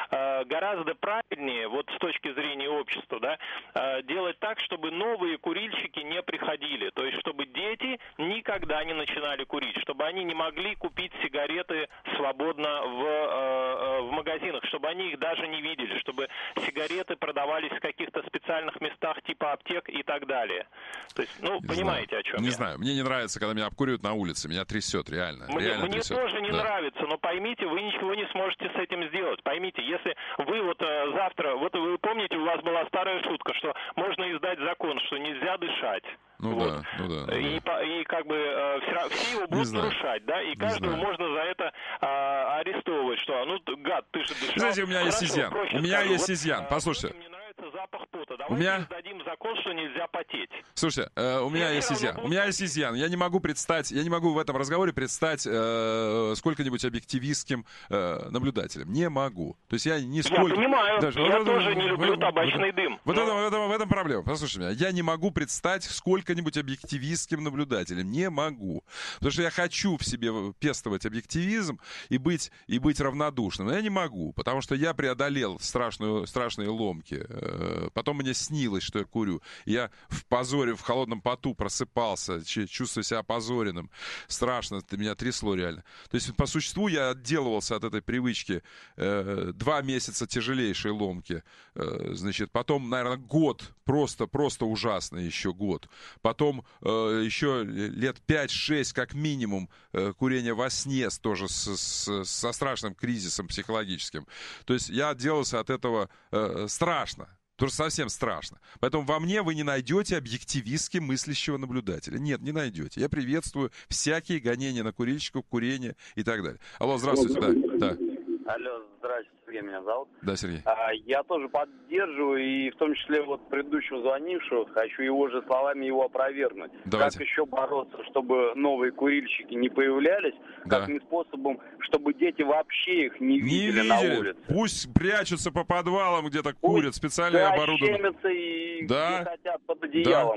Гораздо правильнее, вот с точки зрения общества, да, делать так, чтобы новые курильщики не приходили, то есть чтобы дети никогда не начинали курить, чтобы они не могли купить сигареты свободно в, в магазинах, чтобы они их даже не видели, чтобы сигареты продавались в каких-то специальных местах типа аптек и так далее. То есть, ну, не понимаете, знаю. о чем не я? Не знаю. Мне не нравится, когда меня обкуривают на улице. Меня трясет, реально. Мне, реально мне трясет. тоже не да. нравится, но поймите, вы ничего не сможете с этим сделать. Поймите, если вы вот э, завтра, вот вы помните, у вас была старая шутка, что можно издать закон, что нельзя дышать. Ну, вот. да, ну да, ну и, да. И как бы э, все, все его будут нарушать, да, и не каждого знаю. можно за это э, арестовывать, что, ну, гад, ты же дышал. Знаете, у меня Хорошо, есть изъян, у меня скажу, есть вот, изъян, послушайте. Мне нравится запах пота, давайте у меня... издадим закон, что нельзя потеть. Слушайте, э, у меня я есть изъян, у меня есть изъян, я не могу предстать, я не могу в этом разговоре предстать э, сколько-нибудь объективистским э, наблюдателем, не могу. То есть я не сколько... Я понимаю, Даже, я вот, тоже вот, не люблю вот, табачный вот, дым. Вот но... это, в, этом, в этом проблема, послушайте меня, я не могу предстать сколько-нибудь объективистским наблюдателем, не могу. Потому что я хочу в себе пестовать объективизм и быть, и быть равнодушным, но я не могу, потому что я преодолел страшную, страшные ломки. Потом мне снилось, что я курю. Я в позоре, в холодном поту просыпался, чувствую себя опозоренным. Страшно, это меня трясло реально. То есть, по существу, я отделывался от этой привычки. Э, два месяца тяжелейшей ломки. Э, значит, потом, наверное, год, просто, просто ужасно еще год. Потом э, еще лет пять-шесть, как минимум, э, курение во сне тоже с, с, со страшным кризисом психологическим. То есть, я отделался от этого э, страшно. Тоже совсем страшно. Поэтому во мне вы не найдете объективистски мыслящего наблюдателя. Нет, не найдете. Я приветствую всякие гонения на курильщиков, курение и так далее. Алло, здравствуйте. Да, да. Алло, здравствуйте, Сергей меня зовут. Да, Сергей. А, я тоже поддерживаю, и в том числе вот предыдущего звонившего, хочу его же словами его опровергнуть. Давайте. Как еще бороться, чтобы новые курильщики не появлялись, да. каким способом, чтобы дети вообще их не, не видели, видели на улице. Пусть прячутся по подвалам, где-то курят, специально да, оборудованно. щемятся и да? где хотят под одеялом да. курят.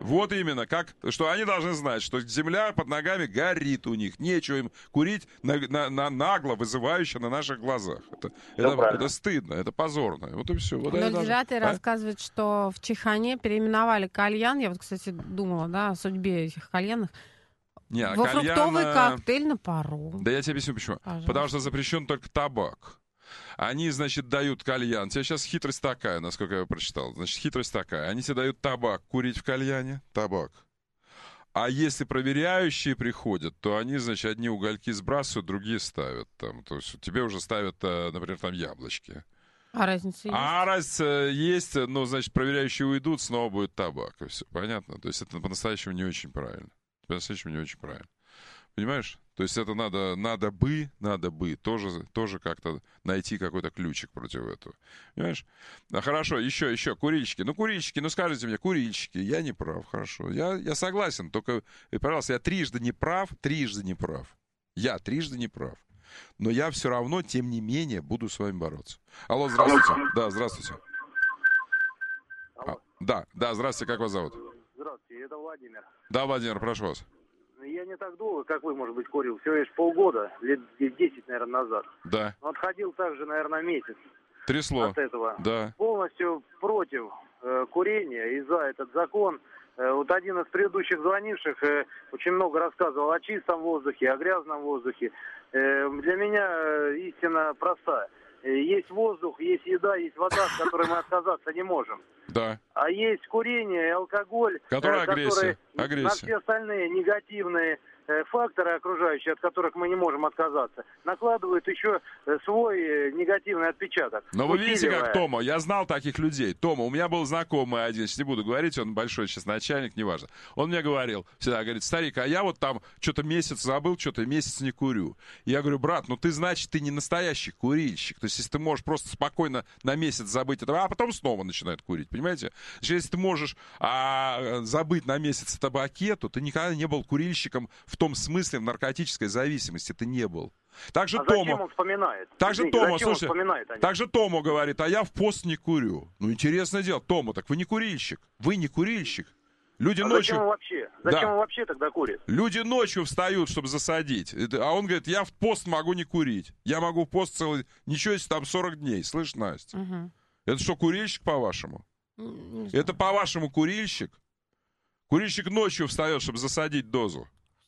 Вот именно, как, что они должны знать, что земля под ногами горит у них. Нечего им курить на, на, на нагло, вызывающе на наших глазах. Это, это, это стыдно, это позорно. Вот и все. Вот ноль девятый даже... рассказывает, а? что в Чехане переименовали кальян. Я вот, кстати, думала, да, о судьбе этих кальянов. Не, Во кальян... фруктовый коктейль на пару. Да я тебе объясню, почему. Пожалуйста. Потому что запрещен только табак. Они, значит, дают кальян. Тебе сейчас хитрость такая, насколько я прочитал. Значит, хитрость такая. Они тебе дают табак курить в кальяне. Табак. А если проверяющие приходят, то они, значит, одни угольки сбрасывают, другие ставят там. То есть тебе уже ставят, например, там яблочки. А разница есть? А разница есть, ну, значит, проверяющие уйдут, снова будет табак. И все, понятно? То есть это по-настоящему не очень правильно. По-настоящему не очень правильно. Понимаешь? То есть это надо, надо бы, надо бы тоже, тоже как-то найти какой-то ключик против этого. Понимаешь? А хорошо, еще, еще, курильщики. Ну, курильщики, ну, скажите мне, курильщики, я не прав, хорошо. Я, я согласен, только, пожалуйста, я трижды не прав, трижды не прав. Я трижды не прав. Но я все равно, тем не менее, буду с вами бороться. Алло, здравствуйте. Да, здравствуйте. А, да, да, здравствуйте, как вас зовут? Здравствуйте, это Владимир. Да, Владимир, прошу вас. Я не так долго, как вы, может быть, курил. Всего лишь полгода, лет десять, наверное, назад. Да. Но отходил также, наверное, месяц. Трясло. От этого. Да. Полностью против э, курения и за этот закон. Э, вот один из предыдущих звонивших э, очень много рассказывал о чистом воздухе, о грязном воздухе. Э, для меня э, истина проста. Есть воздух, есть еда, есть вода, от которой мы отказаться не можем. Да. А есть курение и алкоголь, Которая агрессия. которые агрессия. на все остальные негативные э, факторы окружающие, от которых мы не можем отказаться, накладывают еще э, свой э, негативный отпечаток. Но вы видите, усиливая. как Тома, я знал таких людей. Тома, у меня был знакомый один, сейчас не буду говорить, он большой сейчас начальник, неважно. Он мне говорил, всегда говорит, старик, а я вот там что-то месяц забыл, что-то месяц не курю. Я говорю, брат, ну ты, значит, ты не настоящий курильщик. То есть, если ты можешь просто спокойно на месяц забыть это, а потом снова начинает курить, понимаете? Значит, если ты можешь а, забыть на месяц о табаке, то ты никогда не был курильщиком в том смысле, в наркотической зависимости ты не был. Также а Тома, зачем он вспоминает? также Извините, Тома, зачем он слушай, вспоминает о нем? также Тома говорит, а я в пост не курю. Ну, интересное дело. Тома, так вы не курильщик. Вы не курильщик. Люди а ночью... Зачем он вообще? Зачем да. он вообще тогда курит? Люди ночью встают, чтобы засадить. А он говорит, я в пост могу не курить. Я могу в пост целый... Ничего, если там сорок дней. Слышь, Настя? Угу. Это что, курильщик, по-вашему? Это, по-вашему, курильщик? Курильщик ночью встает, чтобы засадить дозу.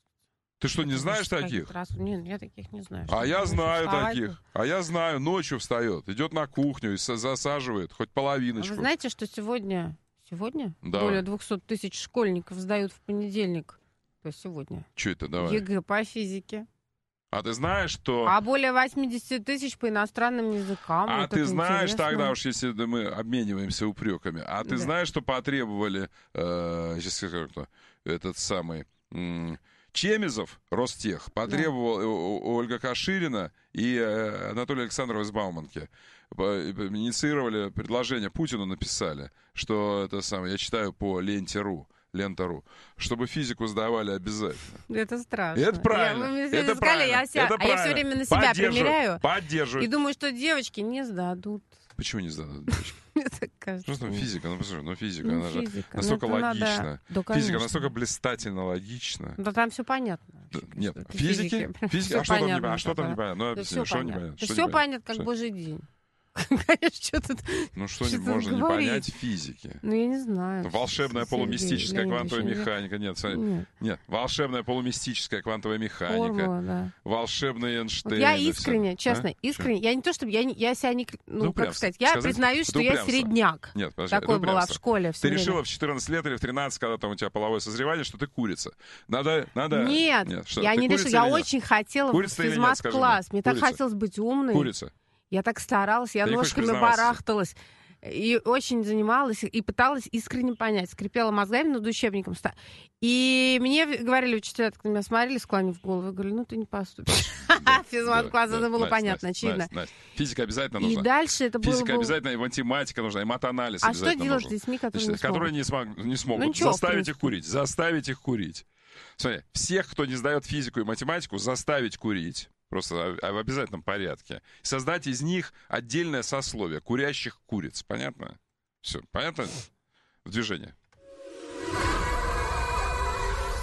Ты что, не знаешь таких? Раз... Нет, я таких не знаю. А я знаю вставать? таких. А я знаю, ночью встает, идет на кухню и засаживает хоть половиночку. А вы знаете, что сегодня, сегодня да. более двухсот тысяч школьников сдают в понедельник? То есть сегодня. Что это, давай? ЕГЭ по физике. А ты знаешь, что... А более восемьдесят тысяч по иностранным языкам. А вот ты знаешь, интересно. тогда уж, если мы обмениваемся упреками, а ты да. знаешь, что потребовали, э, сейчас скажу, кто, этот самый... М- Чемизов, Ростех, потребовал да. Ольга Каширина и Анатолий Александров из Бауманки. Инициировали предложение, Путину написали, что это самое, я читаю по ленте.ру, лента.ру, чтобы физику сдавали обязательно. Это страшно. Это правильно. Я, это сказали, правильно. Я себя, это а правильно. я все время на себя примеряю. Поддерживаю. И думаю, что девочки не сдадут. Почему не сдадут девочки? Мне так кажется. Просто ну, физика, ну послушай, ну физика, ну, она физика. же настолько ну, логична. Надо... Да, физика настолько блистательно логична. Да там все понятно. Да, нет, физики, физики, физики а что там непонятно? А что там непонятно? Ну, объясни, да что непонятно? Да все понятно, как божий день. Конечно, что тут... Ну, что не можно не понять в физике? Ну, я не знаю. Волшебная полумистическая квантовая механика. Нет, нет, нет. Волшебная полумистическая квантовая механика. Формула, да. Волшебный Эйнштейн. Я искренне, честно, искренне, я не то, чтобы... Я себя не... Ну, как сказать, я признаюсь, что я средняк. Нет, подожди. Такой была в школе все Ты время. решила в четырнадцать лет или в тринадцать, когда там у тебя половое созревание, что ты курица. Надо... надо... Нет, я не решила. Я очень хотела в физмат-класс. Мне так хотелось быть умной. Курица. Я так старалась, я Ты ножками барахталась. И очень занималась, и пыталась искренне понять. Скрипела мозгами над учебником. И мне говорили учителя, так на меня смотрели, склонив голову, и говорили, ну ты не поступишь. Физмат-класс, это было понятно, очевидно. Физика обязательно нужна. И дальше это было... Физика обязательно, и математика нужна, и матанализ а обязательно что делать нужен. с детьми, которые не смогут? Которые не, смог, не смогут. Ну, ничего, заставить их курить. Заставить их курить. Смотри, всех, кто не сдает физику и математику, заставить курить. Просто в обязательном порядке. Создать из них отдельное сословие курящих куриц. Понятно? Все, понятно? В движении.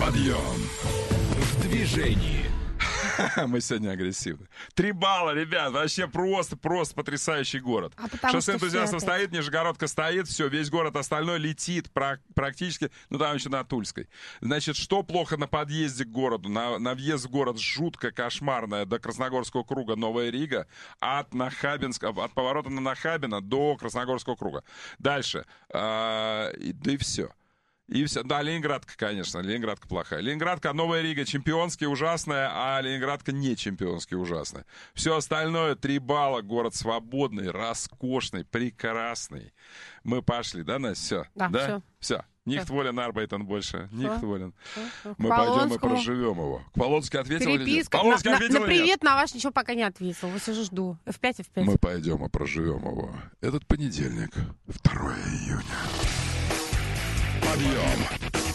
Подъем. В движении. Мы сегодня агрессивны. Три балла, ребят, вообще просто, просто потрясающий город. А Шоссе энтузиастов стоит, Нижегородка стоит, все, весь город остальной летит практически, ну там еще на Тульской. Значит, что плохо на подъезде к городу? На, на въезд в город жутко кошмарное до Красногорского круга Новая Рига, от Нахабинска, от поворота на Нахабино до Красногорского круга. Дальше, а, и, да и все. И все. Да, Ленинградка, конечно, Ленинградка плохая. Ленинградка, Новая Рига чемпионски ужасная, а Ленинградка не чемпионски ужасная. Все остальное три балла, город свободный, роскошный, прекрасный. Мы пошли, да, Настя? Все. Да, да? все. Все. Нихт волен Арбайтен больше. Нихт волен. Мы Полонскому... пойдем и проживем его. К Полонски ответил или нет? Переписка. Полонски на, ответил на, на или нет? привет на ваш ничего пока не ответил. Вот сижу, жду. эф пять, эф пять. Мы пойдем и проживем его. Этот понедельник, второго июня. Подъем.